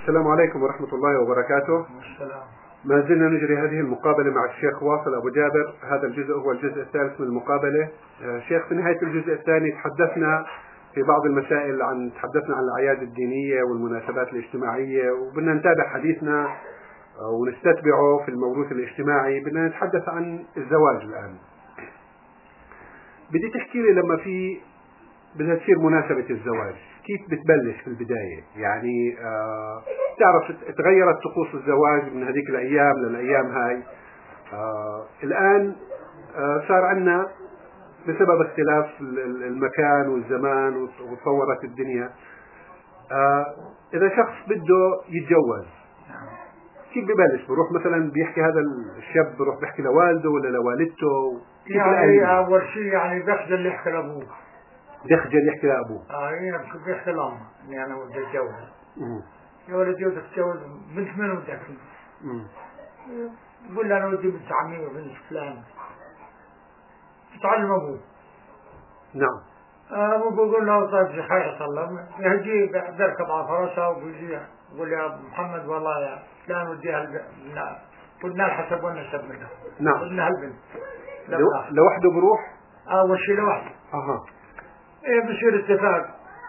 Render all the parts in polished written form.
السلام عليكم ورحمة الله وبركاته. السلام. ما زلنا نجري هذه المقابلة مع الشيخ واصل أبو جابر. هذا الجزء هو الجزء الثالث من المقابلة. شيخ، في نهاية الجزء الثاني تحدثنا في بعض المسائل تحدثنا عن الأعياد الدينية والمناسبات الاجتماعية، وبدنا نتابع حديثنا ونستتبعه في الموروث الاجتماعي. بدنا نتحدث عن الزواج الآن. بدي تحكي لي لما بدها تصير مناسبة الزواج كيف بتبلش في البداية؟ يعني تعرف تغيرت طقوس الزواج من هذيك الأيام للأيام هاي. الآن صار عندنا بسبب اختلاف المكان والزمان وتطورت الدنيا. إذا شخص بده يتجوز كيف ببلش؟ بروح مثلا بيحكي هذا الشاب بروح بيحكي لوالده ولا لوالدته؟ يعني أول شيء يعني بيخجل يحكي لأبوه، بيخجل يحكي لأبوه. يمكن بيحكي لأمه إني أنا بدي أتجوز. يا ولدي بدك تتجوز بنت من بدك؟ بقول له أنا ودي بنت عمي وبنت فلان. تتعلم أبوه. نعم. أبوه بقول له طيب يا خير صلى يجي بيركب على فرسه وبيجي بقول يا أبو محمد والله يا فلان وديها قلنا الحسب والنسب منها. نعم. قلنا هالبنت لوحده بروح؟ أول شيء لوحده. إيه بصير اتفاق.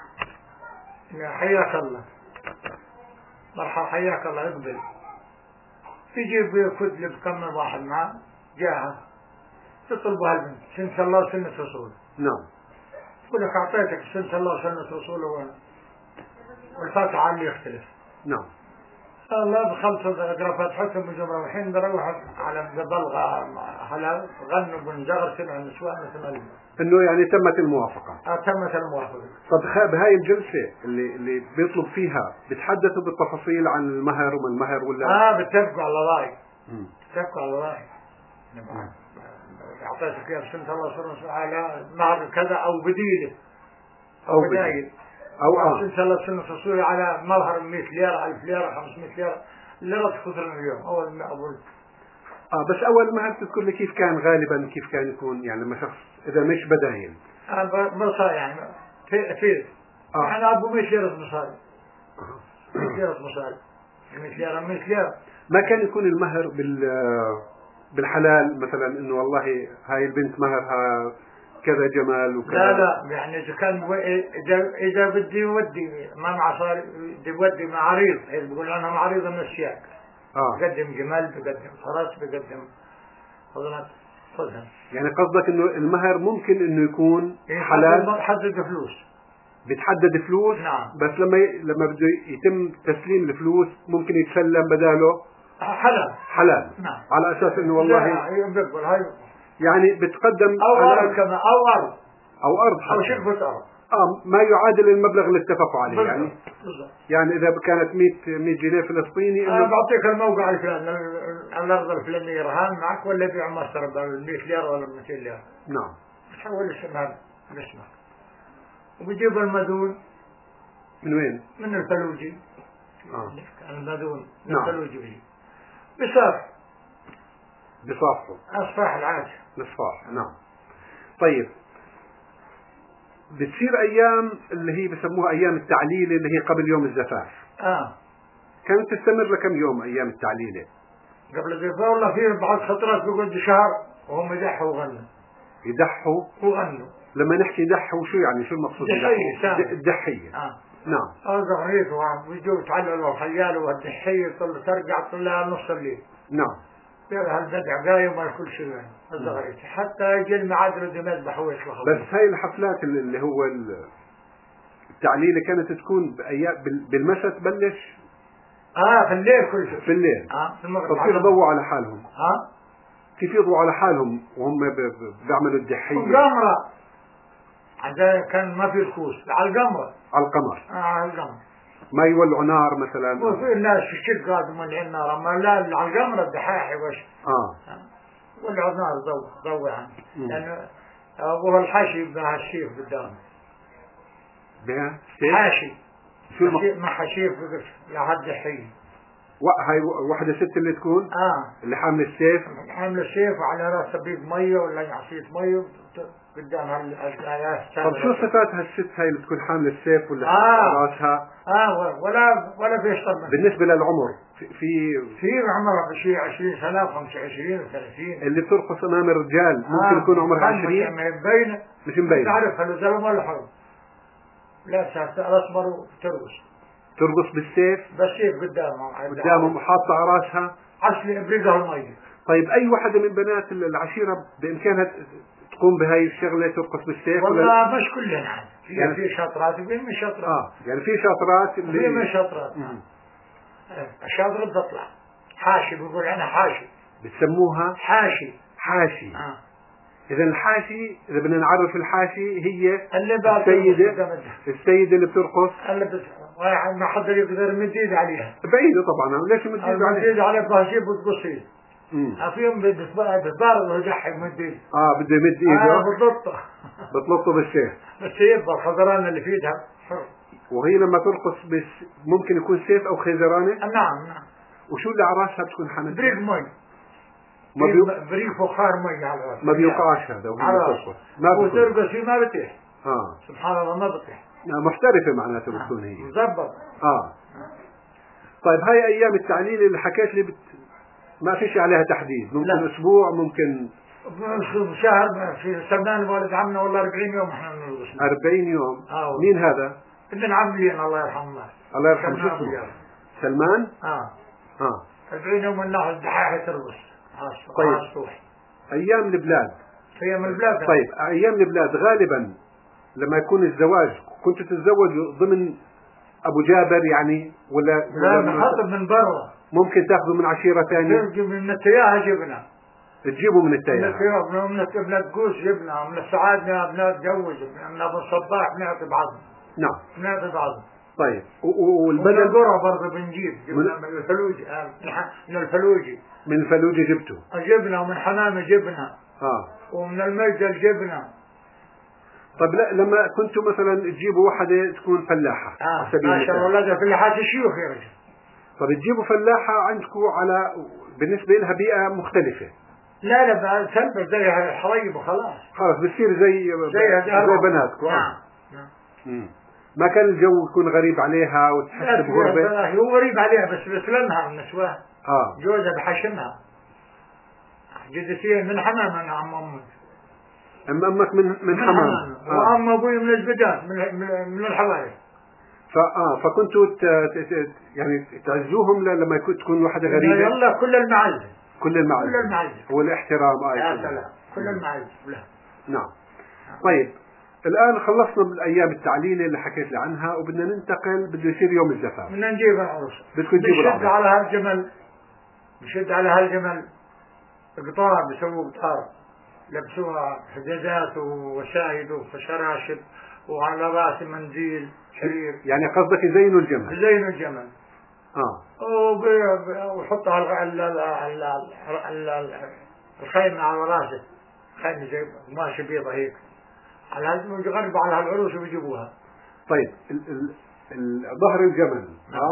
حياك الله. مرحبا حياك الله يقبل. يجيب ياخذ لي بكم من واحد معه جاهز. تطلبوا هالبنت سنة الله وسنة رسوله. نعم. يقول لك أعطيتك سنة الله وسنة رسوله والفاتحة اللي يختلف. نعم. الله بخلص اقرا فاتحتهم وجمرة الحين بروح على ببلغ هلا غنوا بنجغر سمع النسوان مثل انه يعني تمت الموافقة. تمت الموافقة. طب بهاي الجلسة اللي بيطلب فيها بتحدثوا بالتفاصيل عن المهر وما المهر ولا؟ بتفقوا على رأي. بتفقوا على رأي. أعطيتك يا سنة الله سبحانه وتعالى مهر كذا أو بديله أو بدايل أو سنة الله سنة رسوله على مهر 100 ليرة 1000 ليرة 500 ليرة ليرة تخسرنا اليوم أول بس أول مهر تذكر لي كيف كان غالبا كيف كان يكون يعني لما شخص إذا مش بدايل مصاري يعني في يعني أبو 100 ليرة مصاري 100 ليرة مصاري 100 ليرة 100 ليرة. ما كان يكون المهر بالحلال مثلا إنه والله هاي البنت مهرها كذا جمال وكذا؟ لا يعني إذا كان إذا بدي يودي ما مع صار بدي يودي مع عريض بيقول أنا معريضة من الشياك. بقدم جمال بقدم فرس بقدم خذها. يعني قصدك إنه المهر ممكن إنه يكون حلال؟ حدد فلوس. بتحدد فلوس؟ نعم. بس لما بده يتم تسليم الفلوس ممكن يتسلم بداله حلال. نعم. على أساس إنه والله يعني بتقدم أو أرض كما أو أرض أو شرفة أرض. ما يعادل المبلغ اللي اتفقوا عليه. بالضبط. يعني إذا كانت 100 جنيه فلسطيني بعطيك الموقع الفلاني الأرض الفلانية رهان معك ولا بيع مصر ب100 ليرة ولا 200 ليرة. نعم. تحول الشمال باسمك وبيجيب المدون من وين؟ من الفلوجي. المدون من نعم. الفلوجي بيجي بصافحه أصفاح العاج مصفاح. نعم. طيب بتصير أيام اللي هي بسموها أيام التعليلة اللي هي قبل يوم الزفاف. كانت تستمر لكم يوم أيام التعليلة؟ قبل الزفاف والله في بعض خطرات بيقعد شهر وهم يدحوا وغنوا. يدحوا وغنوا. لما نحكي يدحوا شو يعني؟ شو المقصود؟ الدحية. نعم. زغريت ويجوا يتعللوا الخيال والدحية ترجع طلع نص الليل. نعم. هالبدع قايم وما كل شيء يعني الزغريت حتى يجي المعاد بدهم يذبحوا ويشلخوا. بس هاي الحفلات اللي هو التعليلة كانت تكون بالمساء تبلش؟ في الليل كل شيء. في الليل. في المغرب. كيف يضووا على حالهم؟ كيف يضووا على حالهم وهم بيعملوا الدحية؟ القمرة. عشان كان ما في ركوز على القمر. على القمر. على القمر. ما يولعوا نار مثلا؟ وفي الناس في الشق قادوا مولعين نار اما لا على القمر الدحاحي وش. ولعوا نار ضوء يعني. لأنه وهو الحاشي بها الشيف قدامه. بها حاشي. شو ما حشيف بقف لحد الحين. هاي واحدة ست اللي تكون؟ اللي حامل السيف. حامل السيف وعلى راسه بيض مية ولا عصير مية قدام طب شو صفات هالست هاي اللي بتكون حاملة السيف ولا راسها؟ ولا في اشطر. بالنسبة للعمر في عمرها في شيء 20 سنة 25 و30. اللي بترقص امام الرجال ممكن يكون عمرها 20. مش مبين. تعرفها لو زلمة ولا حرب. لا ساعة الأسمر ترقص بالسيف. بالسيف قدامهم حاطة على راسها عسل ابريقها المية. طيب اي واحدة من بنات العشيرة بامكانها تقوم بهاي الشغلة ترقص بالسيف؟ والله مش كلنا يعني في شاطرات وفي مش شاطرات. يعني في شاطرات اللي في مش شاطرات. الشاطرة بتطلع حاشي، بيقول أنا حاشي. بتسموها حاشي. إذا الحاشي، إذا بدنا نعرف الحاشي، هي السيدة اللي بترقص واحد ما حدا يقدر يمد ايده عليها. بعيدة طبعا. ليش يمد ايده عليها؟ يمد على بهجيب وتقصيه. فيهم بتبارد ويجحي يمد ايده. بده يمد ايده. بتلطه بالسيف بالخزرانة اللي في ايدها. وهي لما ترقص ممكن يكون سيف او خيزرانة. نعم. وشو اللي على راسها بتكون حامل؟ بريق مي. بريق فخار مي على راسها. ما بيوقعش هذا وهي ترقص. وترقص فيه ما بتيح. سبحان الله ما بتيح. محترفة معناته بتكون هي. مزبط. طيب هاي ايام التعليل اللي حكيت لي ما في شيء عليها تحديد، ممكن اسبوع، ممكن شهر. في سلمان والد عمنا والله 40 يوم احنا بنرقص. 40 يوم. مين هذا؟ ابن عم لينا الله يرحمه. الله يرحمه. شو اسمه؟ سلمان. 40 يوم الناس الدحاحة ترقص. طيب ايام البلاد. طيب ايام البلاد غالبا لما يكون الزواج كنت تتزوج ضمن ابو جابر يعني ولا نخطب من برا؟ ممكن تاخذوا من عشيرة ثانية. من التياهة جبنا. تجيبوا من التياهة. من القوس جبنا، من السعاد بنتجوز، من ابو الصباح بنعطي بعضنا. نعم. بنعطي بعضنا. طيب والبلد القرى برضه بنجيب. جبنا من الفلوج. من الفلوجي جبته. جبنا ومن حمامة جبنا. ومن المجدل جبنا. طب لا لما كنتوا مثلا تجيبوا واحدة تكون فلاحة. ما شاء الله لا فلاحات الشيوخ يا رجل. طب تجيبوا فلاحة عندكم على بالنسبة لها بيئة مختلفة. لا سلبة زي الحريب وخلاص. خلاص بتصير زي بناتكم. نعم. ما كان الجو يكون غريب عليها وتحس بغربة. هو غريب عليها بس بسلمها من نسوان. جوزها بحشمها. جدتين من حمامة أنا عم أمك. أمك من حمام. وأم أبوي من الزبدان من الحواري. فكنتوا يعني تعزوهم لما تكون واحدة غريبة. يلا كل المعز والاحترام. يا سلام كل المعز. نعم. طيب الآن خلصنا من أيام التعليلة اللي حكيت لي عنها وبدنا ننتقل. بده يصير يوم الزفاف. بدنا نجيب العروس. بدكم تجيبوا العروس. بشد على هالجمل قطار، بسووا قطار لبسوها حجازات وشاهد وشراشب وعلى راس منزيل شرير. يعني قصدك يزينوا الجمل. ويحطها الخيمة على راسه، خيمة زي قماش بيضة هيك على هذا يغربوا على هالعروس ويجيبوها. طيب ظهر الجمل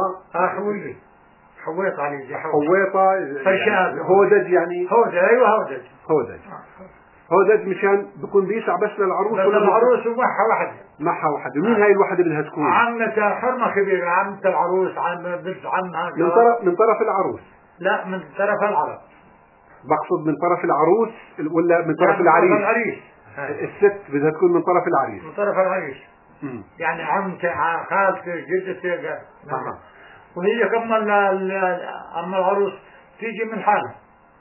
حويط عليه زي حويطة فرشات. هودج يعني. هودج مشان بكون بيسع بس للعروس ولا العروس ومعها واحدة. مين هاي الوحدة بدها تكون؟ عمتها حرمة كبيرة. عمة العروس بنت عمها من طرف العروس. لا من طرف العرب. بقصد من طرف العروس ولا من طرف العريس؟ الست بدها تكون من طرف العريس. من طرف العريس. يعني عمتها خالتها جدتها. وهي كمان أما العروس تيجي من حالها.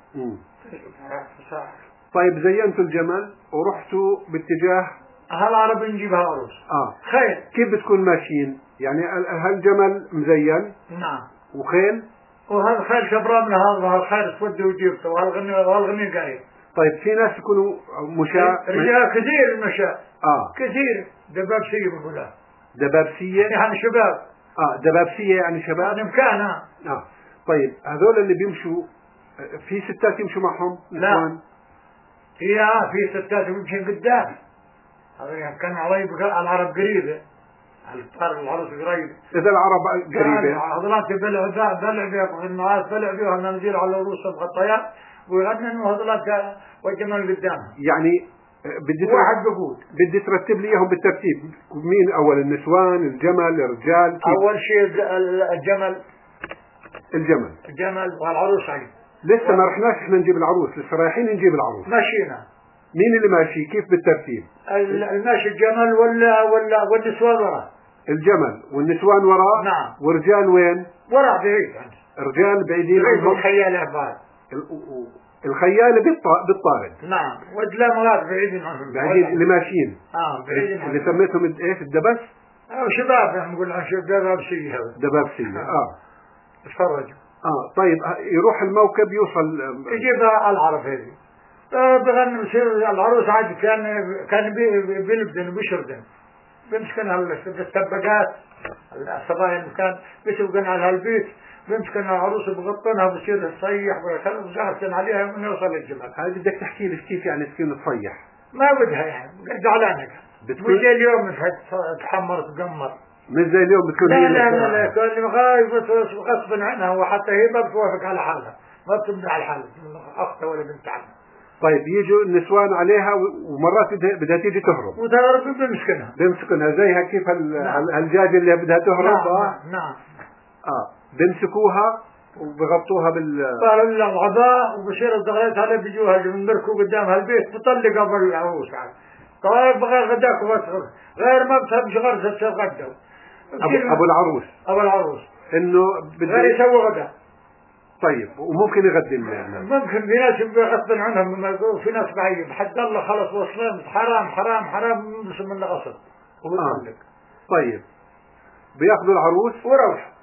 طيب زينتوا الجمل ورحتوا باتجاه هالعرب نجيبها عروس. خيل. كيف بتكون ماشيين؟ يعني هالجمل مزين. نعم. وخيل. وهالخيل شبران من هالخيل اسود وجيبته وهالغني قايل. طيب في ناس يكونوا مشاة. رجال كثير المشاة. كثير. دبابسية بقولها. دبابسية يعني شباب. دبابسية يعني شباب. مكان. طيب هذول اللي بيمشوا في ستات يمشوا معهم؟ لا. في ستات يمشون قدام. هذا كان العرب قريبة. العروس قريب. إذا العرب قريبة. هذولات بلع بيها الناس بلع بيها المنازل على رؤوسهم غطيات ويغنن وهذولات والجمال قدامها. يعني واحد بيقول بدي ترتب لي اياهم بالترتيب. مين اول؟ النسوان، الجمل، الرجال؟ اول شيء الجمل. الجمل والعروس عليه. لسه ما رحناش احنا نجيب العروس، لسه رايحين نجيب العروس. ماشينا. مين اللي ماشي؟ كيف بالترتيب؟ الماشي الجمل والنسوان وراه. الجمل والنسوان وراه. نعم. ورجال وين؟ وراه بعيد. الرجال بعيدين عنهم. الخيالة بعد. الخيالة بالطارد. نعم. والدلامات بعيدين عنهم. بعيدين اللي ماشيين. بعيدين اللي سميتهم ايش؟ الدبس؟ شباب يعني نقول عن دبابسية. هذا دبابسية. اتفرجوا. طيب يروح الموكب يوصل يجيبها العرب هذه. بغن يصير العروس عاد كان بيلبدن وبيشردن. بيمسكنها بالسباقات الصبايا كان بيسوقن على البيت، بيمسكنها العروس بغطنها بصير تصيح ويخلص عليها من يوصل الجمل. هذه بدك تحكي لي كيف يعني تكون تصيح؟ ما بدها يعني زعلانة. مش زي اليوم تحمر تقمر. مش زي اليوم بتكون لا كل غايب غصبا عنها، وحتى هي ما بتوافق على حالها، ما بتمنع على حالها اختها ولا بنت عمها. طيب يجوا النسوان عليها ومرات بدها تيجي تهرب. وتهرب بيمسكنها زيها كيف الجاجة اللي بدها تهرب. نعم. بيمسكوها وبغطوها طالع العباء وبصير الدغرات هذا بيجوها من بركوا قدامها البيت بطلق قبل العروس. طيب بغير غداك وبصغر غير ما بتهمش غير تتغدوا. ابو العروس انه غير يسوي غدا. طيب وممكن يقدم ممكن في ناس غصبا عنهم، في ناس بعيد حد الله خلص وصلنا حرام من الغصب وبتطلق. طيب بياخذوا العروس وروح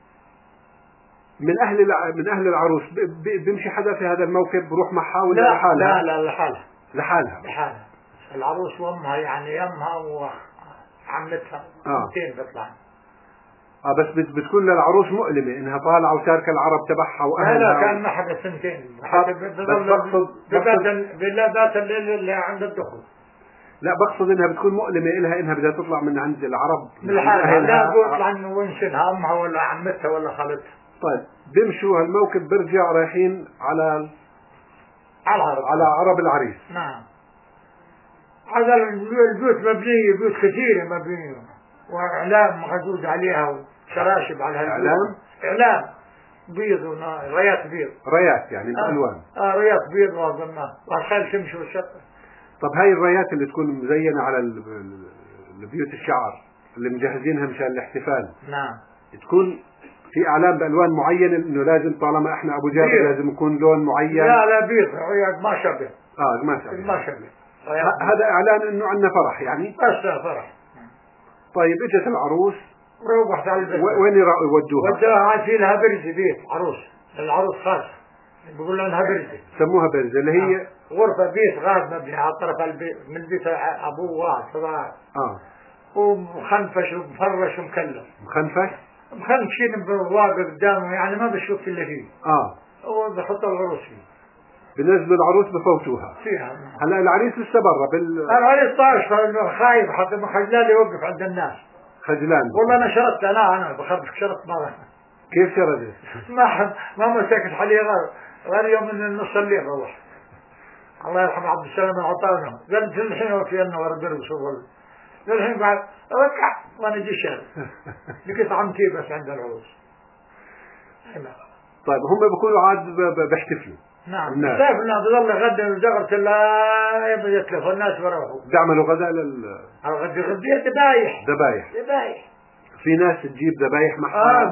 من اهل العروس. بيمشي حدا في هذا الموكب بروح معها ولا لحالها؟ لا لحالها. العروس وامها يعني امها وعمتها اثنين بيطلعن. بس بتكون للعروس مؤلمة انها طالعة وتاركة العرب تبعها واهلها. لا كان ما حدا سنتين. بقصد الليل اللي عند الدخول. لا بقصد انها بتكون مؤلمة لها انها بدها تطلع من عند العرب من حالها. لا بيطلع من وينشنها امها ولا عمتها ولا خالتها. طيب بيمشوا هالموكب برجع رايحين على عرب العريس. نعم. هذا البيوت مبنية، بيوت كثيرة مبنية واعلام مغزوز عليها وشراشب على هالبيوت. اعلام بيض وريات بيض. ريات يعني الالوان. ريات بيض وظلمات والخيل تمشي والشقة. طب هاي الريات اللي تكون مزينة على البيوت الشعر اللي مجهزينها مشان الاحتفال. نعم. تكون في اعلام بالوان معينه انه لازم طالما احنا ابو جابر لازم يكون لون معين. لا بيض ما شبه. ما شبه. هذا اعلان انه عندنا فرح يعني. بس فرح. طيب اجت العروس روحت على البيت. وين يودوها؟ ودوها في لها برزه بيت عروس. العروس خاصه بيقول لها برزه. سموها برزه اللي هي غرفه بيت غاد مبني على طرف البيت من بيت ابوه واحد صغار. ومخنفش ومفرش ومكلف. مخنفشين بواقع قدامه يعني ما بشوف الا فيه. هو بحط العروس فيه. بنزلوا العروس بفوتوها فيها. هلا العريس لسه برا العريس طايش خايف حتى خجلان يوقف عند الناس. خجلان. والله انا شرطت انا بخربك شرط مرة. كيف شردت؟ ما مسكت حالي غير يوم من نص الليل روح. الله يرحم عبد السلام العطانة قال الحين وفينا ورا درب شغل. الحين بعد ركع وانا جي شارب. لقيت عمتي بس عند العروس. طيب هم بيكونوا عاد بيحتفلوا. نعم. شايف انه بظل غدا وزغرت لا يبي يتلف الناس بروحوا. بيعملوا غداء غدية ذبايح. في ناس تجيب ذبايح معها.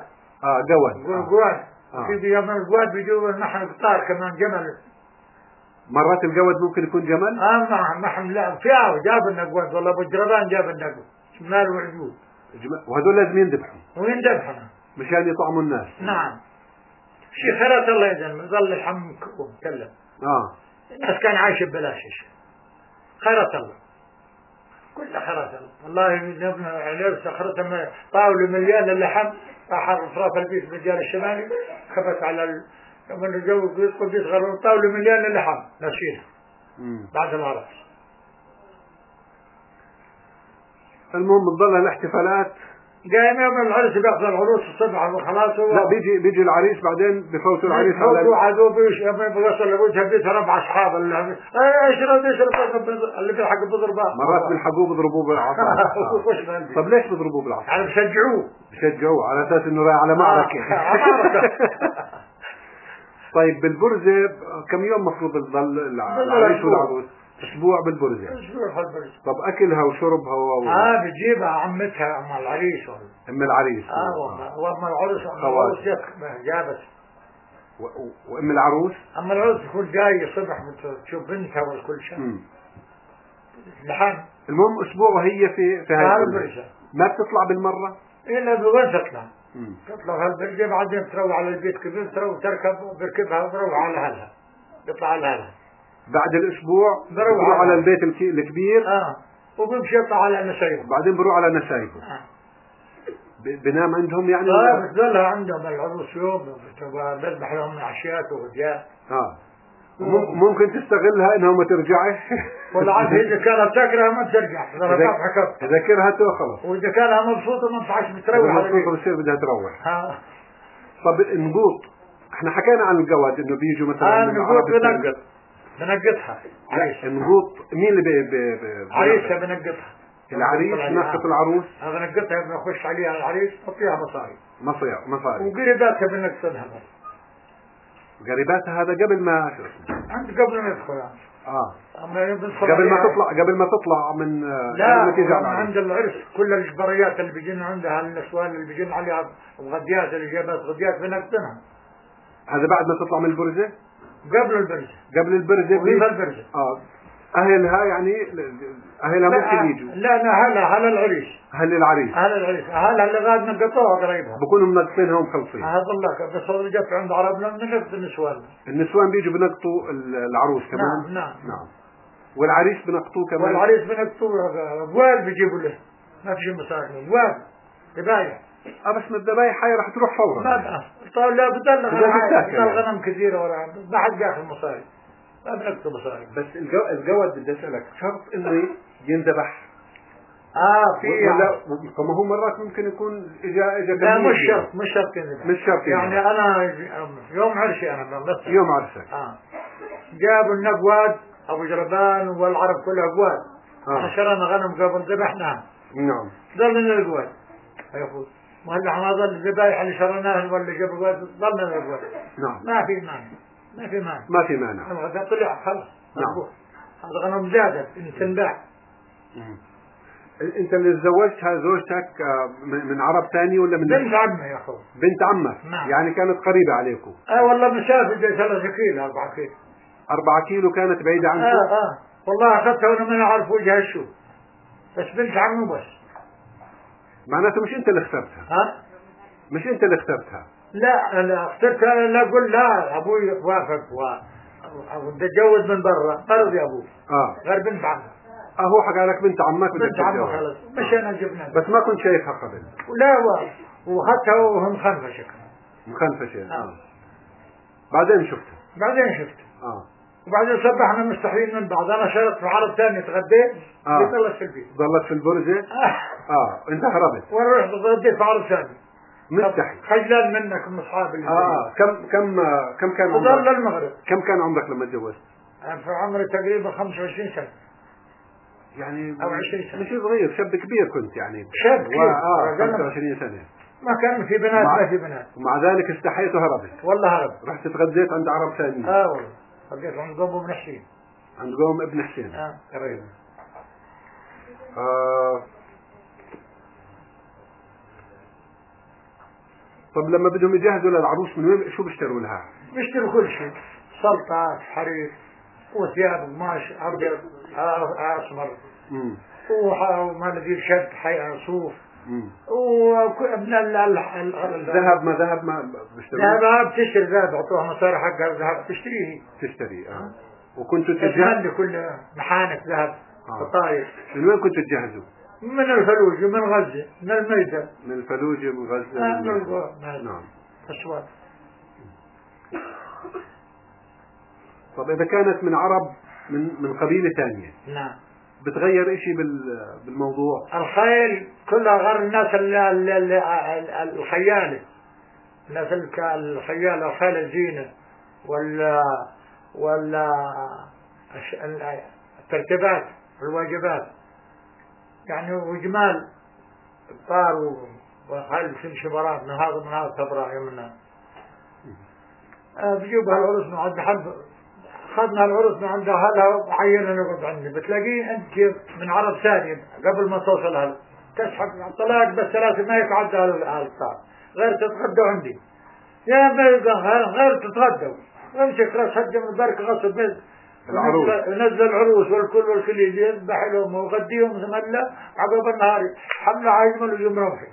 جواد. في يوم الجواد بيجوا نحن قطار كمان جمل. مرات الجواد ممكن يكون جمل. نحن لا فيها جاب لنا جواد والله ابو جربان جاب لنا جواد. شمال وعجول. وهذول لازم يندبحوا. ويندبحوا. مشان يطعموا الناس. نعم. شي خيرات الله يجزم ظل الحم كله. الناس كان عايش ببلاش. خيرات الله. كل خيرات الله. والله نبنى عليه سخرتها طاولة مليان اللحم راح رفراف البيت بالرجال الشمالي خبت على من الجو يدخل بيت غير طاولة مليان اللحم نشيلها. بعد العرس. المهم تظل الاحتفالات قايم يوم العرس بياخذ العروس الصبح وخلاص. لا بيجي العريس بعدين بفوتوا العريس على عدو بيوصل لابوها بيتها 4 اصحاب اللي اشرب اللي بيلحق بيضربه. مرات بيلحقوه بيضربوه بالعصا. طب ليش بيضربوه بالعصا؟ يعني بشجعوه على اساس انه رايح على معركة. طيب بالبرزة كم يوم مفروض تضل العريس والعروس؟ اسبوع بالبرزة. طب اكلها وشربها بتجيبها عمتها ام العريس ام العريس وام العروس جابت وام العروس تكون جاي الصبح تشوف بنتها وكل شيء لحن. المهم اسبوع وهي في هاي البرزة ما بتطلع بالمرة الا بوين تطلع هالبرزة بعدين تروح على البيت كبير تركب بركبها وتروح على هلها يطلع على هلها بعد الاسبوع بروح على البيت الكبير وبمشي يطلع على نسايبه بعدين بروح على نسايبه بنام عندهم يعني بتظلها عندهم العروس يوم بذبح لهم عشيات وغديات ممكن تستغلها انها ما ترجعش والله عاد اذا كانت تكره ما ترجع اذا كرهته خلاص واذا كانها مبسوطه ما ينفعش بتروح على مبسوطه بتصير بدها تروح. طب النقوط احنا حكينا عن الجواد انه بيجوا مثلا من العرب بنقطها عريس. النقوط مين اللي عريسها بنقطها العريس نقط العروس بنقطها بنخش عليها العريس نعطيها مصاري وقريباتها بنقصدها قريباتها هذا قبل ما يدخل قبل ما تطلع من لا عند العرس كل الجبريات اللي بيجين عندها النسوان اللي بيجين عليها الغديات اللي جابت غديات بنقطنها. هذا بعد ما تطلع من البرزة قبل البرزة وفي البرزة أهلها يعني أهلها ممكن يجوا لا أهل العريس أهلها اللي غاد نقطوها قريبها بكونوا منقطينها ومخلصين هذا الله بس هو جت عند عربنا بنقط النسوان بيجوا بنقطوا العروس كمان. نعم والعريس بنقطوه كمان. والعريس بنقطوه أبواب بيجيبوا له ما في مصاري أبواب ذبايح بس من الذبايح هاي راح تروح فورا لا بتضل غنم كثيرة ولا ما حد بياخذ مصاري ما بنقطع مصاري. بس الجواد بدي اسالك شرط انه ينذبح في ولا كما هو مرات ممكن يكون اجا لا مش شرط ينذبح يعني انا يوم عرسي انا بس يوم عرسك جابوا النقواد ابو جربان والعرب كلها قواد احنا شرينا غنم قبل ذبحناها. نعم ظلنا القواد يا اخوي وهلا ما ظل الذبايح اللي شريناها ولا جاب قواد ظلنا القواد. نعم ما في مانع هذا طلع خلاص. نعم هذا غنم زادت تنباع. انت اللي تزوجتها زوجتك من عرب ثاني ولا من بنت عمه يا اخوي بنت عمك؟ نعم. يعني كانت قريبة عليكم. والله مسافة 3 كيلو 4 كيلو 4 كيلو كانت بعيدة عنكم. والله اخذتها وانا ما اعرف وجهها شو بس بنت عمه بس. معناته مش انت اللي اخترتها مش انت اللي اخترتها. لا اخترتها لا اقول لا ابوي وافق وتجوز من برا فرض يا ابوي غير بنت عمه. هو حكى لك بنت عمك بنت عمه خلص مشينا جبنا بس ما كنت شايفها قبل. لا واخذتها وهم مخنفشه بعدين شفتها وبعدين صبحنا مستحيين من بعض. انا شربت في عرض ثاني تغديت ضلت في البيت ضلت في البرزة انت هربت ورحت تغديت في عرض ثاني مستحي خجلان منك من اصحابي كم كان عمرك؟ ضل المغرب. كم كان عمرك لما تزوجت؟ في عمري تقريبا 25 سنة يعني او 20 سنة. مش صغير شاب كبير كنت يعني شاب كبير 25 سنة ما كان في بنات ما في بنات ومع ذلك استحيت وهربت. والله هرب رحت تغديت عند عرب ثانيين. والله غديت عند قوم ابن حسين عند قوم ابن حسين قريبا. طب لما بدهم يجهزوا للعروس من وين شو بيشتروا لها؟ بيشتروا كل شيء سلطات حرير وثياب قماش ابيض اسمر ومناديل شد صوف وابن الذهب ما بيشتروا ذهب بتشتري ذهب اعطوها مصاري حقها ذهب تشتري وكنتوا تجهزوا كل محانك ذهب قطايف. من وين كنتوا تجهزوا؟ من الفلوج ومن غزة من الميدان. من الفلوج ومن غزة نعم أسواد. طب إذا كانت من عرب من قبيلة ثانية نعم بتغير إشي بالموضوع؟ الخيل كلها غير الناس الخيالة، الناس الخيالة الخيل الزينة ولا الترتيبات الواجبات يعني، وجمال الطار وخيل تمشي برات من هذا تبرع يمنا. بجيبها العرس من عند حد، أخذنا العرس من عند هذا عيننا نقعد عندي، بتلاقيه أنت من عرب ثاني قبل ما توصل هذا تسحب الطلاق بس 3 ما يتعدى هالطار، غير تتغدوا عندي يا غير تتغدوا، امسك راس حد من البرك غصب نزل العروس والكل يذبح لهم ويغديهم زملا عقب النهار حمله عايزمل ويوم روحي.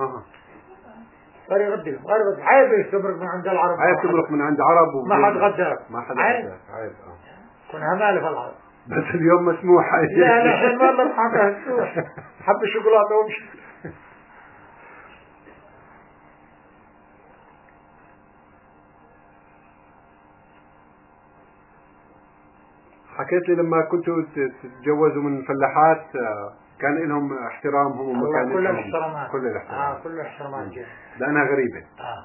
غير يغديهم عيب يستمرق من عند العرب، عيب تمرق من عند عرب ما حد غداك، ما حد غداك عيب. كنا همالي في العرب بس اليوم مسموح. لا الحين والله الحين مسموح، حب الشوكولاته وامشي. حكيت لي لما كنتوا تتجوزوا من فلاحات كان لهم احترامهم ومكانتهم. كل الاحترامات، كل الاحترامات. كل الاحترامات لأنها غريبة.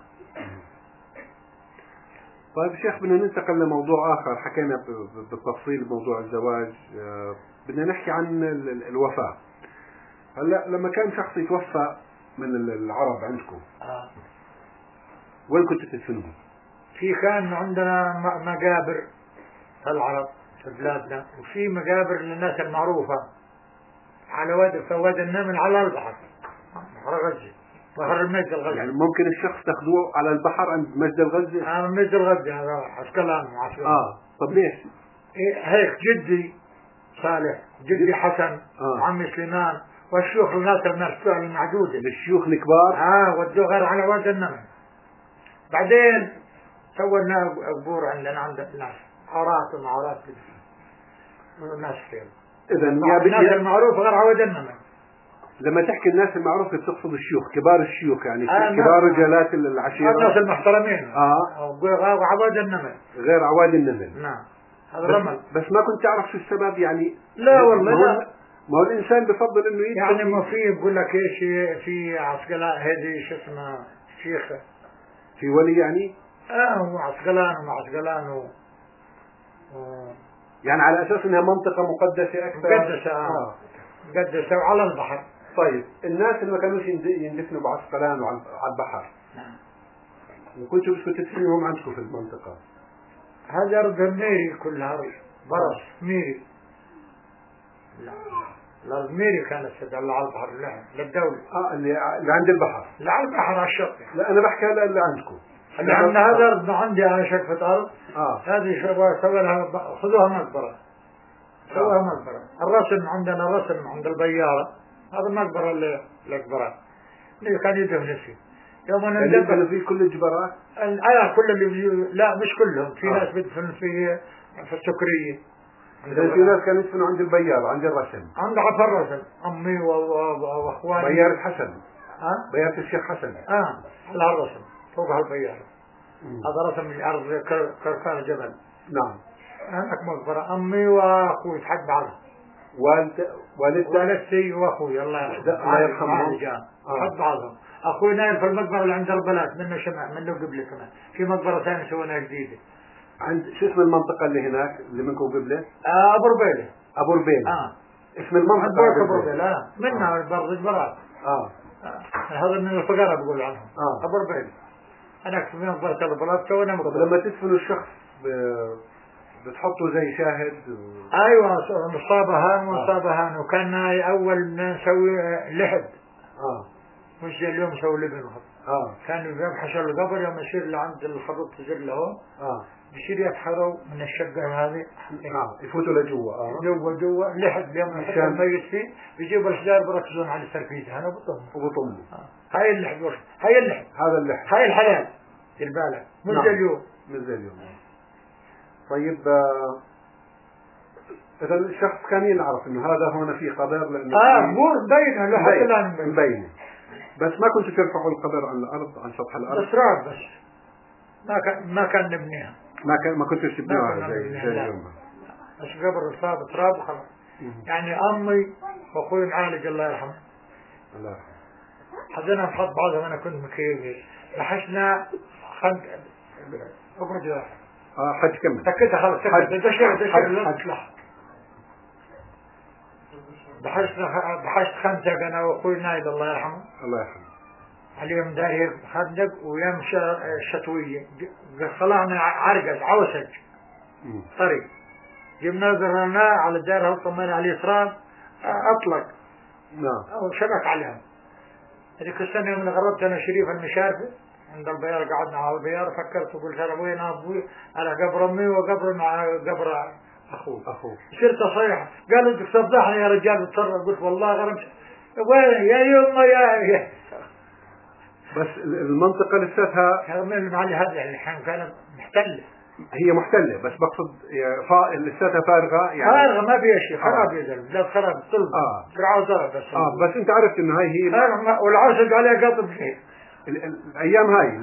طيب شيخ، بدنا ننتقل لموضوع آخر. حكينا بالتفصيل بموضوع الزواج، بدنا نحكي عن الوفاة. هلا لما كان شخص يتوفى من العرب عندكم وين كنتوا تدفنوه؟ كان عندنا مقابر في العرب في بلادنا، وفي مقابر للناس المعروفة على وادي النمل على البحر، بحر غزة، بحر المجد الغزة. يعني ممكن الشخص تاخذوه على البحر عند مجد الغزة؟ مجد الغزة هذا عسكلان وعسكلان. طب ليش؟ هيك جدي صالح، جدي حسن، وعمي سليمان، والشيوخ الناس المرفوع المعدودة، الشيوخ الكبار ودوه غير على وادي النمل. بعدين سوينا قبور عند الناس، عورات ومعورات الناس فيهم. إذا الناس المعروف غير عود النمل. لما تحكي الناس المعروفة بتقصد الشيوخ، كبار الشيوخ يعني كبار رجالات العشيرة، الناس المحترمين. عواد النمل غير عواد النمل. نعم هذا رمل. بس ما كنت تعرف شو السبب يعني؟ لا والله لا. ما هو الإنسان بفضل إنه يعني ما في بقول لك إيش في عسقلان هذه شو اسمه شيخة في ولي يعني؟ وعسقلان ومعسقلان يعني على أساس إنها منطقة مقدسة أكثر. مقدسة وعلى البحر. طيب الناس اللي ما كانوش يندفنوا بعسقلان وعلى البحر، وكنتوا بدكم تدفنوهم عندكم في المنطقة، هذا أرض ميري كلها برص ميري. لا الأرض ميري كانت تدل على البحر للدولة. اللي عند البحر. لا على البحر على الشط. لا أنا بحكي هلا اللي عندكم. اللي عندنا هذا أرض عندي أنا شقفة أرض. هذه شباب سووا لها خذوها مقبرة. سووها مقبرة. الرسم عندنا رسم عند البيارة، هذا مقبرة الأكبرات اللي كان يدفن فيه. يوم أنا ندفن فيه كل الجبرات؟ كل اللي لا مش كلهم، في ناس بيدفن فيه في السكرية. في ناس كانوا يدفنوا عند البيارة عند الرسم. عند عفر الرسم أمي وأخواني. بيارة حسن. بيارة الشيخ حسن. على الرسم فوق هالبيارة. هذا رسم الأرض كركان جبل. نعم. هناك مقبرة أمي وأخوي حد بعض. والدتي وأخوي الله يرحمهم. حد بعضهم. أخوي نايم في المقبرة اللي عند البلاد منه شمع منه قبله كمان. في مقبرة ثانية سويناها جديدة. عند شو اسم المنطقة اللي هناك اللي منكم قبله؟ أبو ربيلة. أبو ربيلة. اسم المنطقة أبو ربيلة. منها برضه الجبرات. هذا من الفقراء بقول عنهم. أبو ربيلة. أنا في مقبرة البلاد سوينا مقبرة. لما تدفنوا الشخص بتحطوا زي شاهد أيوة مصابهان وكان أول ما نسوي لحد. مش زي اليوم نسوي لبن كانوا يبحثوا القبر يوم يصير لعند الخروط تزر لهم بيصير يتحروا من الشقة هذه يفوتوا لجوا جوا لحد يوم يحطوا الميت فيه بيجيبوا الحجار بركزون على السرفيزة هنا وبطموا هاي اللحد هذا اللحد هاي الحلال البالة مش زي اليوم طيب إذا الشخص كان يعرف إنه هذا هنا في قبر لأنه مبينة لحد الآن مبينة بس ما كنتوا ترفعوا القبر عن الأرض عن سطح الأرض بس ما كان نبنيها ما كنتوا تبنوها زي اليوم بس قبر صاب تراب خلاص يعني أمي وأخوي معالج الله يرحمه. الله يرحمه. حضرنا بحط بعضهم أنا كنت مكيف رحشنا خد أبرد حج كمل. سكتها خلاص سكتها دشر لا تطلع. بحشت 5 أنا وأخوي نايل الله يرحمه. الله يرحمه. اليوم داري خدق ويوم شتوية طلعنا عرقز عوسج طريق جبنا ذرنا على الدار وطمنا على اليسران أطلق أو شبك عليهم. هذيك السنة يوم غربت أنا شريف المشارفة عند البيار قعدنا على البيار فكرت وقلت أنا وين أبوي على قبر أمي وقبر مع قبر أخوه. صرت أصيح قالوا أنت صدحني يا رجال بتصرف قلت والله غرمت وين يا يوم يا بس المنطقة لساتها المعالي هذا الحين كانت محتلة. هي محتلة بس بقصد لساتها فارغة يعني فارغة ما فيها شيء خراب يزل لا خراب طلب فرعوا زرع بس انت عرفت انه هاي هي والعاشق عليها قطب فيه الايام هاي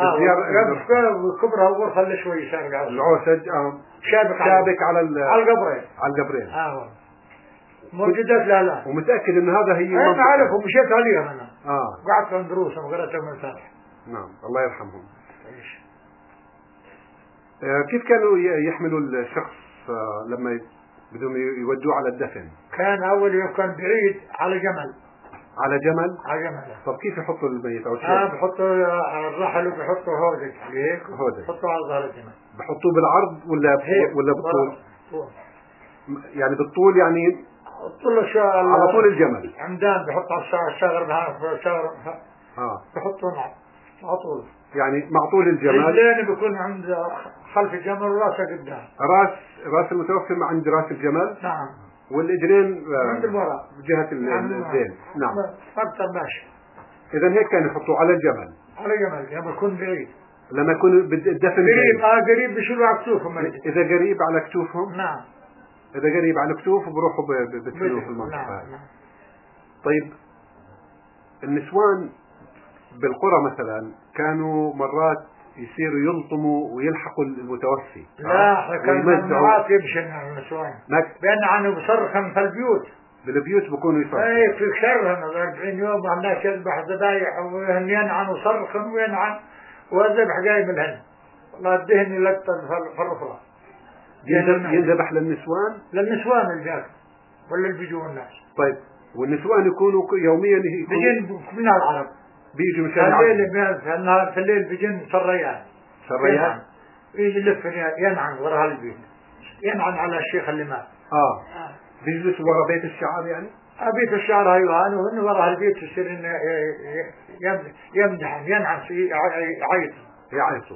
كبرها وغرفة اللي شوي شارق العوسج شابك على القبرين موجودات لا ومتأكد ان هذا هي انا عارف ومشيت عليهم انا قعدت عند دروسهم وقرأتهم من فاتح. نعم الله يرحمهم. كيف كانوا يحملوا الشخص لما بدهم يودوه على الدفن؟ كان اول يوم كان بعيد على جمل. طب كيف يحطوا الميت او شيء؟ بحطوا الرحل وبحطوا هودج هيك بحطوا على ظهر الجمل. بحطوه بالعرض ولا بالطول؟ يعني بالطول يعني على طول الجمل. عمدان بحط على الشاغر بحطه على طول يعني مع طول الجمل. رجلين بيكون عند خلف الجمل وراسه قدام. راس المتوفي عند راس الجمل. نعم. والاجرين عند الوراء بجهة الذيل. نعم. اكثر ماشي. اذا هيك كانوا يحطوه على الجمل. لما يكون بعيد. لما يكون الدفن قريب بيشيلوا على كتوفهم. اذا قريب على كتوفهم. نعم. إذا قريب على كتوف بروحوا بتفنوه في المنطقة. نعم. طيب النسوان بالقرى مثلا كانوا مرات يصيروا يلطموا ويلحقوا المتوفي. لا كان مرات يمشي النسوان بأن عنه بصرخهم في البيوت. بالبيوت بكونوا يصرخوا. اي في شرهم 40 يوم الناس يذبح ذبايح وهن ينعن وصرخن وينعن والذبح جاي من الهن. والله الدهن يلقطن في الرفرة. ينذبح للنسوان الجاك ولا اللي بيجوا الناس. طيب والنسوان يكونوا يوميا بيجن من العرب بيجوا مشان العرب. في الليل بيجن سريان يجي يلف ينعن وراء البيت ينعن على الشيخ اللي مات. بيجلس وراء بيت الشعر يعني. بيت الشعر ايوه انا وهن وراء البيت يصير يمدح ينعن يعيطوا.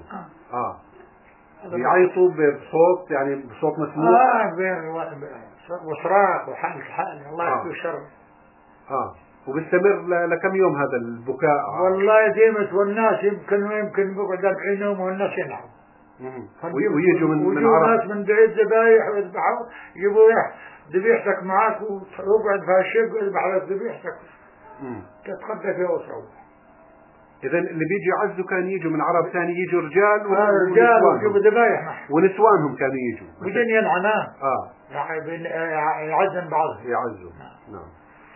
يعيطوا بصوت يعني بصوت مسموع. وصراخ وحال الله يكفي شر. وبيستمر لكم يوم هذا البكاء؟ والله ديمت والناس يمكن بقعد 40 يوم والناس ينعم. ويجوا من عرب. ناس من بعيد ذبايح ويذبحوا يجيبوا ذبيحتك معك ويقعد في هالشيء ويذبح على ذبيحتك. تتغدى فيها وتروح. إذا اللي بيجي يعزوا كان يجوا من عرب ثاني يجوا رجال ويجيبوا ذبايح معهم. ونسوانهم كانوا يجوا. بيجين ينعنان. يعزن بعضهم. يعزوا. نعم.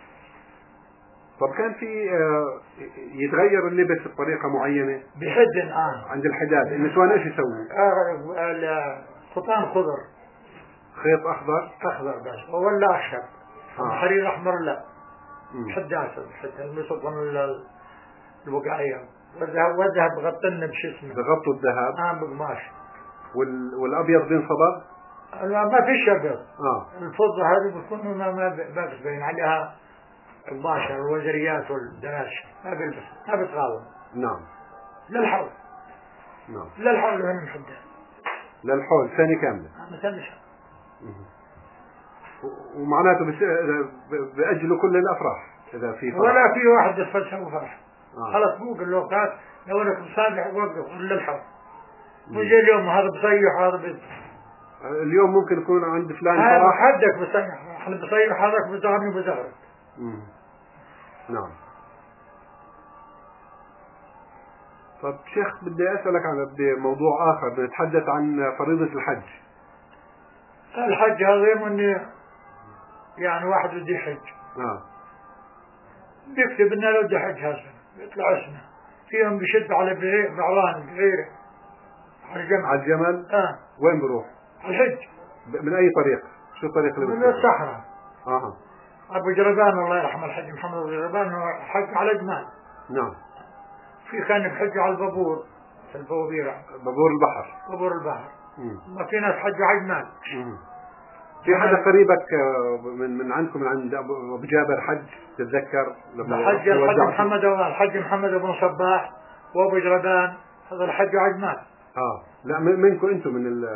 طب كان في يتغير اللبس بطريقة معينة؟ بحد عند الحداد النسوان ايش يسووا؟ خطان خضر. خيط أخضر بس ولا أخشب. حرير أحمر لا. حد أسد حتى المسطن الوقعية والذهب غطنا بشو اسمه. بغطوا الذهب. بقماش. والأبيض بينصبغ؟ ما فيش أبيض. الفضة هذه بتكون ما بتبين عليها الباشا الوزريات والدناش ما بيلبس ما بتغاوم. نعم. للحول. هنا محدد. للحول سنة كاملة. مثل شهر. ومعناته بأجلوا كل الأفراح إذا في فرح. ولا في واحد يتفلسف وفرح. خلاص فوق الوقت لو انك مصالح وقف للحول. ويجي اليوم هذا بصيح هذا اليوم ممكن يكون عند فلان فرح. حدك بصيح احنا بصيح هذاك بزغرني بزغرك. نعم. طب شيخ بدي أسألك عن موضوع آخر بنتحدث عن فريضة الحج. الحج هذا يوم اني يعني واحد بده يحج بيكتب انه لو بده يحج هالسنة يطلع اسمه فيهم بيشد على بعران بعيره على الجمل. وين بروح؟ على الحج. من اي طريق؟ شو الطريق اللي من الصحراء. ابو جربان الله يرحمه الحج محمد ابو جربان حج على جمال. نعم. في كان بحج على البابور في البوابير. بابور البحر. بابور البحر. ما في ناس حجوا على جمال. في حدا قريبك من عندكم من عند ابو جابر حج تتذكر لما حج الحج محمد بن صباح وابو جربان هذا الحج على جمال. لا منكم انتم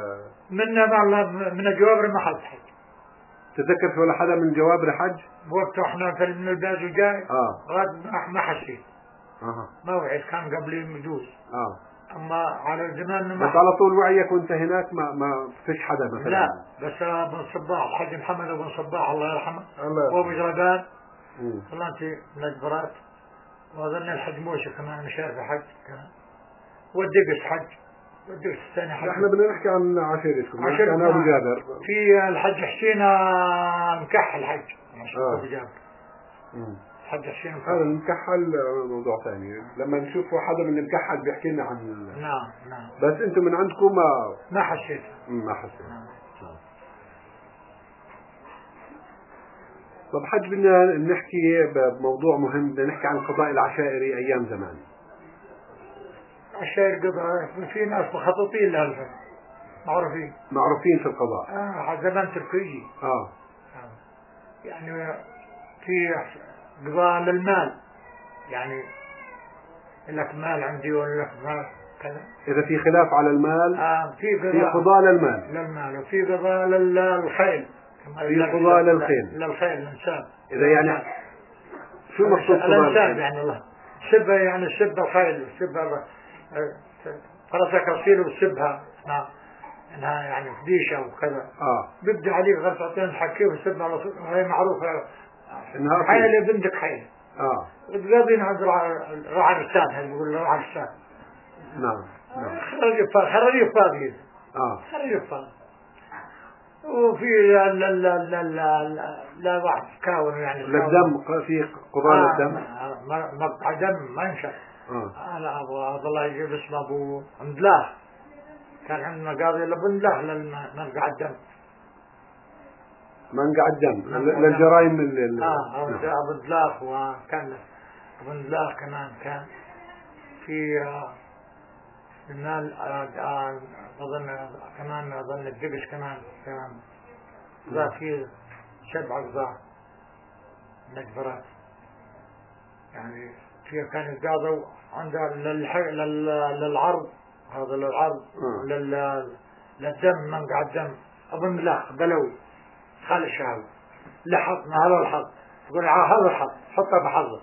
من جوابر ما حد حج. تتذكر ولا حدا من جوابر حج؟ وقت احنا في من البلد الجاي ما حسيت. موعد كان قبلي مجوز. اما على زمان بس على طول وعيك وانت هناك ما فيش حدا مثلا؟ لا بس ابن صباح الحج محمد بن صباح الله يرحمه وابو جردان والله انت من الجبرات واظن الحج موسى كمان مشارف حج كمان والدقس حج والدقس الثاني حج. احنا بدنا نحكي عن عشيرتكم. انا ابو جابر في الحج حسين مكحل حج ابو جابر. حج حسين هذا المكحل موضوع ثاني لما نشوف حدا من المكحل بيحكي لنا عن نعم بس انتم من عندكم ما حسيت. طب حج بدنا نحكي بموضوع مهم. بدنا نحكي عن القضاء العشائري ايام زمان. عشائر قضاء في ناس مخططين لهذا معروفين في القضاء. زمان تركي. يعني في قضاء للمال يعني لك مال عندي ولا لك مال كذا. إذا في خلاف على المال في قضاء للمال وفي قضاء للخيل. في قضاء للخيل الإنسان. إذا يعني شو مقصود الإنسان يعني الله سبها يعني سب الخيل سبها فرسك أصيله وسبها إنها يعني فديشة وكذا. بيبدأ عليك غرفتين حكيه وسبها على صوت وهي معروفة إنها حيلة بنتك حيلة. وتقابلين عند راعي الرسال هذا بيقول راعي الرسال. نعم. خرج فاضي. خرج فاضي. وفي لا واحد كاون يعني. للدم في قضاء للدم. مقطع دم ما ينشر. أنا أبو الله يجيب اسمه أبو مدلاه. كان عندنا قاضي لأبو مدلاه للمنقع الدم. منقع الدم للجرائم أبو مدلاه وكان أبو مدلاه كمان كان في المال أظن الدقش كمان ذا في 7 أقضاء مجبرات يعني في كان القاضي عنده للعرض هذا للعرض للدم منقع الدم أبو مدلاه بلوي خال الشهوة لحظنا هذا الحظ تقول هذا الحظ حطه بحظه.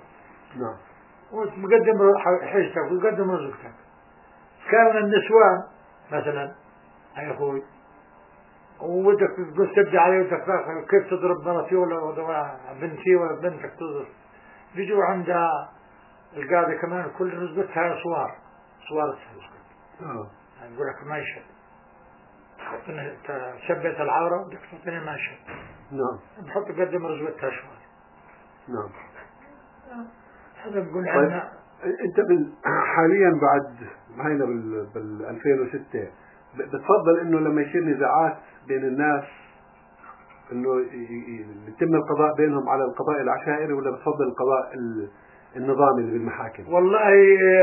وتقدم حيشتك وتقدم رزقتك. كان النسوان مثلا يا اخوي وودك تقول تبدأ عليه ودك كيف تضرب مرتي ولا بنتي ولا بنتك تضرب بيجوا عند القاضي كمان كل رزقتها صوار يقول لك ما يشهد شبت العورة بدك تعطيني ما يشهد. بحط قدم رزقتها شوار. هذا بقول عنا. انت حاليا بعد هينا بال 2006 بتفضل انه لما يصير نزاعات بين الناس انه يتم القضاء بينهم على القضاء العشائري ولا بتفضل القضاء النظامي اللي بالمحاكم؟ والله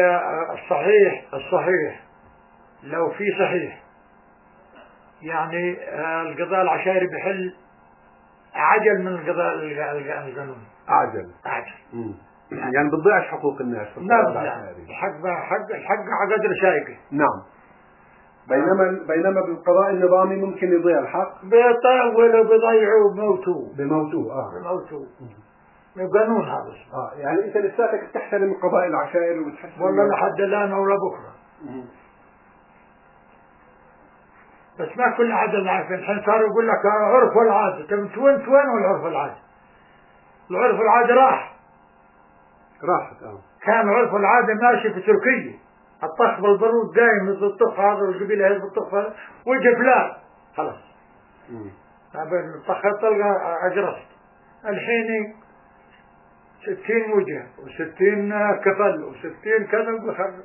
الصحيح لو في صحيح يعني القضاء العشائري بحل عجل من القضاء القانوني. عجل. يعني بتضيعش حقوق الناس في القضاء العشائري. الحق على قدر سايقه. نعم. بينما بالقضاء النظامي ممكن يضيع الحق. بيطول وبيضيعوا بموتوه. بموتوه. القانون هذا. يعني انت لساتك تحترم القضاء العشائري وتحس والله لحد الان ولا بكره. بس ما كل عدد عارف الحين صار يقول لك عرف والعادة. طب وين والعرف والعادة؟ العرف والعادة راحت. كان عرف العادة ماشي في تركيا. الطخ بالبرود قايم مثل الطخ هذا والقبيلة هذا بالطخ هذا وجه فلان خلاص. الطخ تلقى أجرست الحين 60 وجه و60 كفل و60 كذا وبخرب.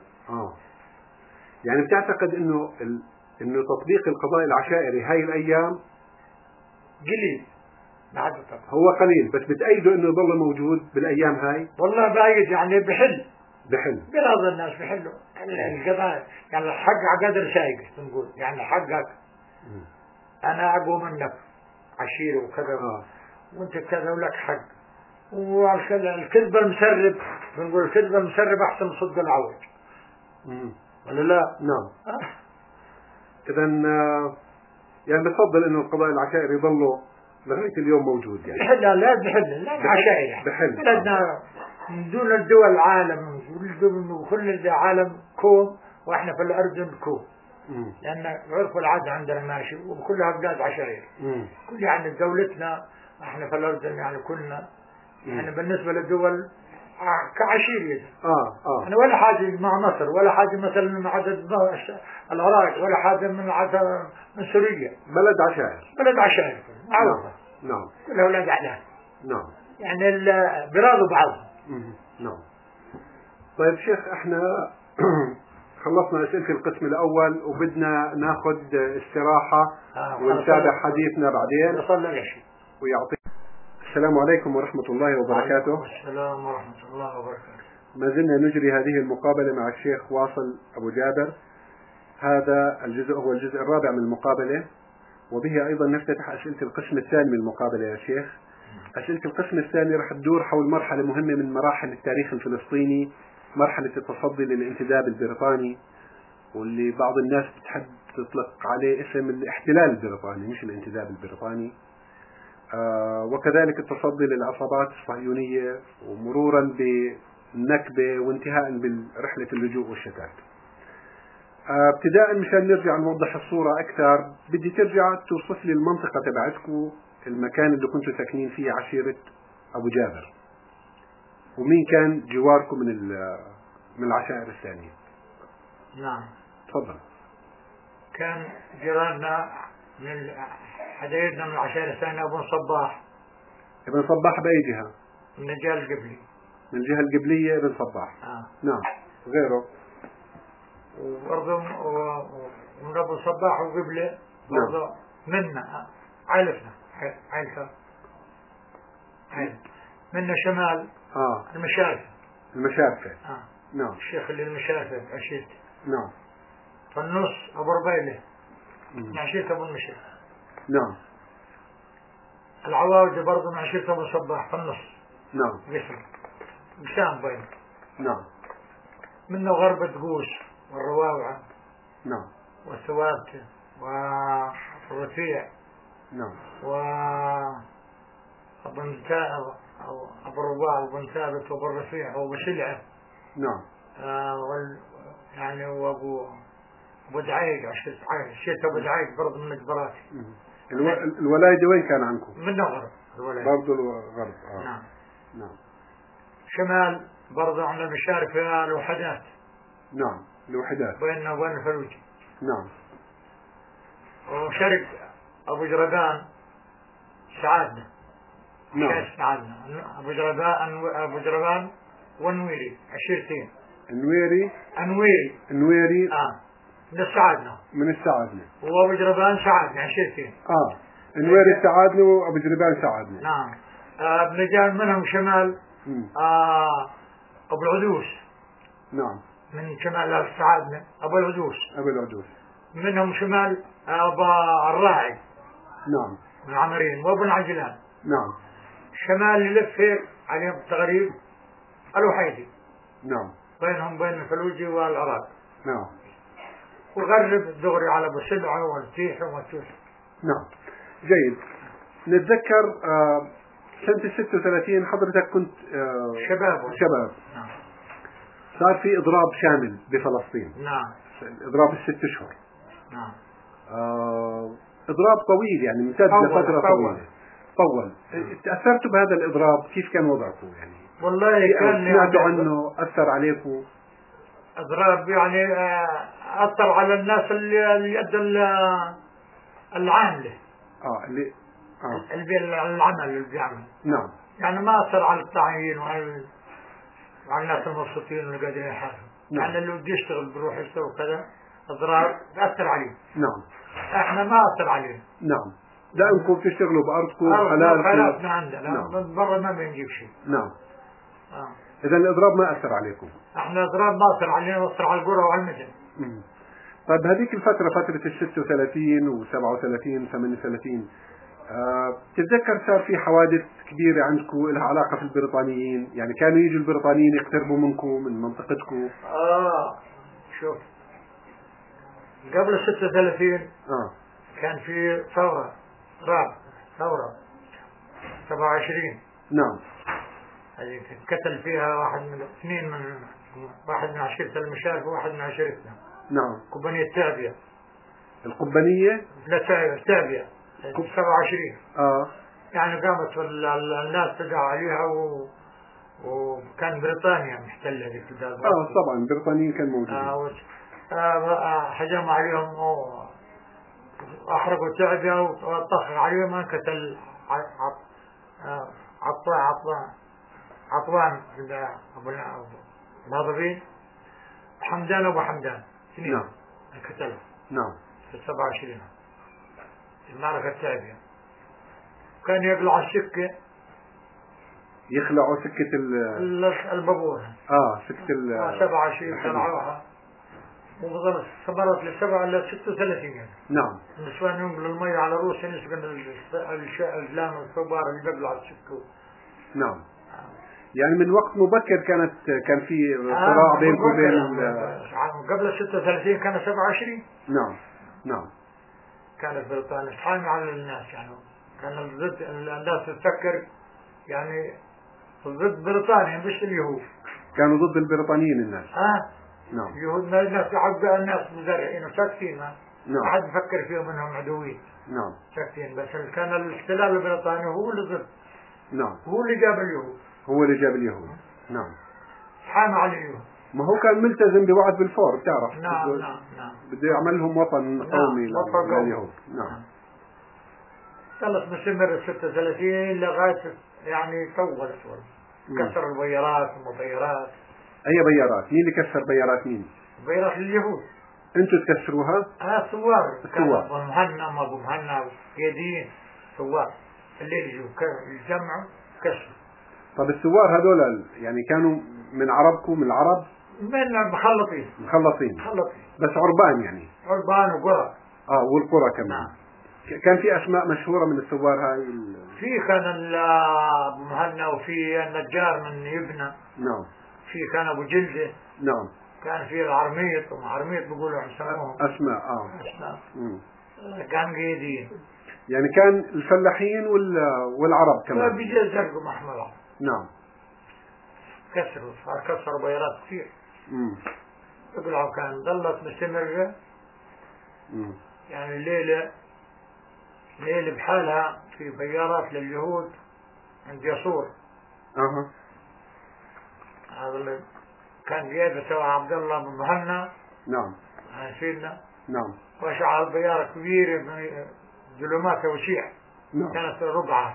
يعني بتعتقد انه تطبيق القضاء العشائري هاي الايام قليل؟ هو قليل، بس بتأيده انه يضل موجود بالايام هاي؟ والله بايد، يعني بحل بيراضي الناس بحلوا القضاء، يعني الحق على قدر سايق نقول، يعني حقك انا اقوى منك عشيره وكذا وانت كذا ولك حق، والكذبه المسرب بنقول الكذبه المسرب احسن من صدق العوج ولا لا؟ نعم. اذا يعني بفضل انه القضاء العشائري يضلوا لغايه اليوم موجود، يعني بحل لا بحل لا عشائري بلدنا من دون الدول العالم، كل العالم كوم واحنا في الأردن كوم، لأن عرف العادة عندنا ماشي وكلها بلاد عشائر. كل يعني دولتنا احنا في الأردن يعني كلنا يعني بالنسبة للدول كعشيرية. يعني ولا حاجة مع مصر، ولا حاجة مثلا مع عدد العراق، ولا حاجة من عدد من سوريا. بلد عشائر معروفة. نعم. كلها أولاد أعلام. نعم. يعني بيراضوا بعض. نعم. طيب شيخ، احنا خلصنا أسئلة القسم الأول وبدنا ناخذ استراحة ونتابع حديثنا بعدين. ويعطيك السلام عليكم ورحمة الله وبركاته. السلام ورحمة الله وبركاته. ما زلنا نجري هذه المقابلة مع الشيخ واصل أبو جابر. هذا الجزء هو الجزء الرابع من المقابلة، وبه أيضا نفتتح أسئلة القسم الثاني من المقابلة يا شيخ. أسئلة القسم الثاني رح تدور حول مرحلة مهمة من مراحل التاريخ الفلسطيني، مرحلة التصدي للانتداب البريطاني، واللي بعض الناس بتحب تطلق عليه اسم الاحتلال البريطاني مش الانتداب البريطاني، وكذلك التصدي للعصابات الصهيونية، ومرورا بالنكبة وانتهاء برحلة اللجوء والشتات. ابتداء مشان نرجع نوضح الصورة أكثر، بدي ترجع توصف لي المنطقة تبعتكم، المكان اللي كنتوا ساكنين فيه عشيرة أبو جابر، ومين كان جواركم من العشائر الثانية. نعم تفضل. كان جيراننا من حدايدنا من العشائر الثانية ابن صباح. ابن صباح بأي جهة؟ من الجهة القبلي. من الجهة القبلية ابن صباح. نعم. غيره؟ وبرضه من ابن صباح وقبله برضه منا عائلتنا عائلة منا شمال المشارفة. نعم. الشيخ اللي المشارفة عشيت. نعم. في النص أبو ربيلة عشيت أبو المشيخ. نعم. العواوجة برضه عشيت أبو صباح في النص. نعم. قسام بين. نعم. منه غربة قوس والرواوعة. نعم. والثوابتة والرفيع. نعم. أبو الرواع وابن ثابت وابو الرفيع وابو سلعة. نعم. يعني وابو دعيق عشيت ابو دعيق برضه من الجبرات. الولاية وين كان عنكم؟ من غرب الولاية. برضه الغرب. نعم. نعم. شمال برضه عندنا مشارف فيها الوحدات. نعم. الوحدات بيننا وبين الفلوجي. نعم. وشرق ابو جربان سعادنا. نعم. سعادنا ابو جربان والنويري عشيرتين. النويري من السعادنا. وابو جربان سعادنا عشيرتين. النويري سعادنا وابو جربان سعادنا. نعم. بنجان منهم شمال ابو العدوس. نعم. من شمال سعادنا ابو العدوس. منهم شمال ابو الراعي. نعم. من العمرين وابو العجلان. نعم. شمال يلف هيك عليهم التغريب الوحيدي. نعم. بينهم بين الفلوجي والعراق. نعم. وغرب دغري على ابو سلعة والتيح والتوش. نعم. جيد. نتذكر سنة 36 حضرتك كنت شباب. نعم. صار في إضراب شامل بفلسطين. نعم. إضراب ال6 أشهر. نعم. إضراب طويل يعني امتد لفترة طويلة. طول. تأثرتوا بهذا الإضراب؟ كيف كان وضعكم يعني؟ والله كان سمعتوا عنه أثر عليكم؟ إضراب يعني أثر على الناس اللي يد العاملة. اللي العمل اللي بيعمل. نعم. يعني ما أثر على التعيين وعلى الناس المبسوطين اللي قاعدين يحاسبوا. نعم. يعني اللي بده يشتغل بيروح يشتغل كذا أضرار تأثر عليه. نعم. إحنا ما أثر عليه. نعم. لأنكم بتشتغلوا بأرضكم حلالاتنا عندنا. نعم. من برا ما بنجيب شيء. نعم. إذا الإضراب ما أثر عليكم. إحنا الإضراب ما أثر علينا، أثر على القرى وعلى المدن. طيب هذيك الفترة فترة 36 و 37 38 تتذكر صار في حوادث كبيرة عندكم لها علاقة في البريطانيين؟ يعني كانوا يجوا البريطانيين يقتربوا منكم من منطقتكم؟ شوف قبل 36 كان في ثورة ثورة 27. نعم. هذه قتل فيها واحد من عشيرة المشارف وواحد من عشيرتنا. نعم. قبانية تعبية. القبانية؟ لا تعبية 27. يعني قامت الناس تدعى عليها وكان بريطانيا محتلة ذيك البلاد. طبعا البريطانيين كانوا موجودين. هجموا عليهم وأحرقوا تعبية وطخوا عليهم. انقتل عطوان ماضبين حمدان وابو حمدان اثنين. نعم. انقتلوا. نعم. في 27 المعركة التالية. كان يقلع السكة، يخلعوا سكة البابور. سكة 27 خلعوها وظلت استمرت لسبعة إلى 36 يعني. نعم. النسوان ينقلوا المية على رؤوسهم يسقن الزلام والثوبار اللي بيقلعوا السكة. نعم. يعني من وقت مبكر كان في صراع بينكم وبين قبل 36 كان 27. نعم. نعم. كانت بريطانيا حامية على الناس، يعني كان ضد الناس تفكر يعني ضد بريطانيا مش اليهود. كانوا ضد البريطانيين الناس. نعم. اليهود الناس يعبئوا الناس مزرعين وساكتين. نعم. ما حد يفكر فيهم انهم عدوين. نعم. ساكتين. بس كان الاحتلال البريطاني هو اللي ضد. نعم. هو اللي جاب اليهود. هو اللي جاب اليهود. نعم. حامي على اليهود. ما هو كان ملتزم بوعد بالفور بتعرف. نعم. بده يعمل لهم وطن قومي لليهود. نعم. خلص مستمر 36 لغاية يعني طولت كسر البيارات والمطيرات. أي بيارات؟ مين اللي كسر بيارات مين؟ بيارات اليهود. أنتوا تكسروها؟ ثوار. أبو مهنا أبو مهنا قياديين ثوار اللي يجوا يجمعوا كسروا. طب الثوار هذول يعني كانوا من عربكم من العرب؟ من مخلطين. بس عربان يعني. عربان وقرى. والقرى كمان. كان في أسماء مشهورة من الثوار هاي في كان أبو مهنا وفي النجار من يبنى. نعم. في كان أبو جلدة. نعم. كان في العرميط وعرميط بيقولوا يسموهم أسماء. كان قيدين. يعني كان الفلاحين والعرب كمان. بيجي زرقوا محمر. نعم. كسروا بيارات كثير. يقولوا كان ضلت مستمرة. يعني ليلة بحالها في بيارات لليهود عند يسور. هذا اللي كان قيادة سوى عبد الله بن مهنا. نعم. سيدنا. نعم. وشعل بيارة كبيرة ظلمات وشيع. نعم. كانت رقعة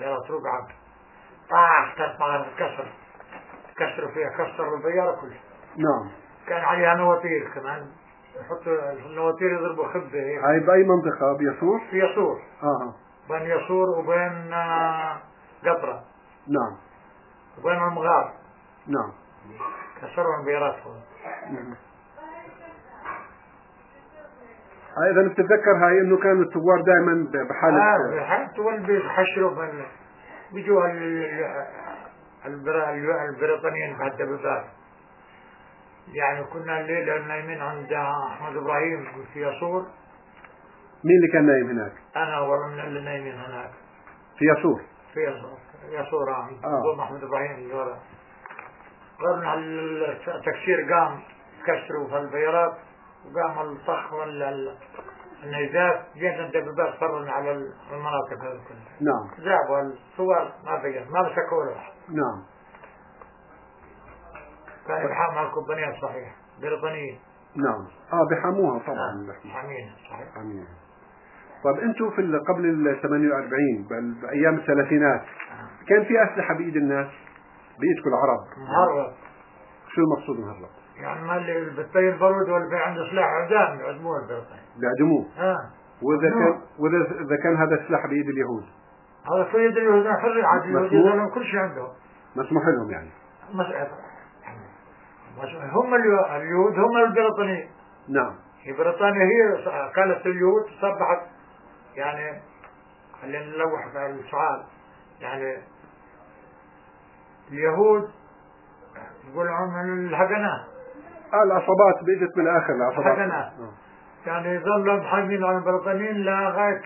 طاح ترفع كسروا فيها كسروا البيارة كلها. نعم. كان عليها نواتير كمان يحطوا النواتير يضربوا خبة. هاي بأي منطقة بيسور؟ في يسور. بين يسور وبين قطرة. نعم. وبين المغار. نعم. كسروا البياراتهم. إذا بتتذكر هاي إنه كانوا الثوار دائما بحالة بحالة بيحشروا بيجوا البريطانيين بعد الدبابات. يعني كنا الليلة نايمين عند أحمد إبراهيم في يسور. مين اللي كان نايم هناك؟ أنا ومن اللي نايمين هناك في يسور. يسور عند أحمد إبراهيم اللي ورا. قرنا التكسير قام كسروا في البيارات وقام الطخ والنيزات جينا الدبابات فرنا على المناطق هذه كلها. نعم. ذهبوا الثوار ما مسكوا له. نعم. كان يحامى القبانيات صحيح بريطانيين. نعم. بحاموها طبعا. حامينها صحيح. طيب أنتم في قبل ال 48 بأيام الثلاثينات كان في أسلحة بإيد الناس، بإيدكم العرب؟ مهرب. شو المقصود مهرب؟ يعني ما اللي بتطير برود ولا في عنده سلاح عدام يعدموه البريطاني. بيعدموه. وإذا كان هذا السلاح بإيد اليهود؟ هذا في يد اليهود حر، عاد اليهود لهم كل شيء عندهم. مسموح لهم يعني؟ هم اليهود هم البريطانيين. نعم. بريطانيا هي كانت اليهود صبحت، يعني خلينا نلوح بالسؤال، يعني اليهود يقول عن الهجنات. العصابات بإجت بالآخر، العصابات. الهجنات. يعني ظلوا محامين على البريطانيين لغاية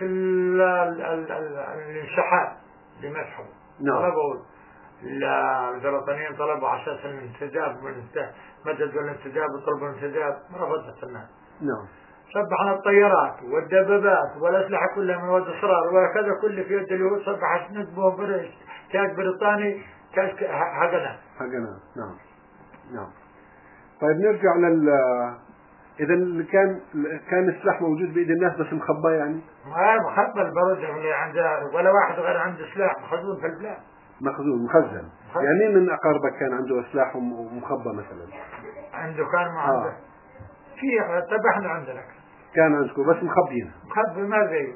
الانسحاب بمسحب. نعم. طلبوا البريطانيين طلبوا على أساس الانسجاب مددوا الانسجاب وطلبوا الانسجاب، رفضت الناس. نعم. صبحنا الطيارات والدبابات والأسلحة كلها من واد الصرار وكذا كل في يد اليهود، صبحت ندبه تاج بريطاني تاج هجنات. هجنات. نعم. نعم. طيب نرجع إذا كان السلاح موجود بإيد الناس بس مخبى يعني؟ ما مخبى البرد اللي عنده ولا واحد غير عنده سلاح مخزون في البلاد. مخزن. يعني مين من أقاربك كان عنده سلاح ومخبى مثلا؟ عنده كان ما عنده. في طبعا عندنا كان عندكم بس مخبيين. مخبي ما زي.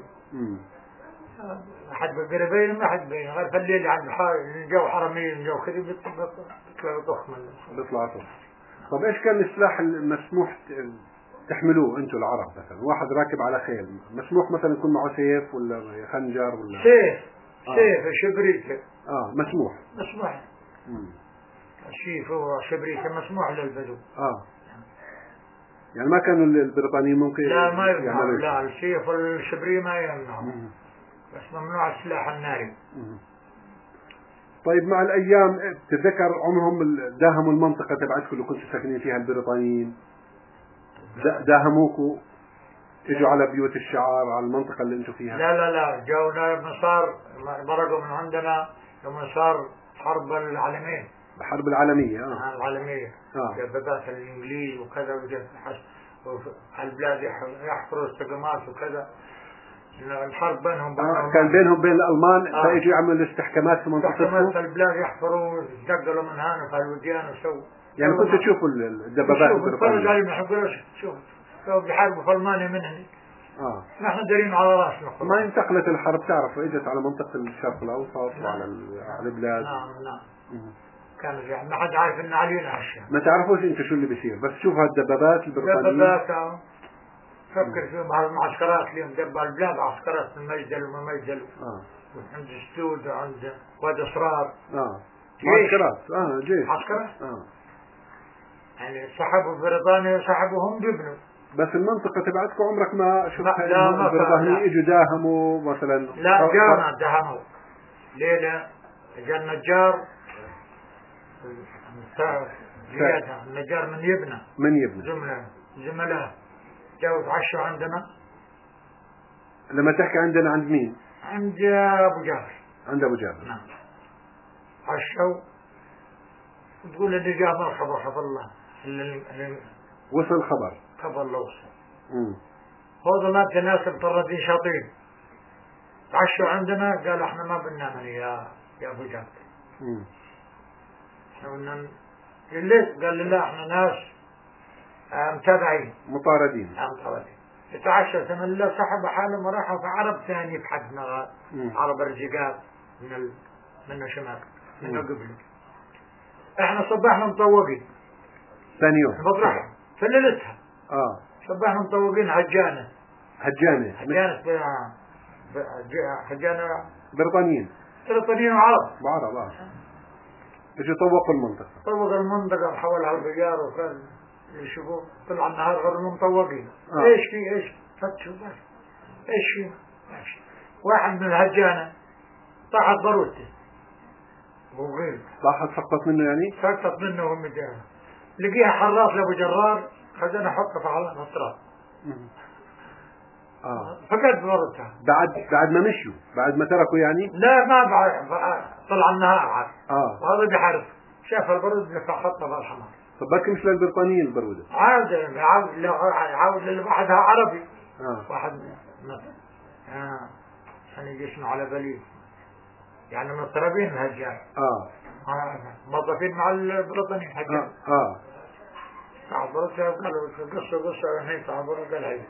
حد بالقربين ما حد بين غير في الليل عند الجو حرمين الجو كذي بيطلع ضخم. بيطلع ضخم. طب ايش كان السلاح المسموح تحملوه انتم العرب؟ مثلا واحد راكب على خيل مسموح مثلا يكون معه سيف ولا خنجر ولا سيف شبريكه. مسموح. السيف وشبريكه مسموح للبدو. يعني ما كانوا البريطانيين ممكن لا ما يمنعوا، لا السيف والشبري ما يمنعوا، بس ممنوع السلاح الناري. طيب مع الأيام تتذكر عمرهم داهموا المنطقة تبعتكم اللي كنتوا ساكنين فيها البريطانيين؟ داهموكوا؟ اجوا على بيوت الشعار على المنطقة اللي انتم فيها؟ لا جاونا لما صار مرقوا من عندنا لما صار حرب العالمين. الحرب العالمية. العالمية. دبابات الإنجليز وكذا والبلاد يحفروا استقامات وكذا. الحرب بينهم كان بينهم وبين الألمان فيجوا يعملوا الاستحكامات في منطقتهم. استحكامات البلاد يحفروا يدقلوا من هان وفي الوديان وسووا. يعني كنتوا تشوفوا الدبابات البريطانية؟ شوف بيحاربوا في ألمانيا من هنا. نحن دارين على راسنا. ما انتقلت الحرب تعرف اجت على منطقة الشرق الأوسط وعلى البلاد. نعم. كانوا يعني ما حد عارف إن علينا هالشيء. ما تعرفوش انتوا شو اللي بيصير، بس شوف هالدبابات البريطانيين. دبابات فكر فيهم معسكرات لهم دبا البلاد، عسكرات من مجدل وما مجدل. وعند السود وعند وادي صرار. معسكرات. جيش. عسكرات. يعني سحبوا بريطانيا وسحبوهم بيبنوا. بس المنطقة تبعتكم عمرك ما شفت البريطانيين يجوا داهموا مثلا؟ لا جانا داهموا. ليلة جاء النجار النجار من يبنى زملاء جاوا تعشوا عندنا. لما تحكي عندنا عند مين؟ عند أبو جابر. عند أبو جابر. نعم. عشوا وتقول اللي جاء مرحبا حفظ الله وصل الخبر. خبر الله وصل. هذا ما الناس مطردين شاطين تعشوا عندنا قالوا احنا ما بننام يا أبو جابر. احنا بدنا ليش؟ قال لي لا احنا ناس متابعين مطاردين. يتعشى ثم الله سحب حالهم وراحوا في عرب ثاني في حدنا عرب رجيقات منه شمال منه قبل. احنا صباحنا مطوقين ثاني يوم بطرح في ليلتها. صباحنا مطوقين هجانة بريطانيين وعرب. اجوا طوقوا المنطقة حولها الرجال وكان يشوفوا طلع النهار غير مطوقين. ايش فتشوا بس ايش في واحد من الهجانة طاحت بروته وغير سقطت منه يعني؟ سقطت منه وهم جاء لقيها حراس لابو جرار خزانة حطها على الطراب. فقد بروتها بعد ما مشوا بعد ما تركوا يعني؟ لا ما بعد طلع النهار عاد. وهذا بحرف شاف البرود اللي خطها بالحمار. فبك مش للبريطانيين البرودة عاود لواحدها عربي. واحد يعني جيشنا على بليل يعني مضطربين الهجان موظفين مع البريطانيين هجان عبرتها قالوا قصة هي تعبروا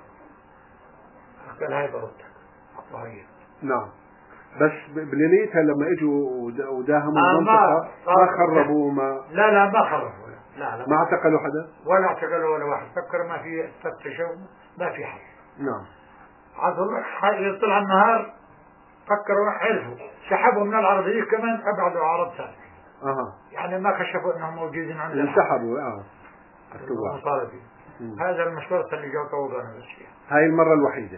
قال هاي برتك هي. نعم. بس بليلتها لما اجوا وداهموا المنطقة ما خربوا لا ما خربوا لا ما اعتقلوا حدا ولا اعتقلوا ولا واحد فكر ما في فتشوا ما في حد. نعم. عاد طلع النهار فكروا حلفوا سحبوا من العربية كمان أبعدوا عرب ثاني. يعني ما كشفوا انهم موجودين عندنا انسحبوا المطالبين. هذا المشورة اللي جاء طوبانا بس فيها هاي المرة الوحيدة.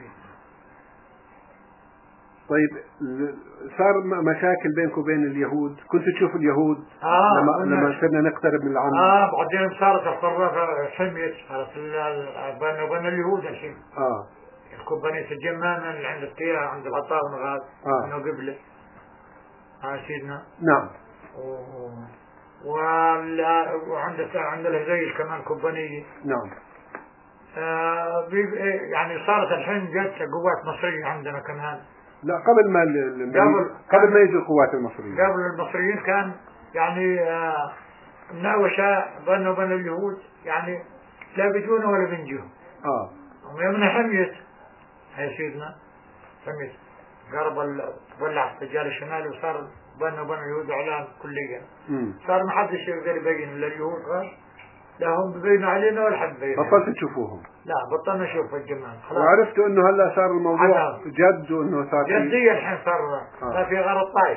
طيب صار مشاكل بينكم وبين اليهود كنت تشوف اليهود لما صرنا نقترب من العام بعدين صارت القرافة حميت صارت بيننا وبين اليهود الحين الكوبانية الجمامة اللي عند الطيارة عند العطاء ونغاز انه قبله سيدنا. نعم. وعند الهزيل كمان كوبانية. نعم. يعني صارت الحين جت قوات مصرية عندنا كمان. لا قبل ما يجي القوات المصرية قبل المصريين كان يعني مناوشة بيننا وبين اليهود يعني لا بيجونا ولا بنجوهم. ويومنا حميت هاي سيدنا حميت قرب ولع السجال الشمالي وصار بيننا وبين اليهود اعلان كليا. صار ما حدش يقدر يبين لليهود لا هم بيبينوا علينا ولا حد بيبين. بطلت تشوفوهم؟ لا بطلنا نشوف الجمال خلاص. وعرفتوا انه هلا صار الموضوع جد وانه صار جدية الحين صار ما في غير الطايش.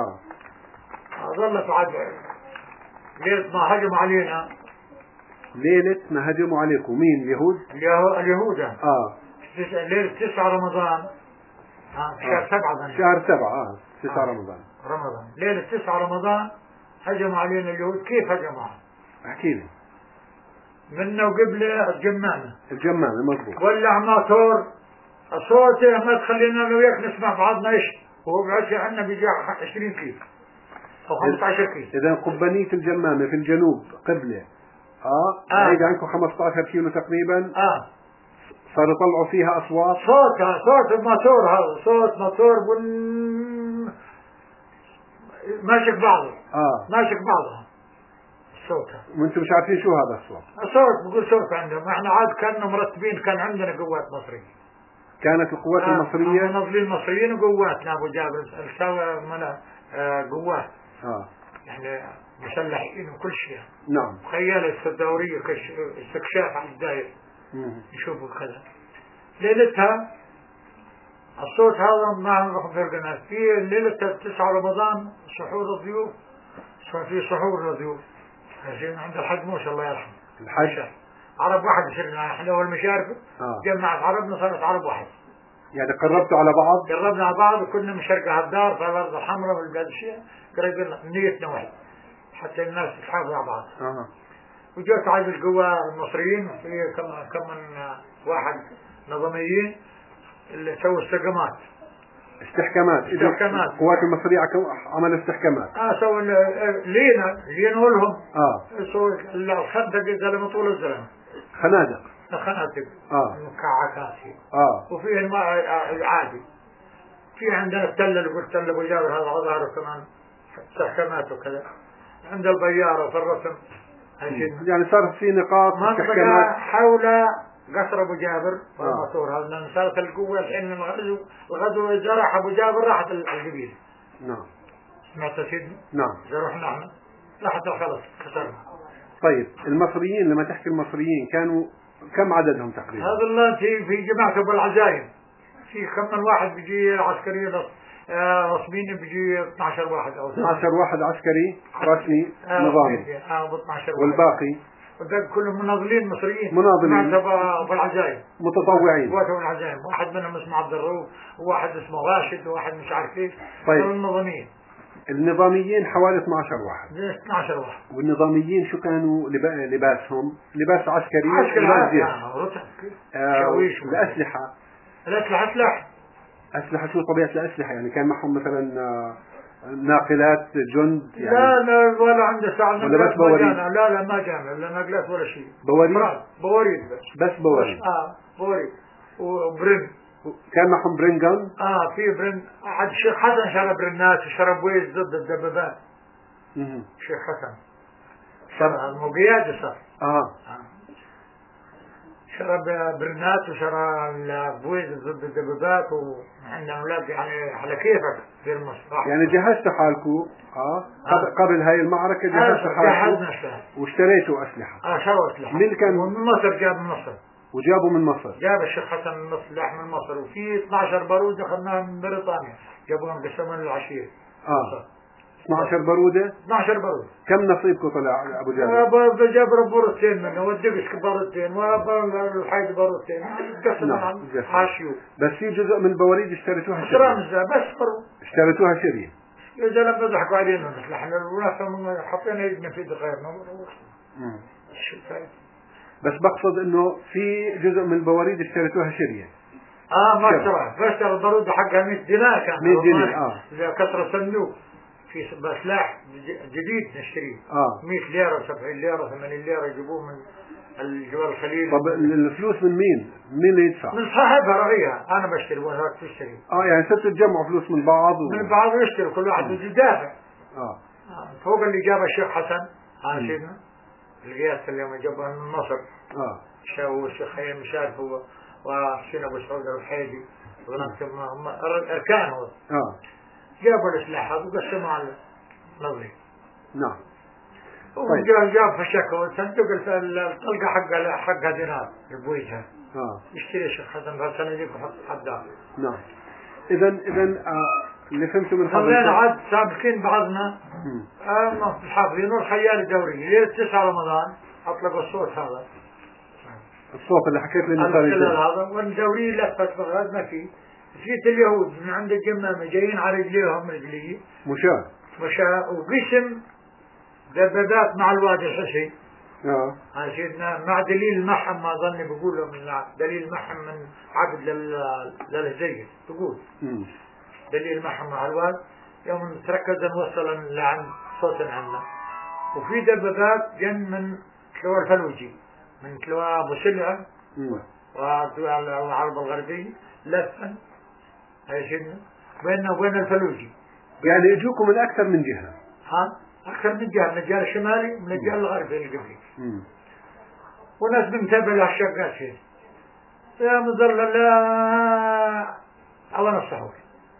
ظلت عاد ليلة ما هجموا علينا. ليلة ما هجموا عليكم مين اليهود؟ اليهود ليلة 9 رمضان شهر 7 شهر 7 9 رمضان ليلة 9 رمضان هجموا علينا اليهود. كيف هجموا؟ احكي لي. منه وقبله الجمامة مضبوط. ولع موتور صوته ما تخلينا انا وياك نسمع بعضنا ايش وهو بعد عندنا بيجي 20 كيلو او 15 كيلو. اذا قبانية الجمامة في الجنوب قبله بعيد عنكم 15 كيلو تقريبا. صاروا يطلعوا فيها اصوات صوت الموتور هذا صوت موتور ماشي بعضه صوتها وانتم مش عارفين شو هذا الصوت. بقول صوت عندهم. احنا عاد كنا مرتبين كان عندنا قوات مصرية. كانت القوات المصرية منظمين المصريين وقواتنا ابو جابر قوات يعني مسلحين وكل شيء. نعم. خيالة الدورية استكشاف على الداير يشوفوا كذا. ليلتها الصوت هذا ما نروح في القناة في ليلة 9 رمضان سحور الضيوف. في سحور الضيوف عند الحج موسى الله يرحمه الحج عرب واحد صرنا احنا والمشارف جمعت عربنا صارت عرب واحد. يعني قربتوا على بعض؟ قربنا على بعض وكنا من شرق هالدار في الارض الحمراء والبلاد الشيء قريبين نيتنا واحد حتى الناس تحافظ على بعض. وجوت عاد القوى المصريين في كم من واحد نظاميين اللي سووا استحكامات. القوات المصرية عملوا استحكامات. سووا لينا لهم. سووا الخندق زلمة طول الزلمة. خنادق. مكعكات. وفيه الماء العادي. في عندنا التل اللي قلت تل ابو جابر هذا ظهره كمان استحكامات وكذا. عند البيارة في الرسم. يعني صار في نقاط استحكامات حول قصر ابو جابر والمطور هذا لان صارت القوه الحين الغزو جرح ابو جابر راحت القبيله. نعم. سمعت سيدنا؟ نعم. رحنا احنا راحت الخلص كسرنا. طيب المصريين لما تحكي المصريين كانوا كم عددهم تقريبا؟ هذا الله في جماعه ابو العزايم في كم من واحد بيجي عسكري رسميين بيجي 12 واحد او 12 واحد عسكري رسمي نظامي. والباقي كلهم مناضلين مصريين. مناضلين ابو العزايم متطوعين. ابو العزايم واحد منهم اسمه عبد الرؤوف وواحد اسمه راشد وواحد مش عارف ايش. طيب النظاميين النظاميين حوالي 12 واحد. 12 واحد. والنظاميين شو كانوا لباسهم؟ لباس عسكري شاويش الأسلحة أسلحة شو طبيعة الأسلحة يعني كان معهم مثلا ناقلات جند يعني لا ولا عنده ساعة نقلات بواريد. لا ما جامع لا نقلات ولا شيء. بواريد بواريد بس بواريد. بواريد وبرن كان معهم برنجان؟ في برن عاد الشيخ حسن شرب برنات وشرب بويز ضد الدبابات. الشيخ حسن شرب الموقيات صار. شرب برنات وشرب بويز ضد الدبابات، وعندنا اولاد يعني على كيفك في المصلحة. يعني جهزتوا حالكم قبل هاي المعركة جهزتوا حالكم واشتريتوا أسلحة. شروا أسلحة. مين كان؟ ومن مصر جاب من مصر. وجابوا من مصر. جاب الشيخ حسن من مصر سلاح من مصر، وفي 12 بارود اخذناها من بريطانيا جابوهم قسمون العشير. 12 بارودة؟ 12 بارود. كم نصيبكم طلع أبو جابر؟ جابر بارودتين منه، والدقش بارودتين، والحيد بارودتين، قسمون عاشيو. بس في جزء من البواريد اشتريتوها شرية. بس برو اشتريتوها شرية. يا زلمة بيضحكوا علينا مثل احنا وناس حطينا يدنا في غيرنا. بس بقصد انه في جزء من البواريد اشتريتوها شرية. ما اشترى، باشترى البارود حقها 100 دينار كان. 100 دينار. إذا كسر صندوق في سلاح جديد نشتريه. 100 ليرة 70 ليرة 80 ليرة يجيبوه من الجبال الخليل. طب الفلوس من مين؟ مين اللي يدفع؟ من صاحبها رأيها. أنا بشتري وهاك تشتري. يعني صرتوا تجمعوا فلوس من بعض من بعض ويشتروا كل واحد يدافع. فوق اللي جابها الشيخ حسن سيدنا القياس اليوم جابها من مصر. شاو الشيخ خيم مشارف هو وحسين أبو سعود الحيدي هم أركان هو. جابوا الأسلحة وقسموا على نظري. نعم. جاب فشكه صندوق الطلقة حقها دينار البويجها. يشتري الشيخ حسن غسل يجيب وحط حدها. نعم. إذا اللي فهمته من حضرتك خلينا عاد سابقين بعضنا حافظين الخيال الدوري ليلة 9 رمضان أطلقوا الصوت هذا. الصوت اللي حكيت لي هذا والدوري لفت بغداد ما فيه. جيت اليهود من عند الجمامة جايين على رجليهم رجلي مشاة وقسم دبابات مع الوادي الحسي. سيدنا مع دليل محم ما ظني بقوله من دليل محم من عبد للهزية تقول دليل محم مع الواد يوم تركز وصل لعند صوت عنا. وفي دبابات جن من كلوى الفلوجي من كلوى أبو سلعة والعرب الغربي لفا هاي سيدنا بيننا وبين الفلوجي. يعني يجوكم من أكثر من جهة. أكثر من جهة، من الجهة الشمالي ومن الجهة الغربية اللي قبلي. وناس بنتابع لهالشقات فيه. يا مضر لا أولا الصحور.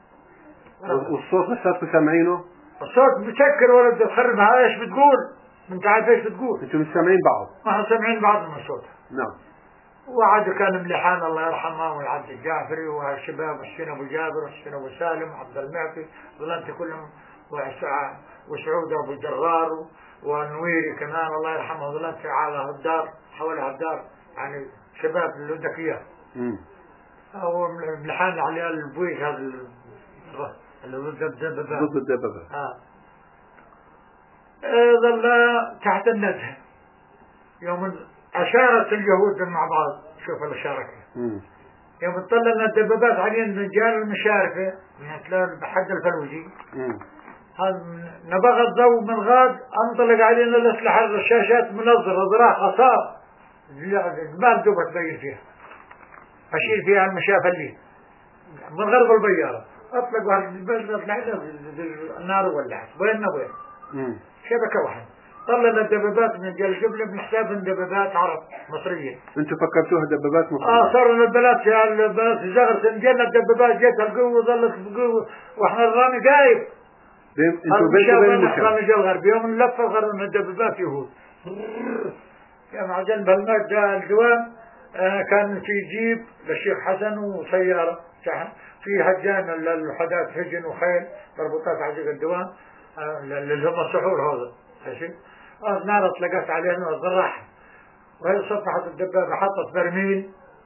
والصوت لساتكم سامعينه؟ الصوت بتسكر ولا بتخربها. ايش بتقول؟ انت عارف ايش بتقول؟ انتم مش سامعين بعض؟ ما احنا سامعين بعض من الصوت. نعم. وعاد كان مليحان الله يرحمه والعبد الجعفري والشباب والسين ابو جابر والسين ابو سالم وعبد المعطي ظلمت كلهم وسعود ابو جرار والنويري كمان الله يرحمه ظلمت على الدار حولها الدار يعني شباب الذكية. هو مليحان على البويش هذا اللي ضد الدبابة. ظل تحت النزهة يوم أشارت اليهود مع بعض. شوف الإشارة يوم اطلعنا الدبابات علينا الرجال المشارفة من حق الفلوجي نبغى الضوء من غاد انطلق علينا الأسلحة الشاشات منظرة ذراع أصاب ما بدوبة تبين فيها أشيل فيها المشافة اللي من غرب البيارة أطلقوا النار ولعت وين شبكة واحدة. طلعنا الدبابات من الجيل قبل بنحساب دبابات عرب مصرية. انتوا فكرتوها دبابات مصرية؟ صاروا البنات يا البنات زغرت جينا الدبابات جت القوة ظلت بقوة واحنا الرامي قايب. انتوا بينكم وبين المشاة. الرامي جا الغرب يوم نلف الغرب من الدبابات يهود. يا معجن بالمات جاء الدوام كان في جيب للشيخ حسن وسيارة شحن في هجان الوحدات هجن وخيل مربوطات على الدوام اللي هم السحور هذا ماشي. نار اطلقت علينا الضراح وهي صفحت الدبابة حطت برميل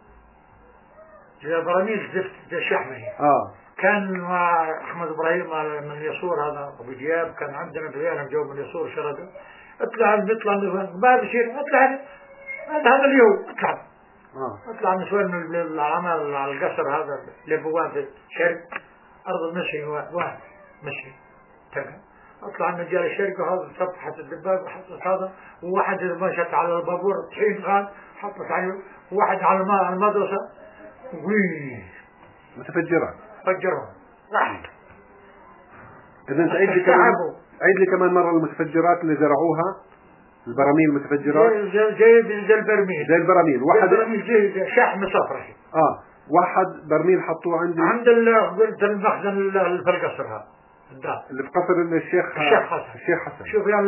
براميل زفت شحمه. كان مع احمد ابراهيم من يسور هذا ابو دياب كان عندنا بيانهم جو من يسور شرده اطلع ما بشير اطلع هذا اليوم اطلع نسوان من العمل على القصر هذا اللي بوابه شرق ارض المشي واحد مشي اطلع من رجال الشركه هذا صفحت الدباب وحطت هذا وواحد مشت على البابور طحين غاد حطت عليه وواحد على المدرسه متفجرات فجرهم راح. إذا أنت عيد لي كمان مرة المتفجرات اللي زرعوها، البراميل المتفجرات زي البرميل. زي البراميل. واحد زي شحم صفرة. واحد برميل حطوه عند قلت المخزن في القصر هذا اللي في قصر الشيخ حسن. شوف يعني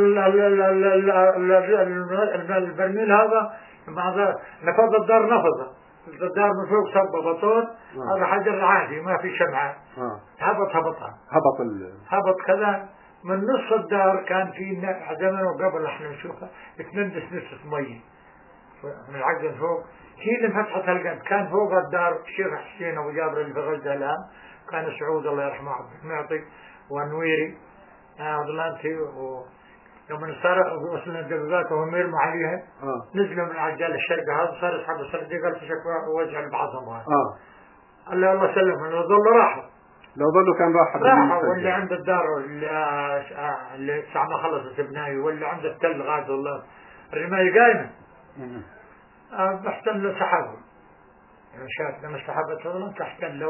البرميل هذا نفض الدار، نفضه الدار من فوق صب بطون. هذا حجر عادي ما في شمعة. هبط كذا من نص الدار. كان في زمان وقبل احنا نشوفها تندس نصف مية من العقد فوق. هي اللي فتحت القلب. كان فوق الدار الشيخ حسين ابو جابر اللي في غزة الان، كان سعود الله يرحمه عبد المعطي والنويري ظلانتي. لما صار وصلنا الدبابات وهم يرموا عليها نزلوا من عجال الشرقة هذا، صار يسحبوا الصديق في شكوى ووجع لبعضهم. الله سلم. لو ظلوا كان راحوا. واللي عند الدار اللي ساعة ما خلصت بنايه، واللي عند التل غاد والله الرماية قايمة. احتلوا سحبوا. شاف لما سحبت ظلم احتلوا.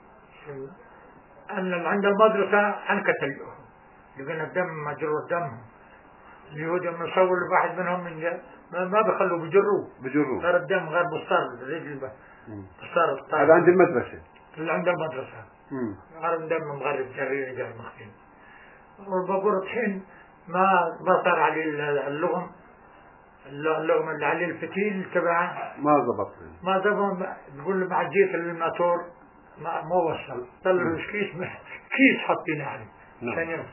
أن عند المدرسة انقتلوا، لقينا الدم مجروح دمهم. اليهود لما يصور واحد منهم من ما بيخلوا بجروه. صار الدم غير بصار رجل بصار. هذا عند المدرسة. اللي عند المدرسة غير دم مغرب جري رجال مخفين. والبابور الحين ما صار عليه اللغم اللي عليه الفتيل تبعه ما زبط. بيقول مع جيت الماتور ما وصل. طلعوا كيس حاطين عليه عشان يوصل.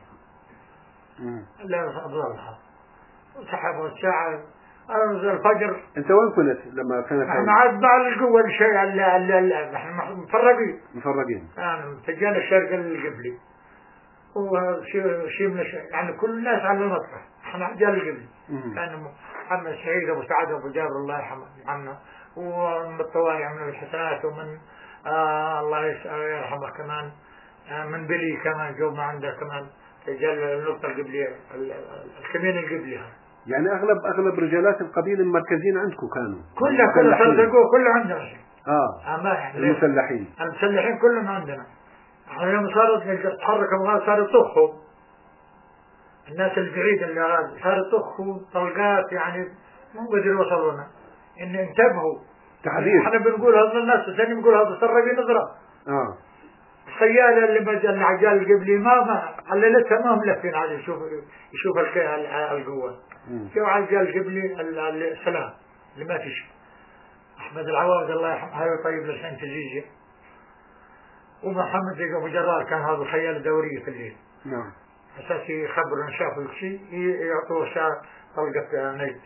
لا أضربها وسحبوا الساعة. أنا الفجر. أنت وين كنت لما كانت؟ أنا عاد مع القوة الشيء إحنا مفرقين. أنا تجانا الشرق القبلي وشيء من الشيء يعني كل الناس على المطرح. إحنا رجال القبلي. كان محمد سعيد أبو سعد أبو جابر الله يرحمه، ومن الطوائع من الحسنات، ومن الله يرحمه كمان من بلي كمان جو ما عنده كمان رجال النقطة القبلية الكمين القبلي. يعني أغلب رجالات القبيلة المركزين عندكم كانوا كلها صدقوا كله عندنا شيء. المسلحين كلهم عندنا. احنا يوم صارت تحرك أبغال صاروا يطخوا الناس البعيدة اللي صاروا يطخوا طلقات، يعني مو قدروا يوصلونا. إن انتبهوا تحذير. احنا بنقول هذا الناس الثاني بنقول هذا سرقين نضرب. السيالة اللي عجال قبلي ما حللتها ما هم لفين عليه. يشوف القوة. شو عجال قبلي السلام اللي ما فيش. أحمد العواز الله يرحمه هاي طيب لسان تزيزي، ومحمد أبو جرار كان هذا خيال دورية في الليل. أساسي يخبرون شافوا شيء يعطوه طلقة نجد.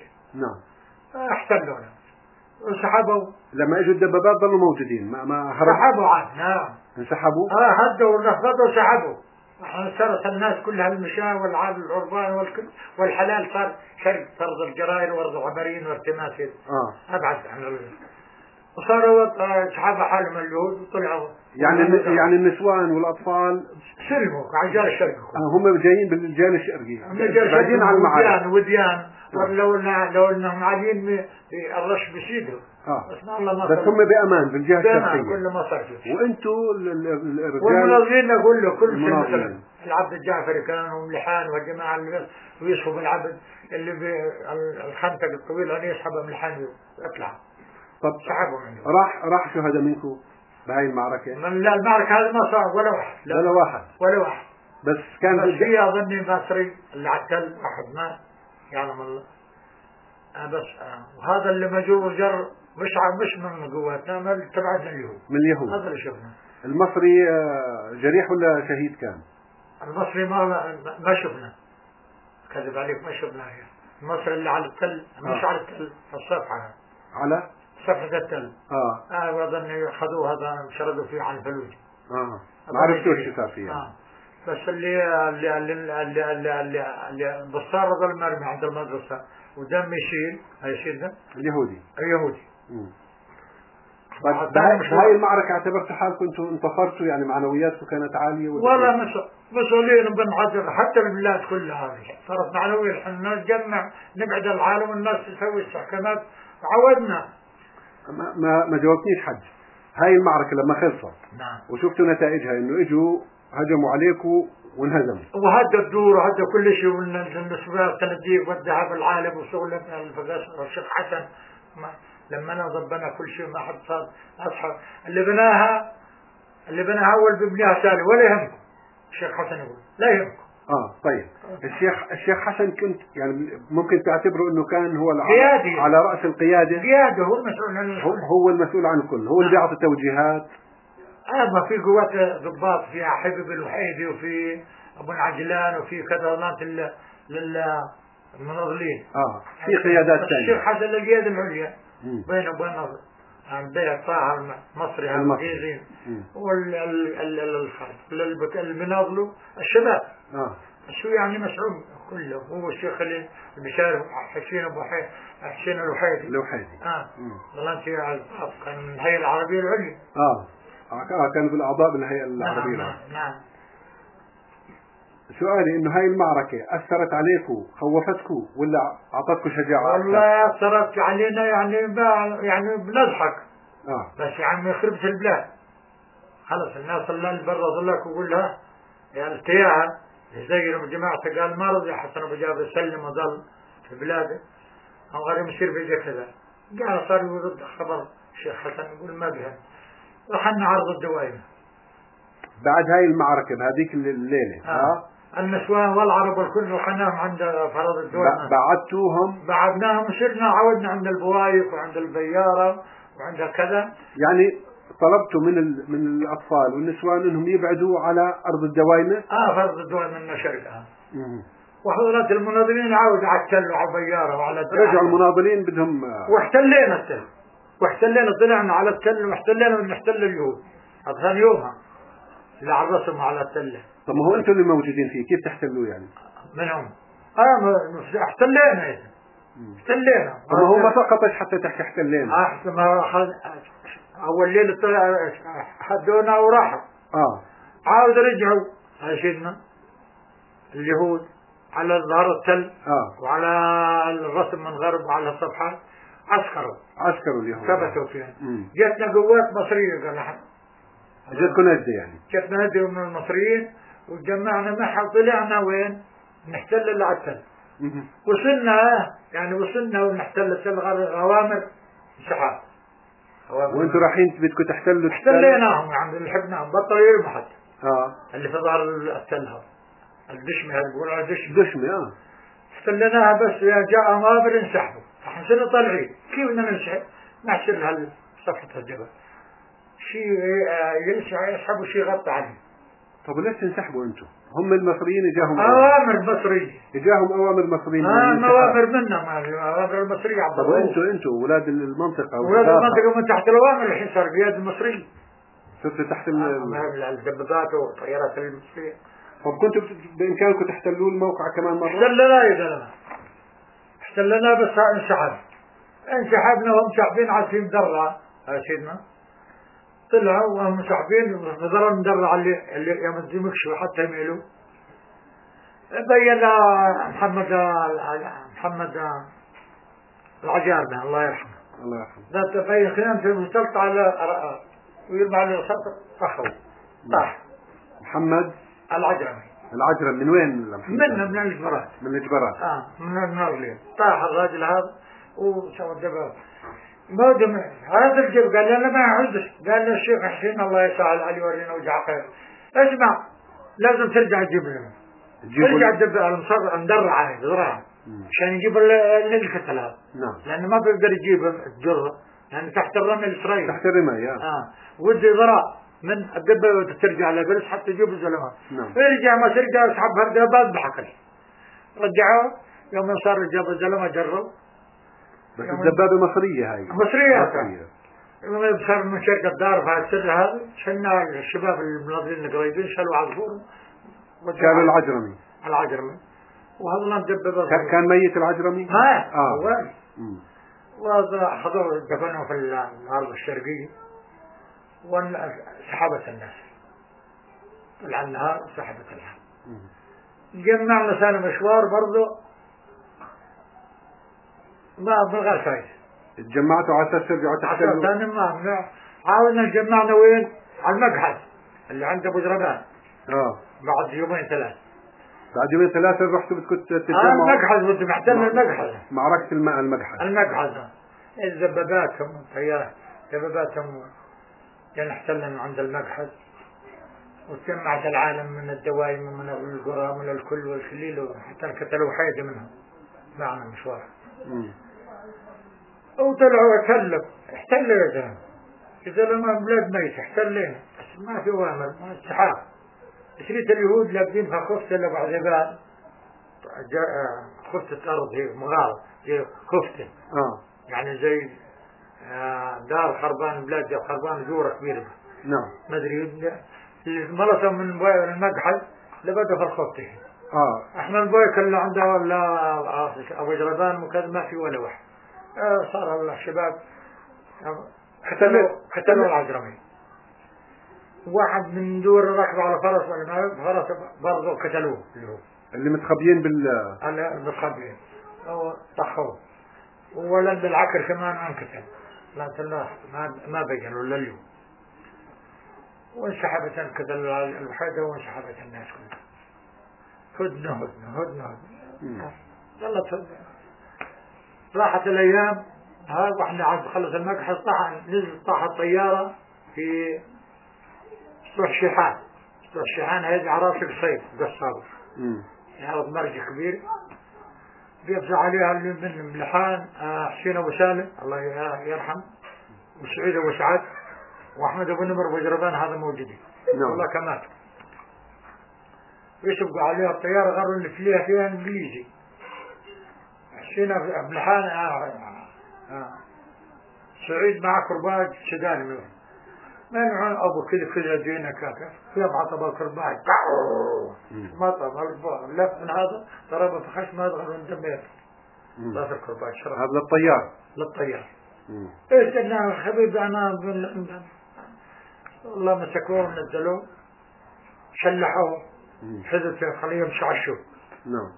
احتلونا وسحبوا. لما اجوا الدبابات ظلوا موجودين ما هربوا. سحبوا عاد. انسحبوا. هدوا ونفضوا وسحبوا. صارت الناس كلها المشاة والعاب العربان والحلال صار شرق فرض الجرائر وارض عبرين وارتماسي. ابعد عن وصاروا سحبوا حالهم اليهود وطلعوا. يعني النسوان والاطفال سلموا عجال الشرق. هم جايين بالجال الشرقي. بعدين على المعارض وديان لو انهم عاليين الرش بسيدهم. بس هم بأمان بالجهة الشرقية. كل ما صار فيه. وانتوا الرجال والمناظرين اقول له كل شيء مثلا العبد الجعفري كان وملحان والجماعة اللي ويصحوا بالعبد اللي بالخنطق الطويل أن يسحبوا ملحان يطلع. طب سحبوا منه. راح شهداء منكم بهاي المعركة؟ لا المعركة هذه ما صار ولا واحد. بس كان هي أظني مصري اللي عتل واحد مات يعلم الله. بس وهذا اللي مجور جر مش من قواتنا ما تبعدنا من اليهود. هذا اللي شفنا. المصري جريح ولا شهيد كان؟ المصري ما شفنا. كذب عليك ما شفنا. المصري اللي على التل مش على التل الصفحة على صفحة التل. أظن خذوه هذا شردوا فيه عن الفلوج. ما عرفتوا شو صار فيه. بس اللي بصار ظل مرمي عند المدرسة ودم يشيل ده اليهودي. بهاي المعركة اعتبرتوا حالكم انتم انتصرتوا، يعني معنوياتكم كانت عالية والله مسؤولين بنحضر حتى البلاد كلها هذه صارت معنوية. الناس جمع نبعد العالم والناس تسوي استحكامات عودنا. ما جاوبتنيش حد. هاي المعركة لما خلصت نعم وشفتوا نتائجها انه اجوا هجموا عليكم وانهزموا وهدى الدور وهدى كل شيء والنسبة التنديق والذهب العالم وشغل الفقاس والشيخ حسن لما انا ضبنا كل شيء ما حد صار اصحى اللي بناها اول ببنيها ثاني ولا يهمكم. الشيخ حسن يقول لا يهمكم. طيب الشيخ حسن كنت يعني ممكن تعتبره انه كان هو قيادي على رأس القيادة. قيادة هو المسؤول عن الكل. هو المسؤول عن الكل، هو اللي بيعطي توجيهات. ما في قوات ضباط في حبيب الوحيدي وفي ابو العجلان وفي كذا للمناضلين. في قيادات ثانية. الشيخ حسن القيادة العليا بينه وبين البيع طه المصري الانجليزي المناضلوا الشباب. شو يعني مسعود كله هو الشيخ اللي بشار حسين ابو حسين الوحيدي. ظلنتي كان من الهيئة العربية العليا. كانوا بالاعضاء بالهيئة العربية. نعم. سؤالي انه هاي المعركة اثرت عليكم خوفتكم ولا اعطتكم شجاعة؟ والله اثرت علينا يعني بنضحك بس يعني خربت البلاد خلص. الناس اللي برا ظلك وقول لها يا التياها زي جماعته قال ما رضي حسن ابو جابر سلم وظل في بلاده او غير يصير بيجي كذا قال صار يرد خبر الشيخ حسن يقول ما بها رحنا عرض الدوائر بعد هاي المعركة بهذيك الليلة. النسوان والعرب والكل رحناهم عند فرض الدوائر. بعدتوهم؟ بعدناهم وصرنا عودنا عند البوايق وعند البيارة وعند كذا. يعني طلبتوا من الأطفال والنسوان انهم يبعدوا على أرض الدواينة؟ فرض الدواينة من شرقها. وحضرات المناضلين عاودوا على التل وعلى البيارة وعلى الدواينة. رجعوا المناضلين بدهم واحتلينا التل واحتلينا طلعنا على التل واحتلينا ونحتل اليهود. هذا ثاني يومها اللي عرسهم على التل. طب ما هو انتم اللي موجودين فيه كيف تحتلوه يعني؟ منهم احتلينا احتلينا. ما هو ما سقطش حتى تحكي احتلينا. اول ليلة طلع حدونا وراحوا. عاود رجعوا على سيدنا اليهود على ظهر التل وعلى الرسم من غرب وعلى الصفحات عسكروا اليهود ثبتوا فيها. جتنا قوات مصرية قال نحن جتكم ندي يعني جتنا ندي من المصريين وجمعنا معها وطلعنا وين نحتل العتل. وصلنا ونحتل التل غوامر انسحاب. وانتوا رايحين بدكم تحتلوا؟ احتليناهم يعني لحقناهم بطلوا يرموا حتى. اللي في ظهر التل هذا الدشمي هذا بيقولوا على دشمي. احتلناها بس جاء غابر انسحبوا. احنا صرنا طالعين كيف بدنا ننسحب؟ نحشر صفحة الجبل شيء يسحبوا شيء غطى عنه. طب ليش تنسحبوا انتم؟ هم المصريين اجاهم اوامر مصرية. اجاهم اوامر مصريين. اوامر منا اوامر المصرية. طب انتم اولاد المنطقة من تحت الاوامر الحين صار قيادة المصريين. صرتوا تحت الدبابات والطيارات المصرية. طب كنتوا بامكانكم تحتلوا الموقع كمان مرة؟ احتلنا بس انسحبنا وهم ساحبين على في مدرعة سيدنا طلعوا وهم ساحبين نظروا المدرعة اللي يوم الدمكشوا حتى يميلوا. بين محمد العجارنا الله يرحمه ذات بين خيانته المستلط على ويرمى على الخط طاح محمد العجرم من وين؟ من الجبرات. من الجبرات. من النار طاح الراجل هذا وسوى الدباب. هذا الجب قال لنا ما عندش. قال له الشيخ حسين الله يسهل علي ورينا وجع خير. اسمع لازم ترجع تجيب لنا. ترجع الدباب ندرع عليه ذراع عشان يجيب القتل هذا. لأنه ما بيقدر يجيب الجرة لأنه تحت الرمل الإسرائيلي. تحت الرماية. ودي ذراع من الدبابة ترجع لبرس حتى يجيب الزلمات. يرجع ما ترجع يسحب الدبابات بحقل. رجعوا يوم صار الجبل الزلمة جروا. بس الدبابة مصرية هاي. مصرية. يوم صار من شركة دار في السر هذا شلنا الشباب المناضلين القريبين شالوا عصفور. شالوا العجرمي. وهذا الدبابة. كان ميت العجرمي؟ مات. وهذا حضروا دفنوا في الأرض الشرقية. وسحبت الناس طلع النهار وسحبت النهار. جمعنا ثاني مشوار برضو ما بغير فايدة. تجمعتوا على اساس ترجعوا تحتلوا؟ ثاني ما عاوزنا جمعنا وين؟ على المقحز اللي عند ابو جربان. بعد يومين ثلاث. بعد يومين ثلاثة رحتوا بدكم تتجمعوا؟ المقحز بدي محتل المقحز. معركة المقحز. المقحز. الدباباتهم طيارات دباباتهم كان احتلنا عند المقحز. وجمعت العالم من الدوائم ومن القرى ومن الكل والكليل حتى قتلوا حيدة منهم معنا مشوار. وطلعوا اكلم احتلوا يا زلمه اذا لما بلاد ميت احتلينا بس ما في اوامر ما استحاق. شريت اليهود لابدين في خفته لبع جبال خفته ارض هي مغاره زي خفته يعني زي دار خربان بلاد خربان جوره كبيره. نعم ما ادري الملصه من المقحز لبدا في الخفته. احنا البويك اللي عنده ولا ابو جربان وكذا ما في ولا واحد. صار الشباب قتلوا العجرمي. واحد من دور ركب على فرس ولا فرس برضه قتلوه اللي متخبيين المتخبيين طخوه وولد بالعكر كمان انقتل لكن الله ما بينوا الا اليوم. وانسحبت انقتل الوحيده وانسحبت الناس كلها. هدنه يلا راحت الايام هاي واحنا عاد خلص المقحز طاحت طياره في سطوح شيحان. سطوح شيحان هذه على راسك صيد قصار يعرض مرج كبير بيفزع عليها اللي من ملحان حسين ابو سالم الله يرحم وسعيد ابو سعد واحمد ابو نمر ابو جربان هذا موجودين والله كمان ويسبقوا عليها الطياره غروا اللي فيها انجليزي. حسين ابو لحان سعيد مع كرباج سوداني ما ينعون ابو كذا دينا كاكا يبعث ابو كرباج ما طب لف من هذا ضربه في خشم هذا غير دميت ضرب الكرباج هذا للطيار ايش قلنا حبيبي انا والله مسكوه ونزلوه شلحوه حدث خليه يمشي على الشوك. نعم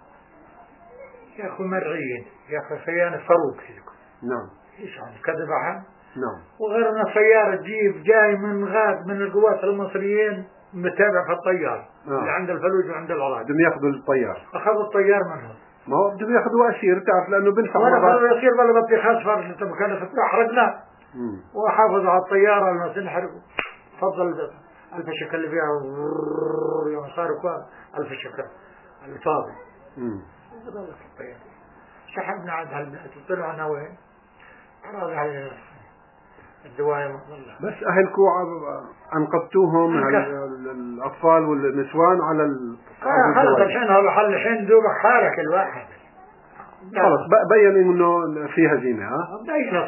يا اخو مرعيين يا اخو خيانه فاروق فيكم. نعم ايش عن كذب عن. نعم وغيرنا سيارة جيب جاي من غاد من القوات المصريين متابع في الطيار اللي عند الفلوج وعند العراق. بدهم ياخذوا الطيار. اخذوا الطيار منهم. ما هو بدهم ياخذوا أشير تعرف لأنه بنفع. ولا خلوا يصير ولا بطيخ أصفر أنت مكلف حرقنا. وحافظوا على الطيارة لما تنحرق. فضل الفشك اللي فيها يوم صاروا كوار الفشك الفاضي. ضلت الطيارة. سحبنا عند هالبلاد وطلعنا وين؟ عراضي على الدوايم. بس أهلكم أنقذتوهم الأطفال والنسوان على خلص الحين هذا حل الحين دوبك حارك الواحد. خلص بين إنه في هزيمة. بين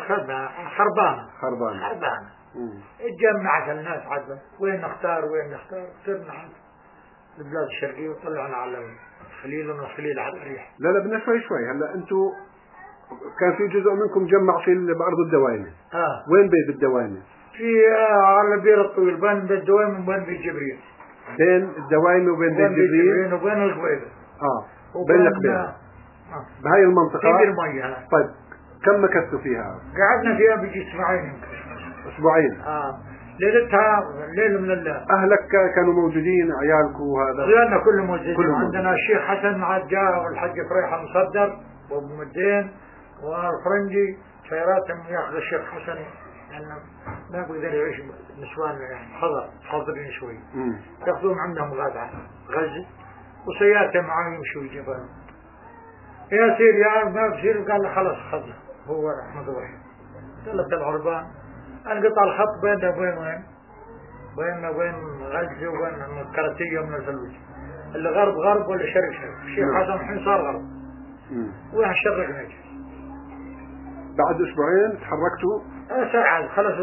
خربانة. اتجمعت الناس عدل وين نختار صرنا عند البلاد الشرقية وطلعنا على الخليل والخليل على الريح. لا بدنا شوي هلا أنتوا كان في جزء منكم جمع في بأرض الدوايمة. وين بيت الدوايمة؟ في على البير الطويل بين بيت الدوايمة وبين بيت جبريل. بين الدوايمة وبين بيت جبريل وبين القبيلة. بين القبيلة. بهاي المنطقة. في المية. طيب كم مكثتوا فيها؟ قعدنا فيها بيجي أسبوعين. ليلتها ليلة من الله. أهلك كانوا موجودين عيالك وهذا؟ عيالنا كلهم موجودين. عندنا الشيخ حسن عاد جاء والحج فريحة مصدر وابو مدين والفرنجي سياراتهم ياخذ الشيخ حسن لأنه ما يقدر يعيش نسوان يعني حاضرين شوي. ياخذوهم عندهم غزة وسيارته معاه يمشوا يجيبهم. يا سير يا ما بصير قال له خلاص خذنا هو أحمد وحيد. ثلاث العربان انقطع الخط بيننا وبين غزة وبين الكراتية ومن الفلوج. اللي غرب ولا شرق. الشيخ حسن الحين صار غرب. وين الشرق نجي. بعد أسبوعين تحركتوا؟ ساعة خلص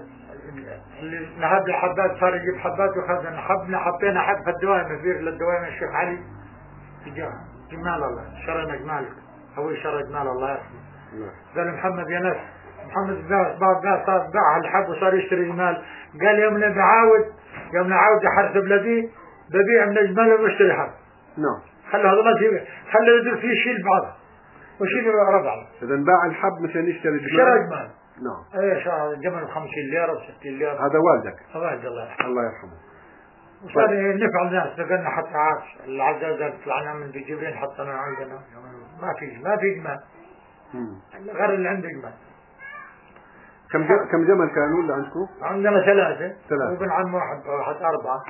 نهب الحبات صار يجيب حبات وخذنا حبينا حب في الدوائم في للدوائم الشيخ علي جمال الله شرينا جمال هو شرى جمال الله يرحمه. قال محمد يا ناس محمد بعض ناس صار باع الحب وصار يشتري جمال. قال يوم نعاود حرث بلدي ببيع من الجمال واشتري حب. نعم. خلي هذا ما فيه خلي يدير فيه شيء بعض وشيء ربع. إذا باع الحب مشان يشتري جمال. شرى جمال نعم. ايه شهر جمل 50 ليرة و60 ليرة. هذا والدك؟ والد الله يرحمه. الله يرحمه. وصار نفع الناس، نقلنا حتى عاش العزازة طلعنا من جبرين حطنا عندنا، ما في جمال. غير اللي عنده جمال. كم جمل كانوا اللي عندكم؟ عندنا ثلاثة. ثلاثة. وابن عم واحد 4.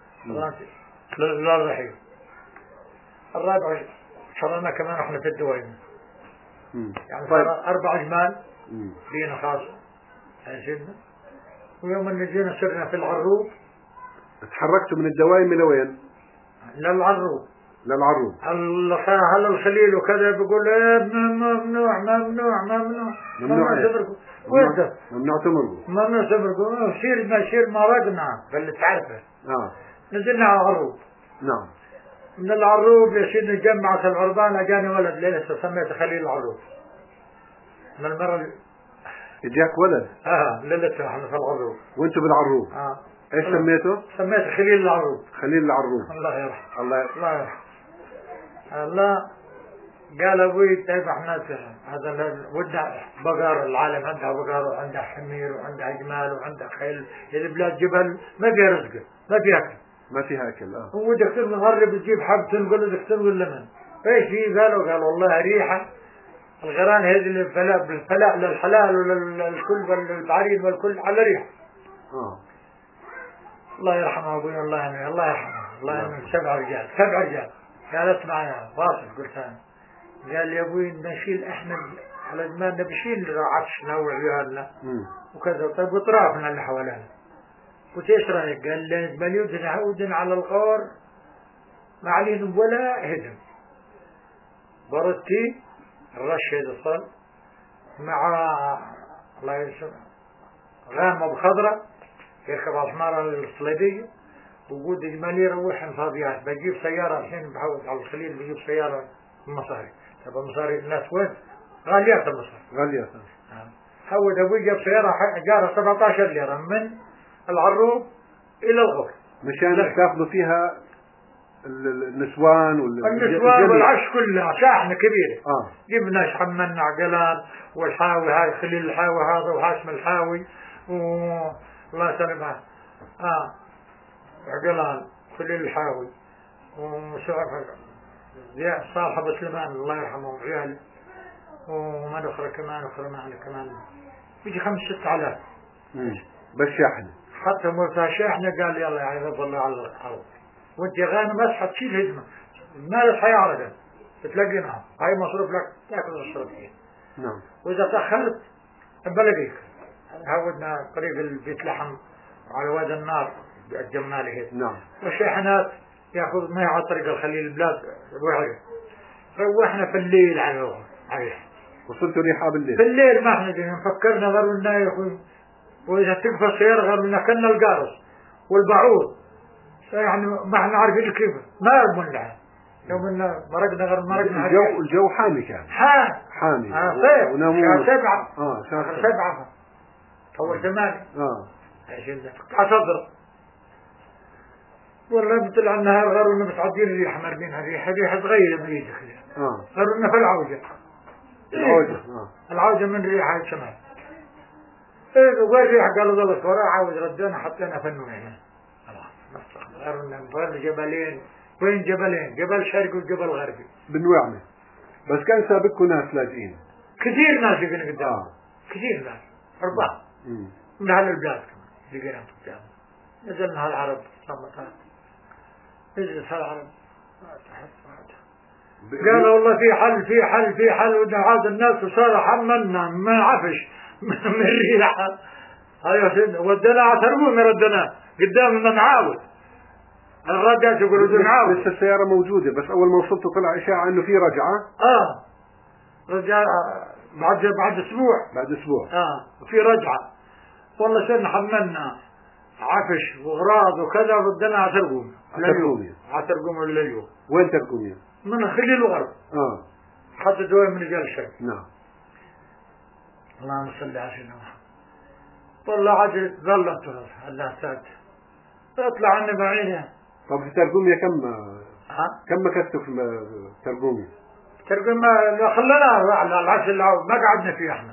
للرحيل. الرابع شرنا كمان احنا في الدوين. يعني صار 4 جمال لينا خاصة. عايشنا. ويوم اللي جينا صرنا في العروب. تحركتوا من الدوايم إلى وين؟ للعروب. للعروب. هلا الخليل وكذا بيقول ممنوع تمرقوا. ممنوع تمرقوا. ممنوع تمرقوا. شير مرقنا اللي تعرفه. نزلنا على العروب. نعم. من العروب يصير نجمع العربان. اجاني ولد ليلة سميته خليل العروب. من المرة اجاك ولد؟ ليلة احنا في العروب. وانتوا بالعروب؟ ايش سميته؟ سميته خليل العروب. خليل العروب. الله يرحمه. الله يرحمه. الله قال ابوي طيب احنا هذا ودنا بقر. العالم عندها بقر وعندها حمير وعندها جمال وعندها خيل. البلاد جبل ما فيها رزق ما فيها اكل. ما فيها اكل. هو دكتور مغرب يجيب حب تنقل له دكتور ولا من ايش هي؟ قال والله ريحه الغران هذه بالفلاء للحلال وللكل والبعرين والكل على ريحه. الله يرحمه ابوي. الله يرحمه. الله يرحمه. 7 رجال. قال اسمع يا واصل. قلت انا. قال لي ابوي نشيل احنا على زماننا بشيل عطشنا وعيالنا وكذا. طيب وطرافنا اللي حوالينا. قلت ايش رايك؟ قال لي بل يودن على الغار ما عليهم ولا هدم. بردتي الرش هذا صار مع الله يسلمك غامة بخضرة يركب على الحمارة الصليبية. وجود جمالي يروح فاضيات. بجيب سيارة الحين بحوز على الخليل بجيب سيارة مصاري. طب مصاري الناس وين؟ غاليات المصاري. غاليات. حود ابوي جاب سيارة جارة 17 ليرة من العروب الى الغور مشان تاخذوا فيها النسوان والعش كلها. شاحنة كبيرة. جبنا حملنا عقلان والحاوي هاي خليل الحاوي هذا وهاشم الحاوي والله يسلمها عقلان خليل الحاوي ومشعر صالح ابو سليمان الله يرحمه وعياله ومن اخرى كمان معنا كمان بيجي 5-6 آلاف بس شاحنة. حتى مرتاح شاحنة. قال يلا يا عيب الله على الأرض وانت غانم بس حتشيل هجمة ما لك حيعرض تلاقينها هاي مصروف لك تاكل وتشرب فيه. نعم. واذا تاخرت بلقيك. هودنا طريق البيت لحم على واد النار الجمالي هيك. نعم. والشاحنات ياخذ ما على طريق الخليل البلاد وعرف. روحنا في الليل عليه. وصلتوا ريحة بالليل؟ بالليل ما احنا جينا فكرنا غيرنا يا اخوي. واذا تكفى السيارة غيرنا كنا القارص والبعوض يعني ما احنا عارفين كيف ما يرمنا. يوم إن مرقنا الجو حامي كان. حامي. صيف. وناموس. شهر 7 طول 8. عشان حصدر والله بطلع النهار غيرنا متعدين الريح مرمين ريحة صغيرة من يدك. غيرنا في العوجة. العوجة من ريحة الشمال. وين ريحة قالوا ظل الصورة عاوز ردنا حطينا في النوم. غيرنا غير جبلين. وين جبلين؟ جبل شرقي وجبل غربي. بالنوعمة. بس كان سابقكم ناس لاجئين. كثير ناس يجون قدام. كثير ناس 4 من أهل البلاد كمان لقينا قدام. نزلنا هالعرب صمتات. نزلت هالعرب. قالوا والله في حل ودعاء الناس وصار حملنا ما عفش من ريحة. هاي ودنا على تربوم ردنا قدامنا نعاود. الرجال يقولوا نعاود. لسه السيارة موجودة بس أول ما وصلت طلع إشاعة إنه في رجعة. رجال بعد أسبوع. وفي رجعة. والله صرنا حملنا عفش وغراض وكذا ودنا على ترقوم. على ترقوم لليوم. وين ترقوم؟ من خليل الغرب. حتى دوام من رجال الشرق. نعم. اللهم صل على سيدنا محمد. والله عجل ظلت الله ساد. اطلع عنا بعينه. طب في ترقومية كم مكثتوا في ترقومية؟ ترقومية خلنا على العشر ما قعدنا فيه احنا.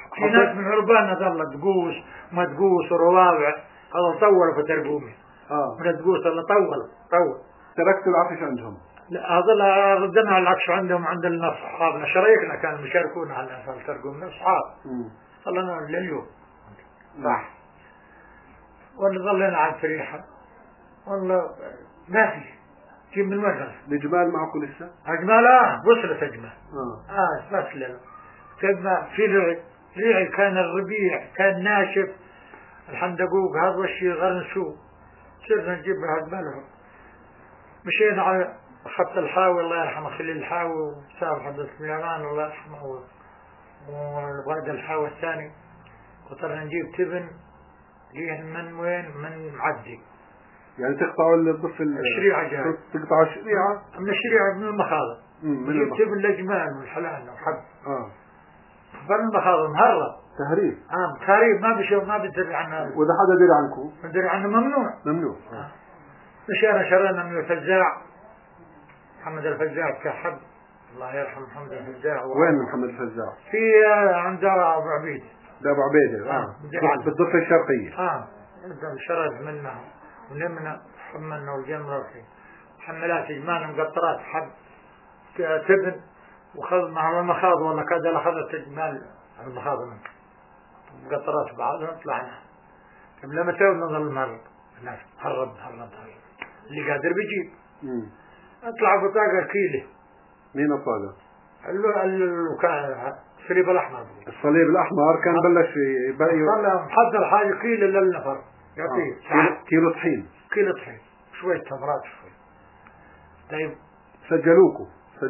في ناس من عرباننا ظلت تقوس ما تقوس ورواوع، هذا طول في ترقومي. من تقوس الله طول. تركت العفش عندهم؟ لا هذا ردنا على العفش عندهم، عند الناس أصحابنا شريكنا كانوا يشاركونا على الترقوم أصحاب. صلنا لليوم. صح. ظلينا على الفريحة. والله ما في. كيف من المدرسة. الجمال معكم لسه؟ أجمال وصلت أجمال. بس لا. كنا في ريعي كان الربيع كان ناشف، الحندقوق هذا والشيء غرنسو، صرنا نجيب أجمالهم. مشينا على خط الحاوي الله يرحمه خليل الحاوي وسامح عبد السميران الله يرحمه والوالد الحاوي الثاني، وصرنا نجيب تبن ليه من وين؟ من معدي. يعني تقطعوا الضف الشريعة جاي. تقطعوا الشريعة؟ من الشريعة من المخاض. نجيب تبن الأجمال والحلال وحب. بل المخاض مهرب. تهريب. تهريب ما بيشوف ما بيدري عنه. وإذا حدا دري عنكم؟ بيدري عنه ممنوع. ممنوع. شرينا من الفزاع محمد الفزاع كحب الله يرحم محمد الفزاع. وين محمد الفزاع؟ في عند أبو عبيد. ده أبو عبيدة. بالضفة الشرقية. شرد منه ونمنا حملنا والجمرة وشي حملات إجمال مقطرات حب تبن وخذ مع المخاض والله كذا أخذت إجمال المخاض منه مقطرات بعضها طلعنا. لما سوي نظل المرض الناس هرب اللي قادر بيجيب. اطلع بطاقة كيلة. مين الطاقة؟ كان الصليب الأحمر. الصليب الأحمر كان بلش محضر حاجة كيلة للنفر يعطيه كيلو طحين. كيلو طحين شوية تمرات شوي. طيب سجلوا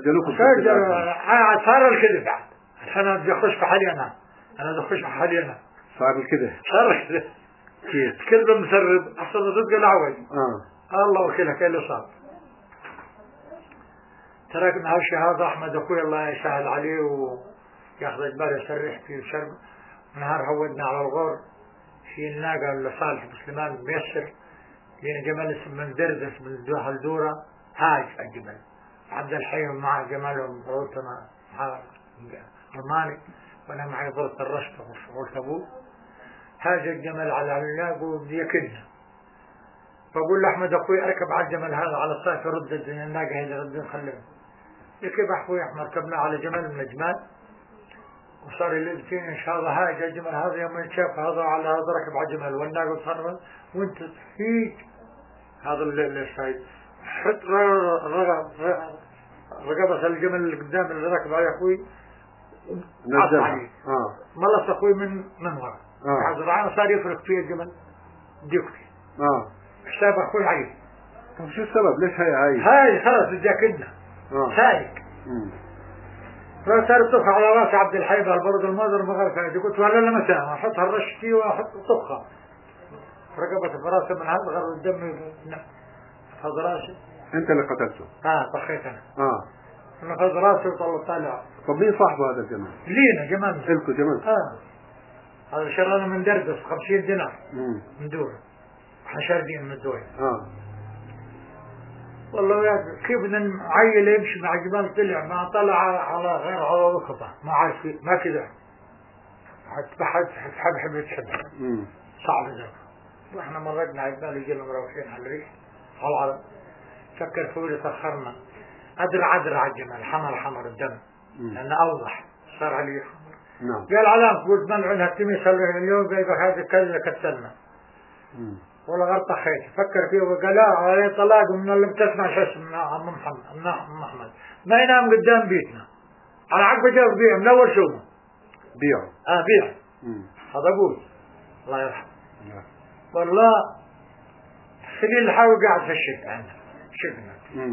صار الكذب بعد. أنا بدي أخش في حالي أنا بدي أخش في حالي أنا. صار الكذب. كيف؟ كذب مسرب أحسن صدق العوج. الله وكيلك اللي صار. تركنا هالشهادة أحمد أخوي الله يسهل عليه وياخذ الجبال يسرح فيه وشرب. نهار هودنا على الغور في الناقة اللي صالح مسلمان ميسر لين جمال اسم من دردس من دوحة الدورة هاج الجبل عبد الحي مع جمالهم روتنا مع رماني وانا معي ضرط الرشفة وشغلت ابوه هاج الجمل على الناقة وبيكلنا فقول لاحمد اخوي اركب على الجمل هذا على الصيف يرد الناقة هذه رد نخليه يكيب اخوي احمد ركبنا على جمل من الجمال وصار يلد فينا ان شاء الله هاج الجمل هذا يوم يتشاف هذا على هذا ركب على الجمل والناقة صار وانت فيك هذا اللي شايف حط رقبة الجمل اللي قدام اللي ركب عليه اخوي نزلها ملص اخوي من ورا هذا صار يفرق فيه الجمل ديكتي حساب اخوي عليه. طب شو السبب ليش هاي خلاص جاكدنا سايق فصار طفح على راس عبد الحي البرد الماضر مغرفة قلت ولا لا مساء احطها الرش فيه واحط طفخه رقبة فراسه من هذا غير الدم هذا راسي. انت اللي قتلته؟ طخيت انا. انا خذ راسي وطلع طالع. طب مين صاحبه هذا الجمال؟ لينا جمال. الكو جمال. هذا شرانا من دردس 50 دينار. من دور. احنا شاردين من الدور. والله يا كيف بدنا عيل يمشي مع جمال طلع ما طلع على غير على وقفه ما عارف ما كذا. حتحب يتحب. صعب ذلك. واحنا مرقنا على جبال يجي مروحين على الريح على العرب فكر فوري تأخرنا أدرع على الجمال حمر الدم لأنه أوضح صار عليه حمر. قال علام قلت منعونها التميس اليوم قال هذا كذا كتلنا ولا غير طخيت فكر فيه وقال لا عليه طلاق من اللي بتسمع شو اسمه عم محمد ما ينام قدام بيتنا على عقب جاب بيع من أول شو بيع بيع هذا أقول الله يرحمه والله خليل الحاوي قاعد في الشرك عندنا شفنا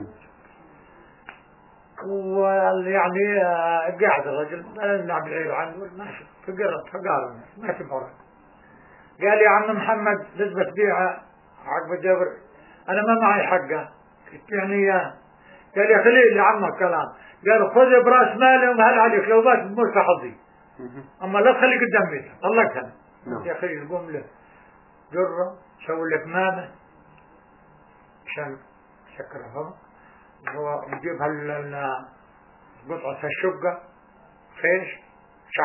ويعني قاعد الرجل نلعب العيب عنه ماشي فقال ما تبعه قال يا عم محمد لازم تبيعها عقب جابر انا ما معي حقه قلت يعني اياه قال يا خليل يا عمك كلام قال خذ براس مالي ومهل عليك لو بات بموت حظي اما لا تخليك قدام بيتك طلقت انا يا خليل قوم له جرة سوي لك مامة عشان سكرها هو يجيب قطعة الشقة فيش شعر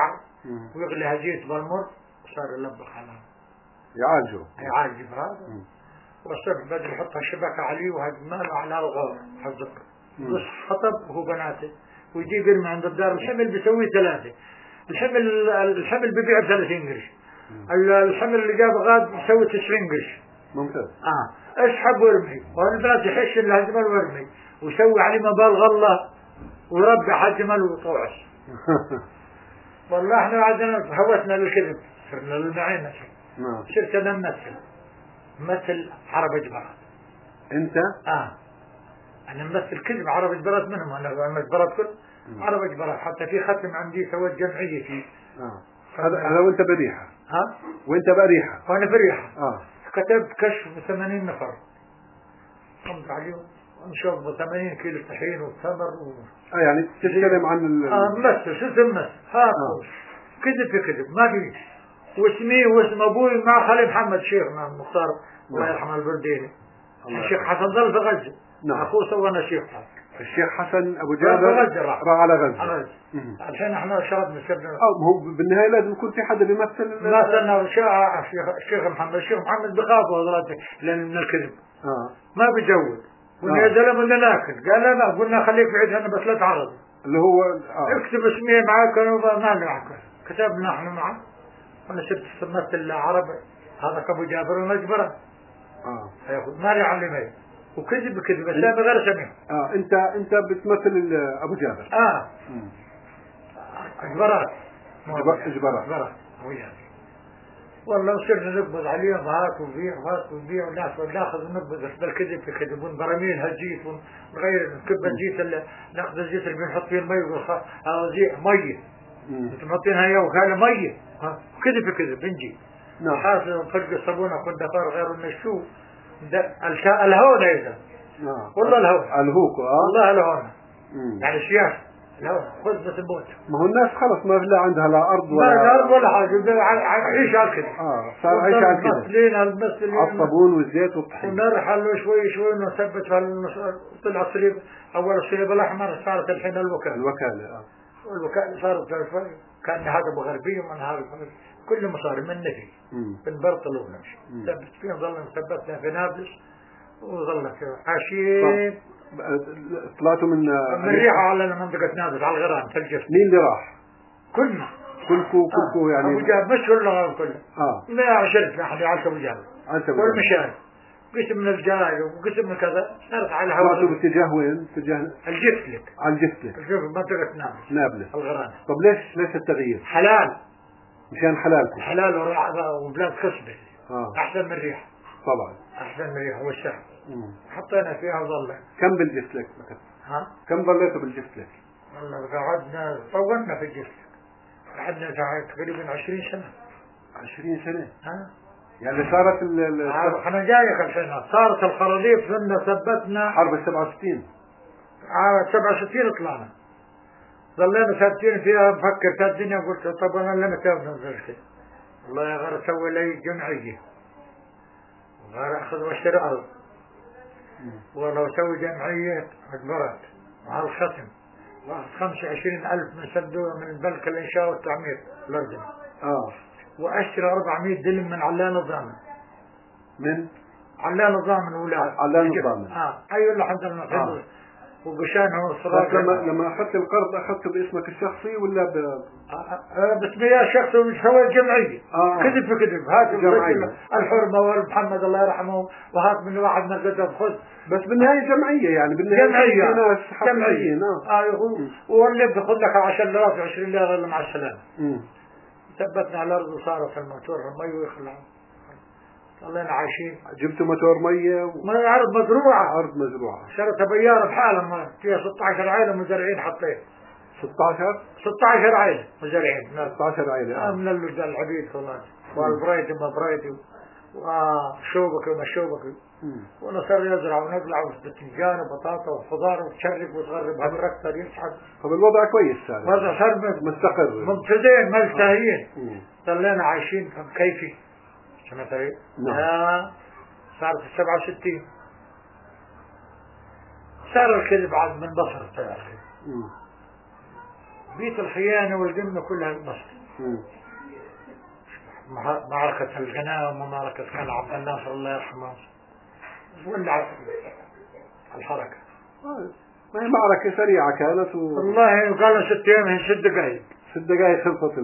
ويغلي زيت بالمر وصار يلبخ على يعالجه هذا. والصبح بدل يحط الشبكة عليه وهجمال على الغار حزق بس خطب وهو بناته ويجيب يرمي عند الدار. الحمل بيسوي 3. الحمل ببيع 30 قرش. الحمل اللي جاب غاد بيسوي 90 قرش. ممتاز. اسحب وارمي والبنات يحش الهجمال وارمي ويسوي عليه مبالغ الله وربي حجمل وطوعس. والله احنا عندنا هوسنا للكذب صرنا للمعين. صرت انا ممثل عرب اجبرات. انت؟ انا ممثل كذب عرب اجبرات منهم. انا اجبرات كل عرب اجبرات. حتى في ختم عندي سويت جمعيه فيه. هذا وانت بريحه. وانت بريحه. وانا بريحه. كتبت كشف 80 نفر قمت عليهم ونشوف 80 كيلو طحين والتمر يعني تتكلم عن ممثل. شو تمثل كذب في كذب ما في. واسمي واسم ابوي مع خالي محمد شيخنا المختار الله يرحمه البرديني. الشيخ حسن ظل في غزه. اخوه سوينا شيخ. الشيخ حسن ابو جابر راح على غزه. عشان احنا شربنا سبنا. هو بالنهايه لازم يكون في حدا بيمثل. مثلنا الشيخ محمد بخافوا حضرتك لان من الكذب. ما بيجود. قلنا يا زلمه بدنا ناكل. قال لا قلنا خليك بعيد انا بس لا تعرض. اللي هو اكتب اسمي معك انا ما معك. كتبنا احنا معه. انا صرت مثل عرب. هذا ابو جابر ومجبره. هياخذ مالي علمي وكذب كذب بس انا غير سميع. انت بتمثل ابو جابر. اجبرات. اجبرات. والله صرنا نقبض عليهم هات وبيع وناس وناخذ ونقبض بالكذب في كذب براميل هالزيت ونغير نكب الزيت ناخذ الزيت اللي بنحط فيه المي زيت ميه انتم حاطينها يا وكاله ميه كذب في كذب بنجي حاصل فرق الصابونه كنت دفار غير النشوف الهون ايضا. والله الهوك. والله الهون يعني سياسه الهون خذ بس الموت. ما هو الناس خلص ما لا عندها لا ارض ولا حاجه عيش على كده. صار عيش على كده. المسلين على الصابون والزيت والطحين. ونرحل شوي ونثبت طلع الصليب اول الصليب الاحمر صارت الحين الوكاله. والوكاله صارت شوي كان هذا ابو غربي ومن هذا كل مصاري من نفي بنبرطل ونمشي. ثبت فيهم ظلنا ثبتنا في نابلس وظلنا عايشين. طلعتوا من ريحة على منطقة نابلس على الغرام في الجسم. مين اللي راح؟ كلنا. كلكو يعني. أبو جابر مش كلنا كله. ما عشرت احنا على أبو جابر. كل مشان. قسم من الجاي وقسم من كذا صارت على هواء. طلعتوا باتجاه وين؟ اتجاه الجفلك. على الجفلك. منطقة نابلس. الغرام. طب ليش التغيير؟ حلال. مشان حلالكم. حلال وبلاد خصبة. أحسن من الريح. طبعا. أحسن من الريح والشعب. حطينا فيها وظلنا. كم بالجفلك؟ كم ظليتوا بالجفلك؟ والله قعدنا طولنا في الجفلك. قعدنا تقريبا 20 سنة. 20 سنة؟ يعني صارت احنا جايك الحين صارت الخراديف صرنا ثبتنا حرب 67. 67 طلعنا. ظلينا ثابتين فيها بفكر في الدنيا قلت طب انا لما نزل كده. والله يا غير اسوي لي جمعية. وغير اخذ واشتري ارض. والله اسوي جمعية اجبرات مع الختم. واخذ 25,000 من سدوه من البنك الانشاء والتعمير لازم. واشتري 400 دلم من علان الضامن. من؟ علان الضامن ولا علان الضامن. ايوه اللي حضرنا وقشانه وصراحه. لما اخذت القرض اخذته باسمك الشخصي ولا باسمي الشخصي وسويت جمعيه. كذب في كذب. هات الحرمه والمحمد الله يرحمه وهات من واحد من القدر خذ. بس بالنهايه جمعيه يعني بالنهايه ناس حقيقيين. واللي بياخذ لك 10,000 20 ليره الا مع السلامه. ثبتنا على الارض وصارت الموتور المي ويخلع. ضلينا عايشين. جبتوا موتور ميه ارض مزروعه. ارض مزروعه. شريتها بياره بحالها فيها 16 عائله مزارعين حطيت. 16 عائله مزارعين. 16 عائله. من العبيد خلاص. والبريد ما بريد وشوبك وما شوبك. ونصر يزرع ونقلع وبتنجان وبطاطا وخضار وتشرب وتغرب هالركتر يسحب. طب الوضع كويس صار. الوضع صار مستقر. ممتازين ملتهيين. ضلينا عايشين كيفي. مثلا صارت 67 صار الكذب عاد من بصر طلع بيت الخيانة والجنة كلها بصر. معركة الغنام ومعركة كان عبد الناصر الله يرحمه ولع الحركة. ما هي معركة سريعة كانت والله قالوا 6 أيام هي 6 دقائق. 6 دقائق خلصت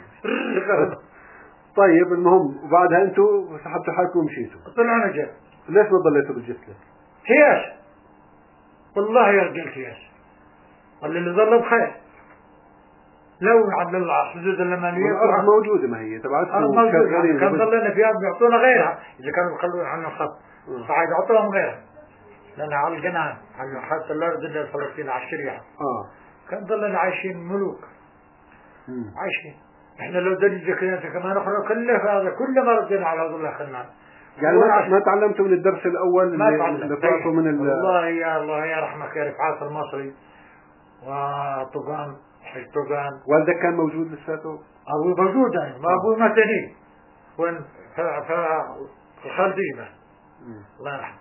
طيب المهم وبعدها انتوا سحبتوا حالكم ومشيتوا. طلعنا جد. ليش ما ضليتوا بالجثة؟ هياس والله يا رجال هياس. اللي ظل بخير لو عبد الله حدود الأمانية الأرض موجودة ما هي تبعتكم كان ضلنا فيها بيعطونا غيرها إذا كانوا يخلون عنا خط صعيد عطوهم غيرها لأن على الجنان على حتى الأرض اللي فلسطين على الشريعة كان ضلنا عايشين ملوك عايشين. احنا لو درجة كنيسة كمان أخرى كل ما ردنا على هذا الله خلنا يعني ما تعلمتوا من الدرس الأول اللي طلعتوا من الله يا رحمك يا رفعات المصري وطوغان حج طوغان. والدك كان موجود لساته؟ أبوي موجود يعني ما أبوي ما تاني وين في الخلديمة الله يرحمه.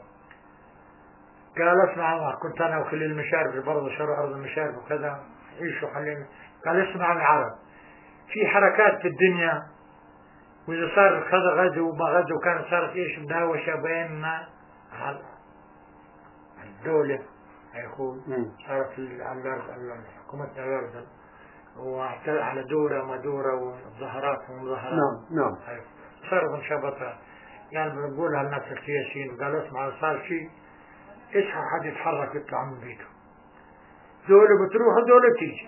قال اسمع كنت أنا وخليل المشارف برضه شروا أرض المشارف وكذا عيشوا خلينا. قال اسمع يا عرب في حركات في الدنيا وإذا صار كذا غزو وما غزو كانت صارت إيش مداوشة بيننا الدولة يا أخوي صارت على حكومتنا الأردن واعتدى على دورة ما دورة وظهرات ومظاهرات. نعم صارت انشبطة يعني بنقولها الناس السياسيين قالوا اسمع صار شيء اصحى حد يتحرك يطلع من بيته دولة بتروح ودولة تيجي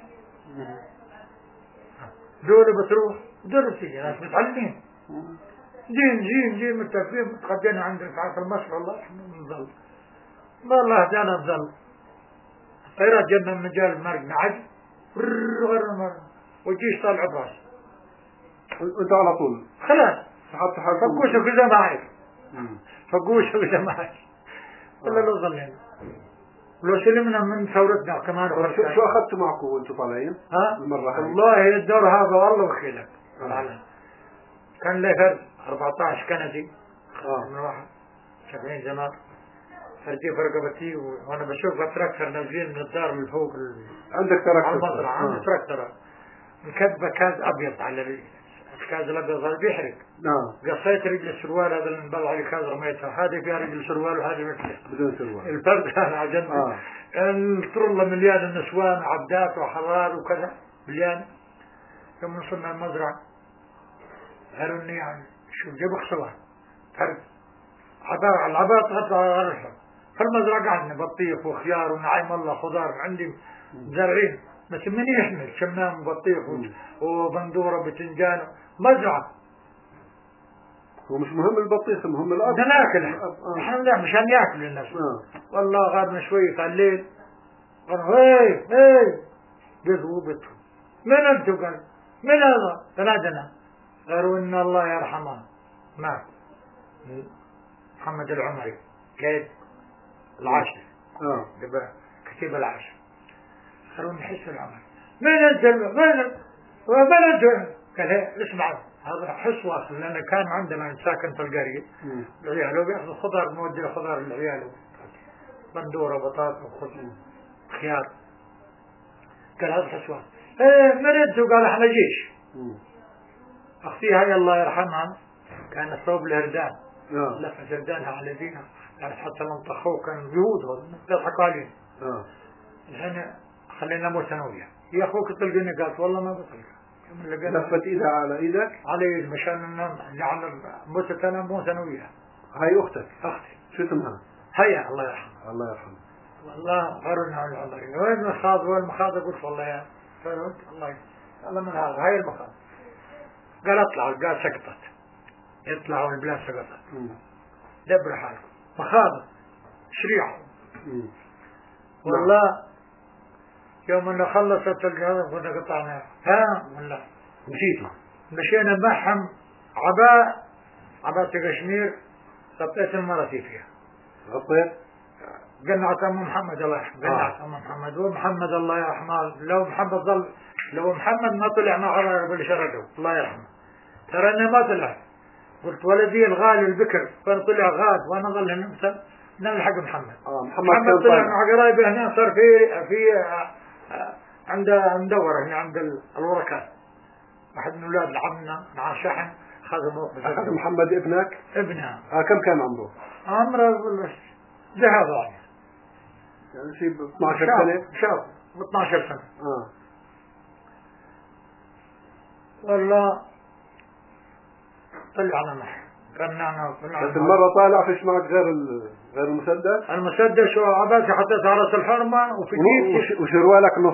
دولة بتروح دولة تيجي ناس متعلمين دين متفقين متقدمين عند رفعات المصر الله نظل ما الله هدانا نظل طيرات جنة من مجال مرق نعج غير مرق والجيش طالع براس وانت على طول خلاص سحبت حالكم فقوشوا كذا معي فقوشوا كذا معي ولا لو ظلين ولو سلمنا من ثورتنا كمان. شو أخذتوا معكم وانتم طالعين؟ المرة هاي والله الدور هذا والله وخيلك كان لي فرد 14 كندي من واحد 70 زمان فردي فرقبتي وانا بشوف تراكتر نازلين من الدار اللي فوق عندك تراكتر على المزرعة عندي تراكتر مكتبة كاز ابيض على الكاز الابيض هذا بيحرق. قصيت رجل السروال هذا اللي نبلع عليه كاز رميتها هذه فيها رجل سروال وهذه مثله بدون سروال الفرد كان على جنبي الطرلة مليان النسوان وعبدات وحرار وكذا مليان. يوم وصلنا المزرعة قالوا اني يعني شو جيبك سوا فرد العباط غطى على غرفة فالمزرعة قعدنا بطيخ وخيار ونعيم الله خضار عندي زرعين بس من يحمل شمام وبطيخ وبندورة بتنجان مزرعة. هو مش مهم البطيخ مهم الأرض بدنا ناكله الحمد لله مشان ياكل الناس. والله غادنا شوي في الليل قالوا هي بيضوا من انتو قال من هذا تنادنا قالوا ان الله يرحمه مات محمد العمري كيد العاشر كتيب العاشر قالوا نحس العمر من انت قال اسمع هذا حس واصل لأن كان عندنا ساكن في القرية العيال وبيأخذ خضار نودي خضار للعيال بندورة بطاطا خيار قال هذا حس واصل من انت قال احنا جيش. اختي هاي الله يرحمها كانت ثوب الهردان لفت هردانها على دينها يعني حتى لما طخوه كان يهود يضحكوا عليه الحين خلينا مو ثانوية يا اخوك تلقيني قالت والله ما بطلق لفت ايدها على ايدك على ايد مشان على موتت انا مو ثانوية. هاي اختك اختي شو اسمها؟ هيا الله يرحمها الله يرحمها والله غرنا على الله وين المخاض والمخاض قلت والله يا فهمت الله من هذا هاي المخاض قال اطلعوا قال سقطت يطلعوا البلاد سقطت دبر حالكم مخاض شريعة والله يوم أنه خلصت الجهاز كنا قطعنا ولا مشينا معهم عباء كشمير غطيت المرتي فيها غطيت قنعت أم محمد الله يرحمه قنعت أم محمد ومحمد الله يرحمه لو محمد ما طلع معه بالشردو الله يرحمه ترى أنه ما طلع قلت ولدي الغالي البكر كان طلع غاد وانا ظل نمسى نلحق محمد. محمد طلع مع قرايبه هنا صار في عند مدورة هنا عند الوركات واحد من اولاد عمنا مع شحن اخذ محمد ابنك؟ ابنها. كم كان عمره؟ عمره ذهب يعني شيء 12 سنة؟ شاب 12 سنة. والله طلعنا معه كنا بس المرة طالع فيش معك غير المسدس؟ المسدس وعباسي حطيت على راس الحرمة وفي جيبتي وشروالك نص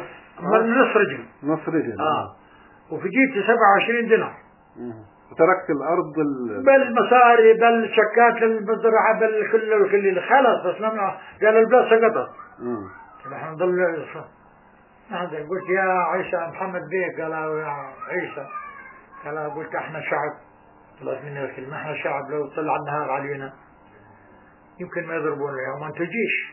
نص رجل. اه وفي جيبتي 27 دينار. وتركت الأرض بالمصاري بالشكات للمزرعة بالكل خلص. بس لما قال البلاد سقطت نحن نضل هذا. قلت يا عيسى محمد بيك. قال يا عيسى قال قلت احنا شعب. طلعت مني الكلمة احنا شعب لو طلع النهار علينا يمكن ما يضربونا اليوم انت جيش.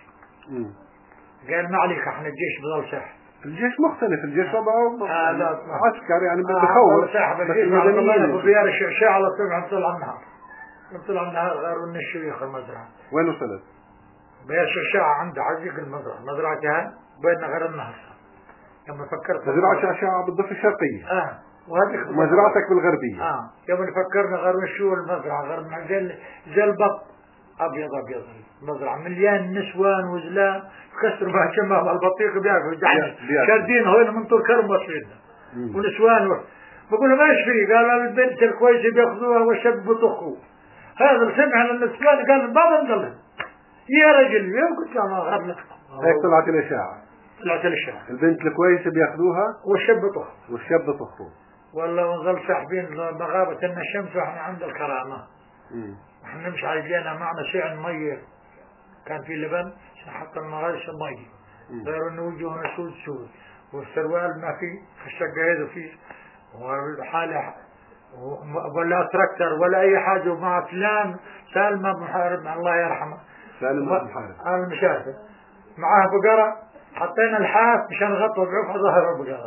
قال ما عليك احنا الجيش بضل ساحب. الجيش مختلف. الجيش وضعه عسكر يعني بخوف. ساحب الجيش المدنيين في ديار الشعشاع على طول طلع النهار. طلع النهار غيروا من الشيخ المزرعة. وين وصلت؟ ديار الشعشاع عنده عزيق المزرعة. مزرعتها بيننا غير النهر. لما فكرت مزرعة الشعشاع بالضفة الشرقية. وهذيك مزرعتك بالغربية. يوم فكرنا غير شو المزرعة غير زي البط أبيض مزرعة مليان نسوان وزلام كسروا ما شمها البطيخ بياكلوا شاردين هنا من طول كرم وصلنا ونسوان بقول له ما ايش فيه. قال البنت الكويسة بياخذوها والشاب بطخوا. هذا سمع النسوان قال ما بنضل يا رجل. يوم قلت له ما غرنا هيك طلعت الإشاعة. البنت الكويسة بياخذوها والشاب بطخوا. والله ونظل ساحبين مغابة إن الشمس وإحنا عند الكرامة. إحنا نمشي علينا معنا شيء مية كان في لبن حتى المغارش المية غير إنه وجهنا سود والسروال ما في الشقة هذا فيه والحالة ولا تراكتر ولا أي حاجة ومع فلان سالم أبو محارب الله يرحمه. سالم أبو محارب المشاهد معاه بقرة حطينا الحاف مشان نغطوا بعوف ظهر البقرة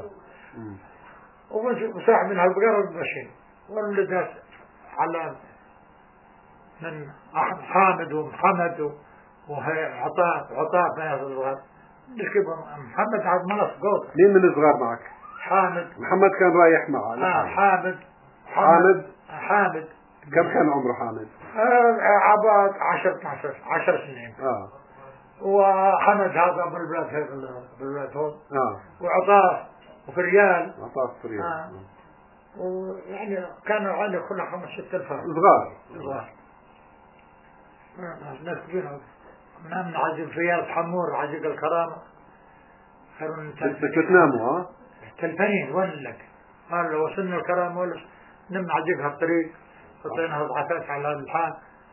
وساحب من هالبقرة وماشيين. والولد على من حامد ومحمد وعطاء في هذا الغار. محمد عاد منص قوط. مين من الصغار معك؟ حامد. محمد كان رايح معه. حامد كم كان عمره حامد؟ عباد 10 سنين. وحمد هذا بالبلاد هون. وعطاء وفي ريال. ويعني كانوا عندي كلها 5-6 فرق. صغار. ناس كبيرة. نام عزيز في ريال حمور عزيز الكرامة. بتناموا تلفين وين لك؟ قال لو وصلنا الكرامة ولا نم عزيزها الطريق. حطينا ضعفات على الحال.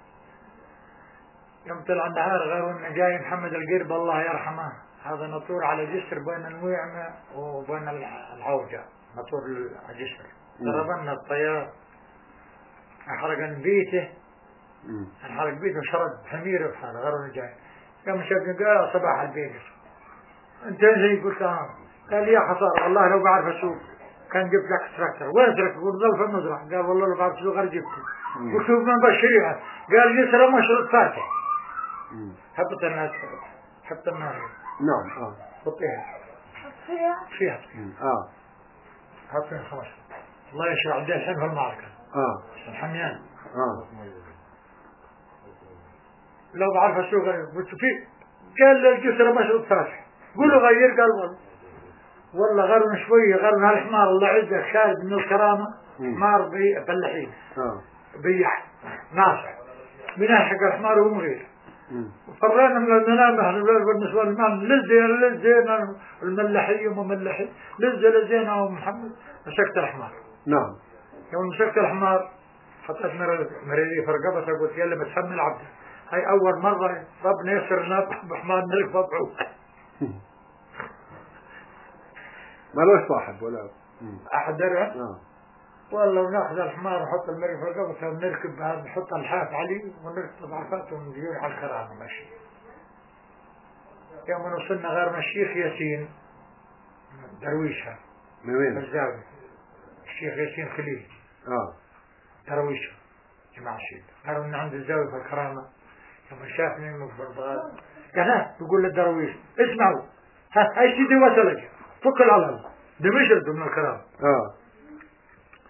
يوم طلع النهار غير إن جاي محمد القرب الله يرحمه. هذا نطور على جسر بين المويعمة وبين العوجة. نطور الجسر. ضربنا الطيار أحرق بيته. انحرق بيته وشرد حمير بحاله غير جاي. يوم شافني قال صباح البيت انت زي قلت قال يا خسارة والله لو بعرف اسوق كان جبت لك تراكتر. وين تراكتر؟ قلت ظل في المزرعة. قال والله لو بعرف اسوق غير جبته. قلت له من بشريها. قال يسرى مشروط فاتح. حبت الناس نعم حطيها فيها حطيها 5. الله يشرع عندي الحين في المعركة الحميان. لو بعرف اسوق قلت فيه. قال الجسر مشروط فاتح. قولوا غير. قال والله غيرنا شوية غيرنا هالحمار الله عزك خالد من الكرامة. حمار فلاحين بيح ناصح بناحق الحمار ومغير. فرينا من المنام احنا بالنسبة للمان لزينا الملحية ومملحي لزينا ومحمد مسكت الحمار. نعم. يوم مسكت الحمار حطيت مريضي في رقبته قلت يلا متحمل عبده. هاي أول مرة ربنا يسر لنا بحمار نركب بعوق. ما لوش صاحب ولا أحد درع. والله وناخذ الحمار ونحط المريض في رقبته ونركب نحط الحاف عليه ونركب عفاته ونجيب على الكرامة ماشي. يوم وصلنا غير الشيخ ياسين درويشها من وين؟ الزاوية. الشيخ ياسين خليل درويشها جماعة الشيخ قالوا من عند الزاوية في الكرامة. يوم شافني من البغداد قال لا يقول للدرويش اسمعوا هاي سيدي وصلك فك العلم ده مشرد من الكرامة.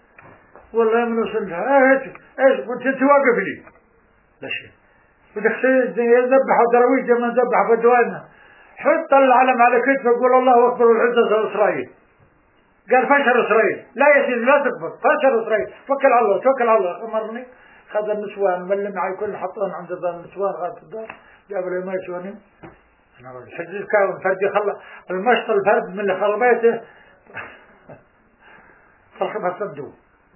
والله من وصلها ايش وانت توقف لي لا شيء بدك يذبح درويش لما نذبح بدواننا حط العلم على كتفه وقول الله اكبر والعزة اسرائيل. قال فشل اسرائيل. لا يا سيدي لا تكبر فشل اسرائيل. توكل على الله توكل على الله. امرني خذ النسوان ملم معي كل حطوهم عند النسوان غاد الدار جابوا لي ما يسوني انا حجز كاون فردي خلى المشط الفرد من اللي خلى بيته خلقها صدوا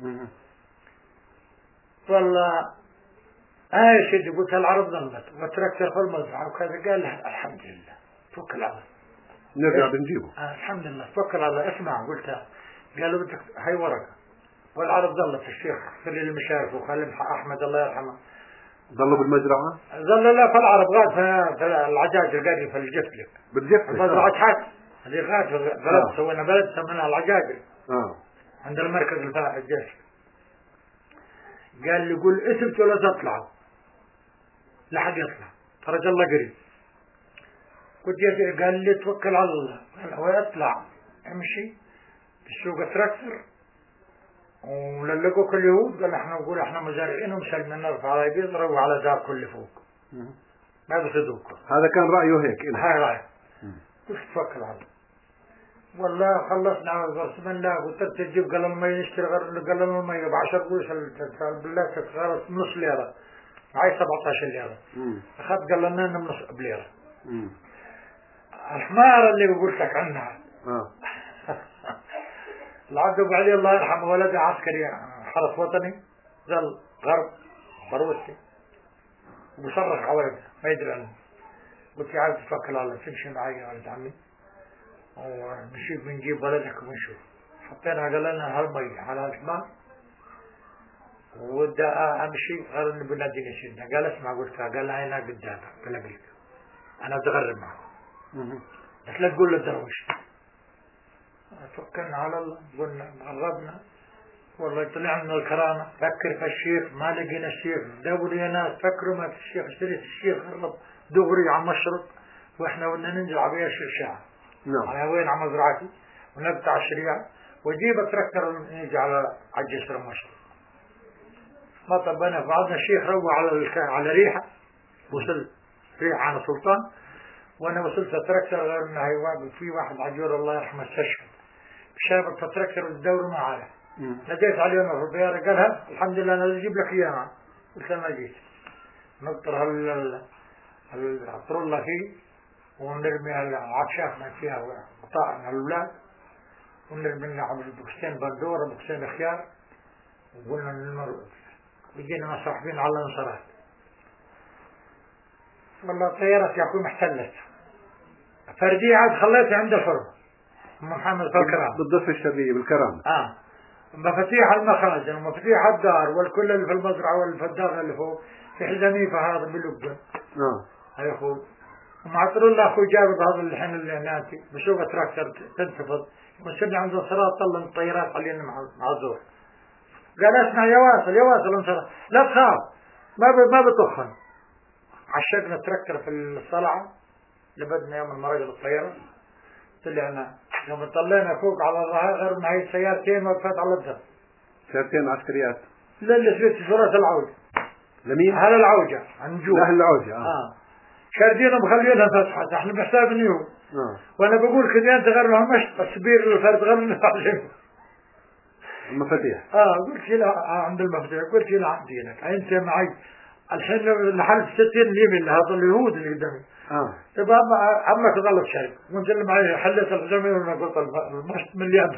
والله هاي شيء قلت العرب ظلمت وتركت في المزرعة وكذا. قال الحمد لله توكل على الله نرجع بنجيبه. الحمد لله توكل على الله. اسمع قلتها قالوا بدك هاي ورقة والعرب ظلت الشيخ خليل المشارف وخليل أحمد الله يرحمه ظلوا بالمزرعة. ظل لا فالعرب غاد في العجاج القري في الجفلك بالجفلك مزرعة حاج هذه غاد في بلد سوينا بلد سميناها العجاج عند المركز الجيش. قال لي قول اسمت ولا تطلعوا لحد يطلع فرج الله قريب. قلت قال لي توكل على الله. قال هو يطلع امشي بالسوق تراكتر وللقوا كل يهود. قال احنا نقول احنا مزارعين ومسلمين نرفع على بيضربوا على دار كل فوق ما بصدوق. هذا كان رأيه هيك. هاي رأيه. قلت توكل على الله. والله خلصنا بسم الله. قلت تجيب قال المي نشتري قال المي ب10 قروش بالله تتغرس نص ليرة معي 17 ليرة. اخذت قال لنا نص بليرة. الحمار اللي قلت لك عنها العبد ابو علي الله يرحمه ولد عسكري حرس وطني ظل غرب بروسي وبصرخ على ولده ما يدري عنه. قلت يا عبد توكل على الله تمشي معي يا ولد عمي ونشوف بنجيب ولدك ونشوف. حطينا قال لنا هالمي على الحمار ودا امشي غير انه بنادي نشيدنا. قال اسمع قلت قال هاي هنا قدامك بلاقيك انا بتغرب معكم بس لا تقول للدرويش. توكلنا على الله قلنا غربنا والله طلعنا من الكرامة. فكر في الشيخ ما لقينا الشيخ دوري يا ناس فكروا ما في الشيخ اشتريت الشيخ غرب دغري على مشرق واحنا بدنا ننزل على بيع الشرشاعة على وين على مزرعتي ونقطع الشريعة وجيب تركتر نيجي على الجسر المشرق. ما طبنا بعضنا الشيخ روى على ريحة وصل ريحة على سلطان وانا وصلت تركتر غير انه هي في واحد عجور الله يرحمه استشهد شابك فتركتر الدور معايا. نجيت عليه في البيارة قالها الحمد لله انا اجيب لك اياها. قلت له ما جيت نطر الطرولة فيه ونرمي العكشاف ما فيها قطاع من الاولاد ونرمي لنا بوكسين بندورة بوكسين خيار وقلنا نمر وجينا صاحبين على الانصارات. والله طيارة يكون محتلت فردي عاد خليتها عند الحرمة محمد في الكرام بالضفة الشرقية بالكرام. مفاتيح المخازن ومفاتيح الدار والكل اللي في المزرعة واللي في الدار اللي فوق في حزاميفة هذا باللبن. هاي اخوي ومعطر الله اخوي جابر هذا الحين اللي ناتي بسوق تراكتر تنتفض وصلنا عند الصلاة طلع الطيارات علينا مع الزور. قال اسمع يا واصل انصر لا تخاف ما بتخن. عشقنا تركتر في الصلعة لبدنا يوم المراجل الطيارة طلعنا يوم طلعنا فوق على الظهر غير ما هي سيارتين وقفت على الدر سيارتين عسكريات لا اللي سويت فرات العوجة. لمين؟ هذا العوجة عنجوه لا العوجة شاردينهم مخلينها فتحة احنا بحساب اليوم وانا بقول كذا انت غير لهم مشط السبير الفرد غير لهم المفاتيح. قلت لا عند المفاتيح قلت لا عندينك انت معي الحين لحال 60 اليمين هذا اليهود اللي قدامي. طب عمك ظلت شيء وانت اللي معي حلت الحزامين وانا قلت المشط مليان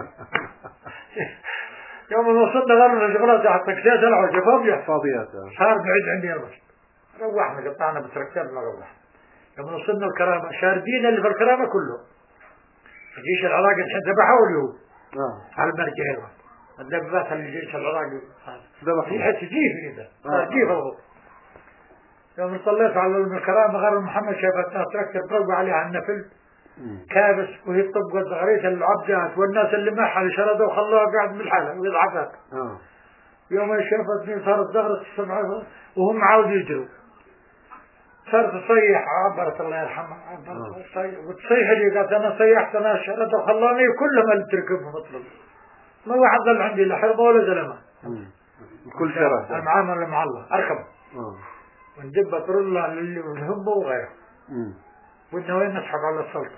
يوم وصلنا غير شغلات تحت تكسيات العوجة فاضيات صار بعيد عندي المشط. روحنا قطعنا بتركتنا روحنا. يوم وصلنا الكرامة شاردين اللي في الكرامة كله الجيش العراقي الحين ذبحوا اليهود على المرجعين الدبابات الجيش العراقي في حتى جيف كذا جيف هو. يوم طلعت على الكرامة غير محمد شافتنا تركتر بروق عليها النفل كابس وهي طبقت غريت العبدات والناس اللي معها اللي شردوا وخلوها قاعد بالحالة ويضعفت. يوم شافتني صارت ضغرت السمعة وهم عاود يجروا صارت تصيح عبرت الله يرحمها وتصيح لي قالت انا صيحت انا شردوا وخلوني كلهم اللي تركبهم اطلب ما واحد ظل عندي لا حربة ولا زلمة كل شرف المعاملة مع الله أركب وندب طرلا للي والهبة وغيره بدنا وين نسحب على السلطة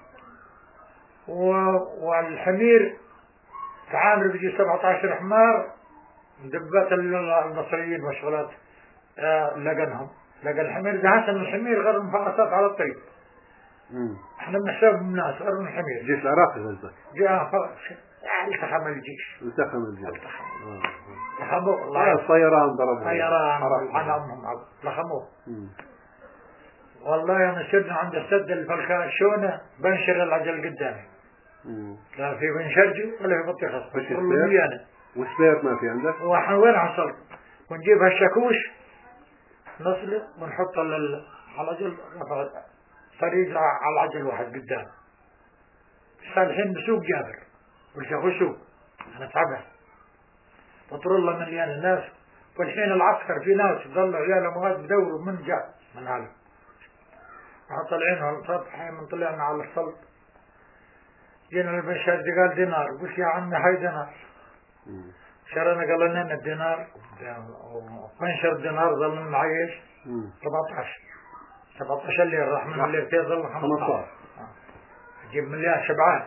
والحمير تعامل بيجي 17 حمار دبات المصريين وشغلات لقنهم لقى الحمير ده من الحمير غير المفارسات على الطريق احنا بنحسب الناس غير من الحمير الجيش العراقي قصدك جاء التحم الجيش لخموه والله الطيران ضربوا طيران عنهم لخموه والله انا سرنا عند السد الفلكان شونه بنشر العجل قدامي لا في بنشرجي ولا في بطيخه وسبير ما في عندك واحنا وين حصلت ونجيب هالشاكوش نصله ونحطه على العجل طريق على العجل واحد قدام الحين بسوق جابر والشاكوش سوق انا تعبان بطر الله مليان الناس والحين العسكر في ناس ضلوا عيال اموات بدوروا من جاء من هذا طالعين على السطح من طلعنا على السلط جينا البنشاد قال دينار قلت يا عمي هاي دينار شرنا قال لنا الدينار وبنشر دينار ظل معيش 17 اللي راح من اللي ظل 15 جيب مليان شبعان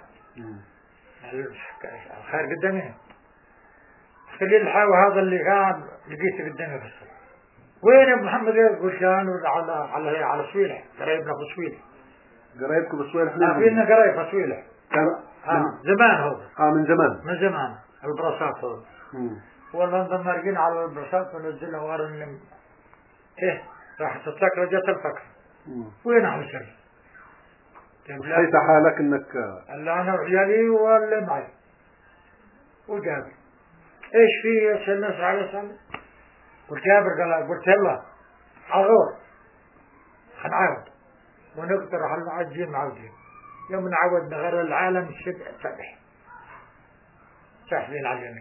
الخير قدامي خلي الحاوى هذا اللي قاعد لقيته قدامي في السلط وين يا محمد قلت انا على سويلح قريبنا في سويلح قريبكم بسويلح فينا قريب في سويلح زمان هو من زمان البراسات هو والله نضل نارقين على البراسات ونزلها وارن ايه راح تتذكر جت الفكر وين عم سر حيث حالك انك اللي انا وعيالي واللي معي وجابر ايش في يا الناس على سنة قلت جابر قلت يلا عغور هنعاود ونقترح المعجين معودين يوم نعود نغير العالم سبح سحبين علينا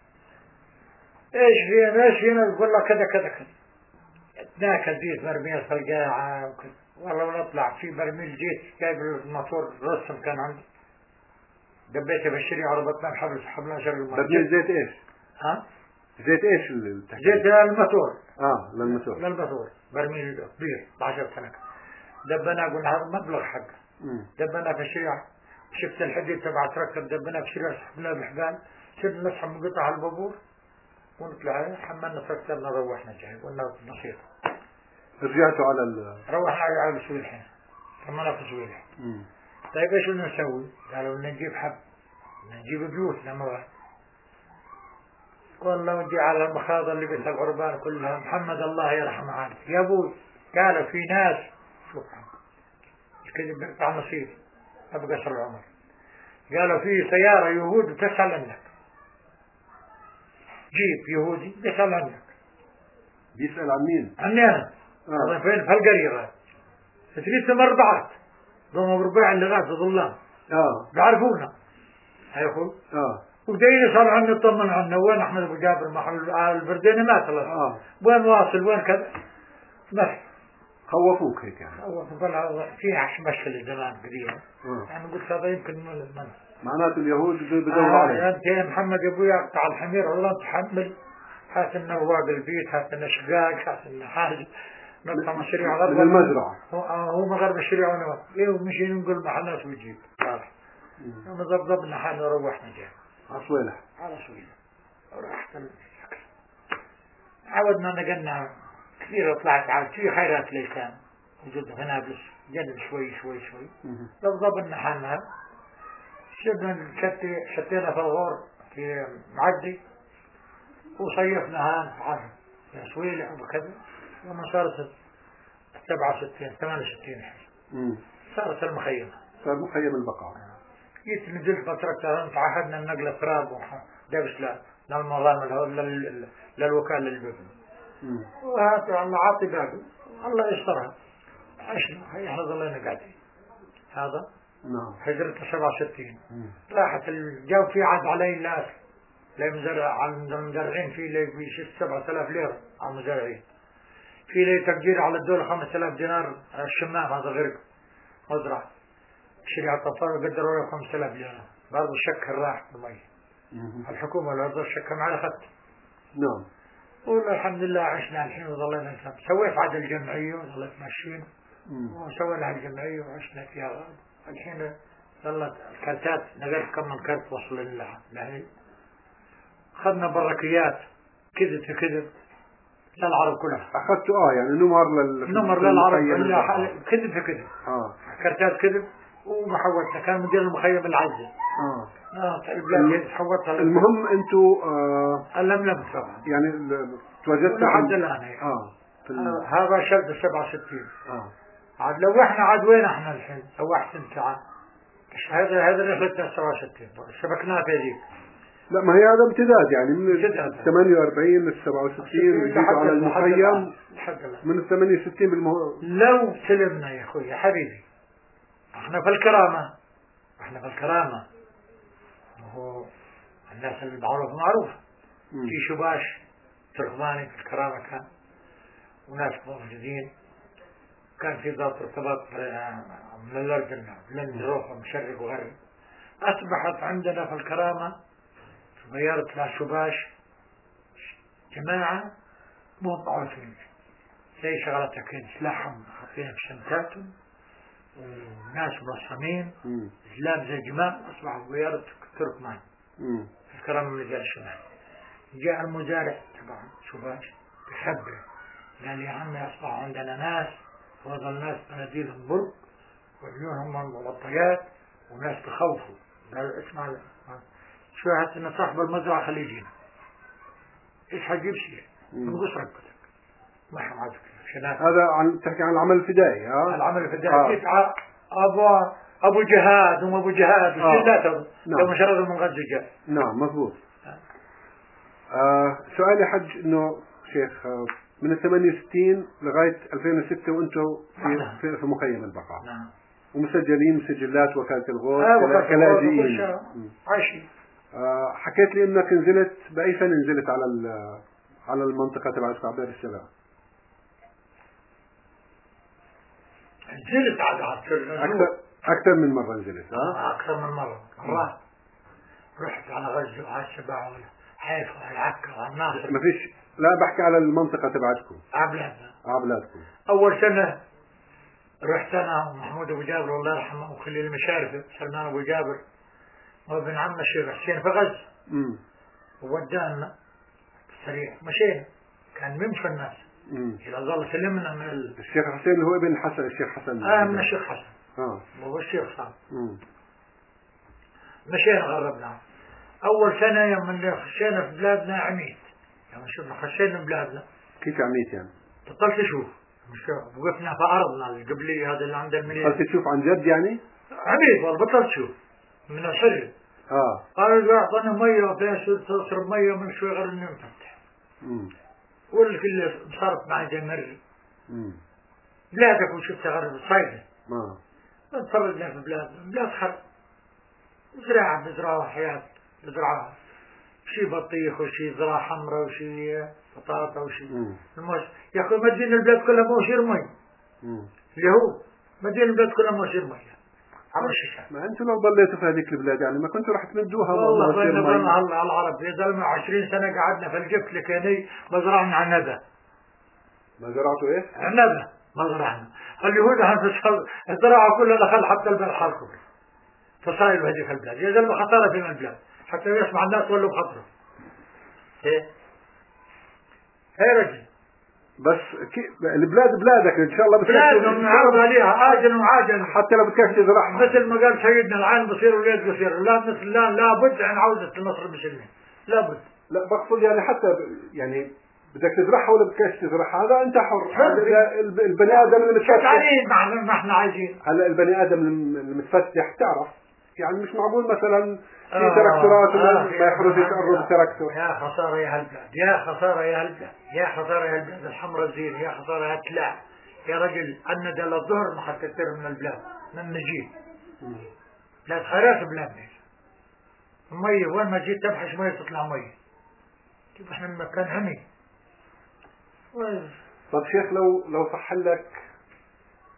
ايش فينا يقول لك كذا ناكل زيت برميل في القاعة وكذا والله ونطلع في برميل جيت جايب الموتور رسم كان عندي دبيته بالشريعة ربطنا حبلنا شر الموتور برميل زيت ايش؟ زيت ايش زيت الموتور للموتور برميل كبير 10 سنة دبنا قلنا هذا مبلغ حقه دبنا في الشريعة شفت الحديد تبع تركب دبنا في الشريعة سحبناه بالحبال صرنا نسحب من قطع البابور ونطلع حملنا فكرنا روحنا جاي قلنا نصير رجعتوا على روحنا على سويل الحين كمنا في سويل. طيب ايش بدنا نسوي؟ قالوا نجيب حب نجيب بيوت لما والله ودي على المخاض اللي بيت العربان كلها محمد الله يرحمه عنك يا ابوي قالوا في ناس شوف الكذب بيقطع نصيب ابو قصر العمر قالوا في سيارة يهود تسأل عنك جيب يهودي بيسأل عنك بيسأل عن مين؟ عني أنا هذا فين في القرية تريد مربعات ضم بربع اللي غاز ظلام بيعرفونا يا أخوي وجايين يسأل عني يطمن عنا وين أحمد أبو جابر محل البرديني ما خلص وين واصل وين كذا بس خوفوك هيك يعني خوفوك فيها مشكلة زمان قديمة يعني قلت هذا يمكن من معناته اليهود بدوروا عليه أنت يا محمد يا أبويا قطع الحمير والله تحمل هات لنا رواق البيت هات لنا شقاق هات لنا حاجة نطلع مشاريع غرب من المزرعة هو مغرب الشريعة ونوى إيه ومشي نقول مع الناس ويجيب صالح ضبضبنا حالنا وروحنا جاي على صويلح ورحت عودنا نقلنا كثير طلعت على في خيرات ليسان وجد هنا بس جنب شوي ضبضبنا حالنا شبنا شتينا في الغور في معدي وصيفنا هان في سويلح وكذا ومن صارت 68 صارت المخيمة صار مخيم البقاء جيت نزلت فترة تعهدنا النقل التراب ودبس للمغامل للوكالة للبيبن وهات الله عاطي باقي الله يسترها عشنا احنا ظلينا قاعدين هذا هجرت 67 راحت الجو في عاد علي الناس على المزارعين في لي بيشت 7000 ليرة على المزارعين في لي تقدير على الدولة 5000 دينار الشمام هذا غير مزرعة شريعة الطفال قدروا له 5000 ليرة برضو الشك راح بالمية الحكومة لو الشك معنا خدت نعم. والله الحمد لله عشنا الحين وظلينا نسافر. سويت عاد الجمعية وظلت ماشيين وسوينا الجمعية وعشنا فيها. الحين ظلت الكرتات نقلت كم من كرت وصل لها يعني أخذنا بركيات كذب كذب للعرب كلها. أخذتوا يعني نمر للعرب كذب كذب كرتات كذب ومحولتها كان مدير المخيم العزة المهم انتوا اللملم طبعا يعني تواجدتوا لحد الآن هذا شد 67 عاد لو احنا عاد وين احنا الحين او احسن ساعة هذا رحلتنا 67 شبكناها في ذيك. لا ما هي هذا امتداد يعني من 48 من 67 يجيبوا على المخيم من 68 لو سلمنا يا اخوي يا حبيبي احنا في الكرامة وهو الناس اللي معروف في شباش تركماني في الكرامة كان وناس موجودين كان في ضابط ارتباط من الأردن من روح مشرق وغرب. أصبحت عندنا في الكرامة غيرت لها شباش جماعة موضعين زي شغلتها كين سلاحهم حاطين في شنطاتهم وناس مصممين إسلام زي جماعة. أصبحت غيرت تركمان في الكرامة من رجال الشمال. جاء المزارع طبعا شباش بخبره قال يا عمي أصبح عندنا ناس وهذا الناس بناديلهم برق وعيونهم مغطيات وناس تخوفوا. قال اسمع شو حتى صاحب المزرعة خليه يجينا ايش حجيب شيء من قصرك كتك ما حمعتك. هذا تحكي عن العمل الفدائي العمل الفدائي كيف ابو جهاد ابو جهاد وسلاته لو مشرد من غزة جاء. نعم مضبوط. سؤالي يا حج انه شيخ من 68 لغاية 2006 وانتم في مخيم البقاء. نعم. ومسجلين مسجلات وكالة الغوث كلاجئين. عايشين. حكيت لي انك نزلت باي سنة نزلت على المنطقة تبع عبير السلام؟ نزلت على اكثر من مرة نزلت. اكثر من مرة. رحت على غزة وعلى السباع حيفا وعلى عكا وعلى الناصر. ما فيش. لا بحكي على المنطقة تبعتكم. عبلاتكم. أول سنة رحت أنا ومحمود أبو جابر الله يرحمه وخليل المشارفة سلمان أبو جابر وابن عم الشيخ حسين في غزة. وودانا سريع مشينا كان ممشى الناس. إذا ظل سلمنا من الشيخ حسين اللي هو ابن حسن الشيخ حسن. من الشيخ حسن. وهو الشيخ صار. مشينا غربنا. أول سنة يوم اللي خشينا في بلادنا عميت. يوم شفنا خشينا بلادنا. كيف عميت يعني؟ بطلت أشوف. وقفنا في أرضنا القبلي هذا اللي عند المنيا. بطلت تشوف عن جد يعني؟ عميت والله بطلت أشوف من الحر. قالوا أعطنا مية وفيها تصرف مية من شوي غير إنه مفتح. والكل صارت معي جمر. بلادك وشفتها غير بالصيدة. انفردنا في بلاد خرب. زراعة بزراعة حياة بزراعة شي بطيخ وشي زراعة حمراء وشي بطاطا وشي يا أخي مدينة البلاد كلها موشير مي اليهود مدينة البلاد كلها موشير مي ما أنتوا لو ضليتوا في هذيك البلاد يعني ما كنتوا راح تمدوها والله بينا ظن على العرب يا زلمة 20 سنة قعدنا في الجبت لكيني ما زرعنا عنبة. ما زرعتوا إيه؟ عنبة ما زرعنا. اليهود الزراعة كلها دخل حتى البلحة الكبرى فصايل بهذيك البلاد يا زلمة خطارة في البلاد حتى يسمع الناس ولوا بخطره. هي رجل بس البلاد بلادك ان شاء الله بلادهم نعرض عليها آجل وعاجل حتى لو بدك تزرعها مثل ما قال سيدنا العين بصير واليد بصير لا مثل لابد عن عودة النصر المسلمين لابد. لا بقصد يعني حتى يعني بدك تزرعها ولا بدك تزرعها هذا انت حر. البني ادم المتفتح ما احنا عايزين هلا البني ادم المتفتح تعرف يعني مش معقول مثلا في تراكتورات ما يحرز يتقرب التراكتور. يا خسارة يا هالبلاد يا خسارة يا هالبلاد يا خسارة يا البلاد الحمراء الزين يا خسارة يا تلاع يا رجل أن ده للظهر ما حتى تصير من البلاد من نجيب لا تخيرات بلادنا مية وين ما جيت تبحث مية تطلع مية كيف احنا المكان همي. طب شيخ لو صح لك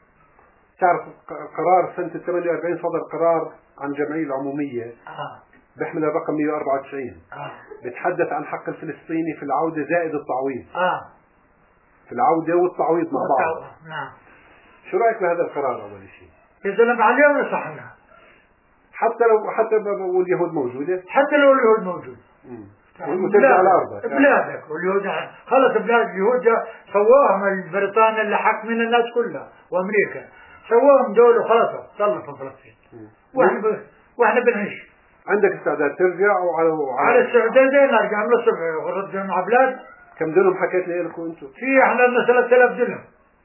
تعرف قرار سنة 48 صدر قرار عن الجمعية العمومية بيحمل الرقم 194. بتحدث عن حق الفلسطيني في العودة زائد التعويض. في العودة والتعويض مع بعض. نعم. شو رأيك بهذا القرار أول شيء؟ يزلم عليهم نصحنا. حتى لو اليهود موجودة؟ حتى لو اليهود موجود. وترجع على أرضك. بلادك واليهود خلص بلاد اليهود سواهم بريطانيا اللي حق من الناس كلها وأمريكا سواهم دول وخلص صلوا في فلسطين. واحنا بنعيش. عندك استعداد ترجع على السعودية نرجع من الصبح ونرجع مع بلاد. كم دنم حكيت لي لكم انتم؟ في احنا لنا 3000 دنم.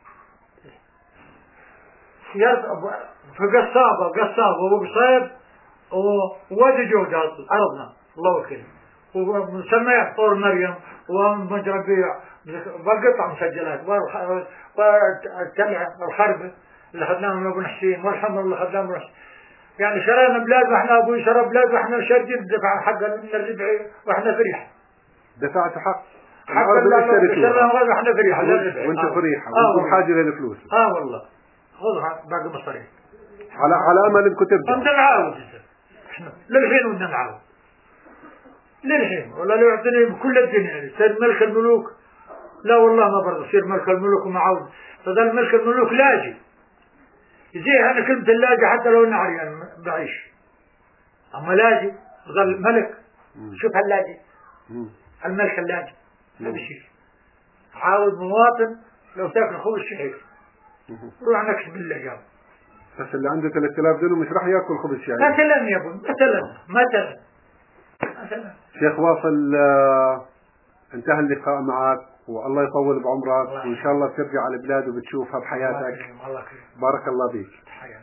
في قصابة وقصيب ووادي جودة أرضنا الله وكيل ومسمى طور مريم ومجربيع بقطع مسجلات والتلع والخربة اللي خدناها من أبو نحسين والحمر اللي خدناه من حسين. يعني شرينا بلاد واحنا أبوي شرى بلاد واحنا شادين دفع حق الربع واحنا فريح. دفعتوا حق الأرض اللي اشتريناها واحنا فريح. وانتوا فريحة وانتوا بحاجة للفلوس. والله خذها باقي مصاريف. على أمل انكم ترجعوا. بدنا نعاود احنا للحين بدنا نعاود للحين والله لو يعطيني بكل الدنيا يصير ملك الملوك. لا والله ما برضه يصير ملك الملوك وما عاود. فظل ملك الملوك لاجي زي أنا كنت اللاجي حتى لو نعري يعني بعيش. أما لاجي ظل ملك. شوف هاللاجي الملك اللاجي هذا شيء. عاود مواطن لو تاكل خبز شعير روح نكسب بالله جاب. بس اللي عنده 3000 دنم مش راح ياكل خبز شعير. مثلا يا ابو مثلا شيخ واصل انتهى اللقاء معك والله يطول بعمرك وإن شاء الله بترجع على البلاد وبتشوفها بحياتك. بارك الله فيك.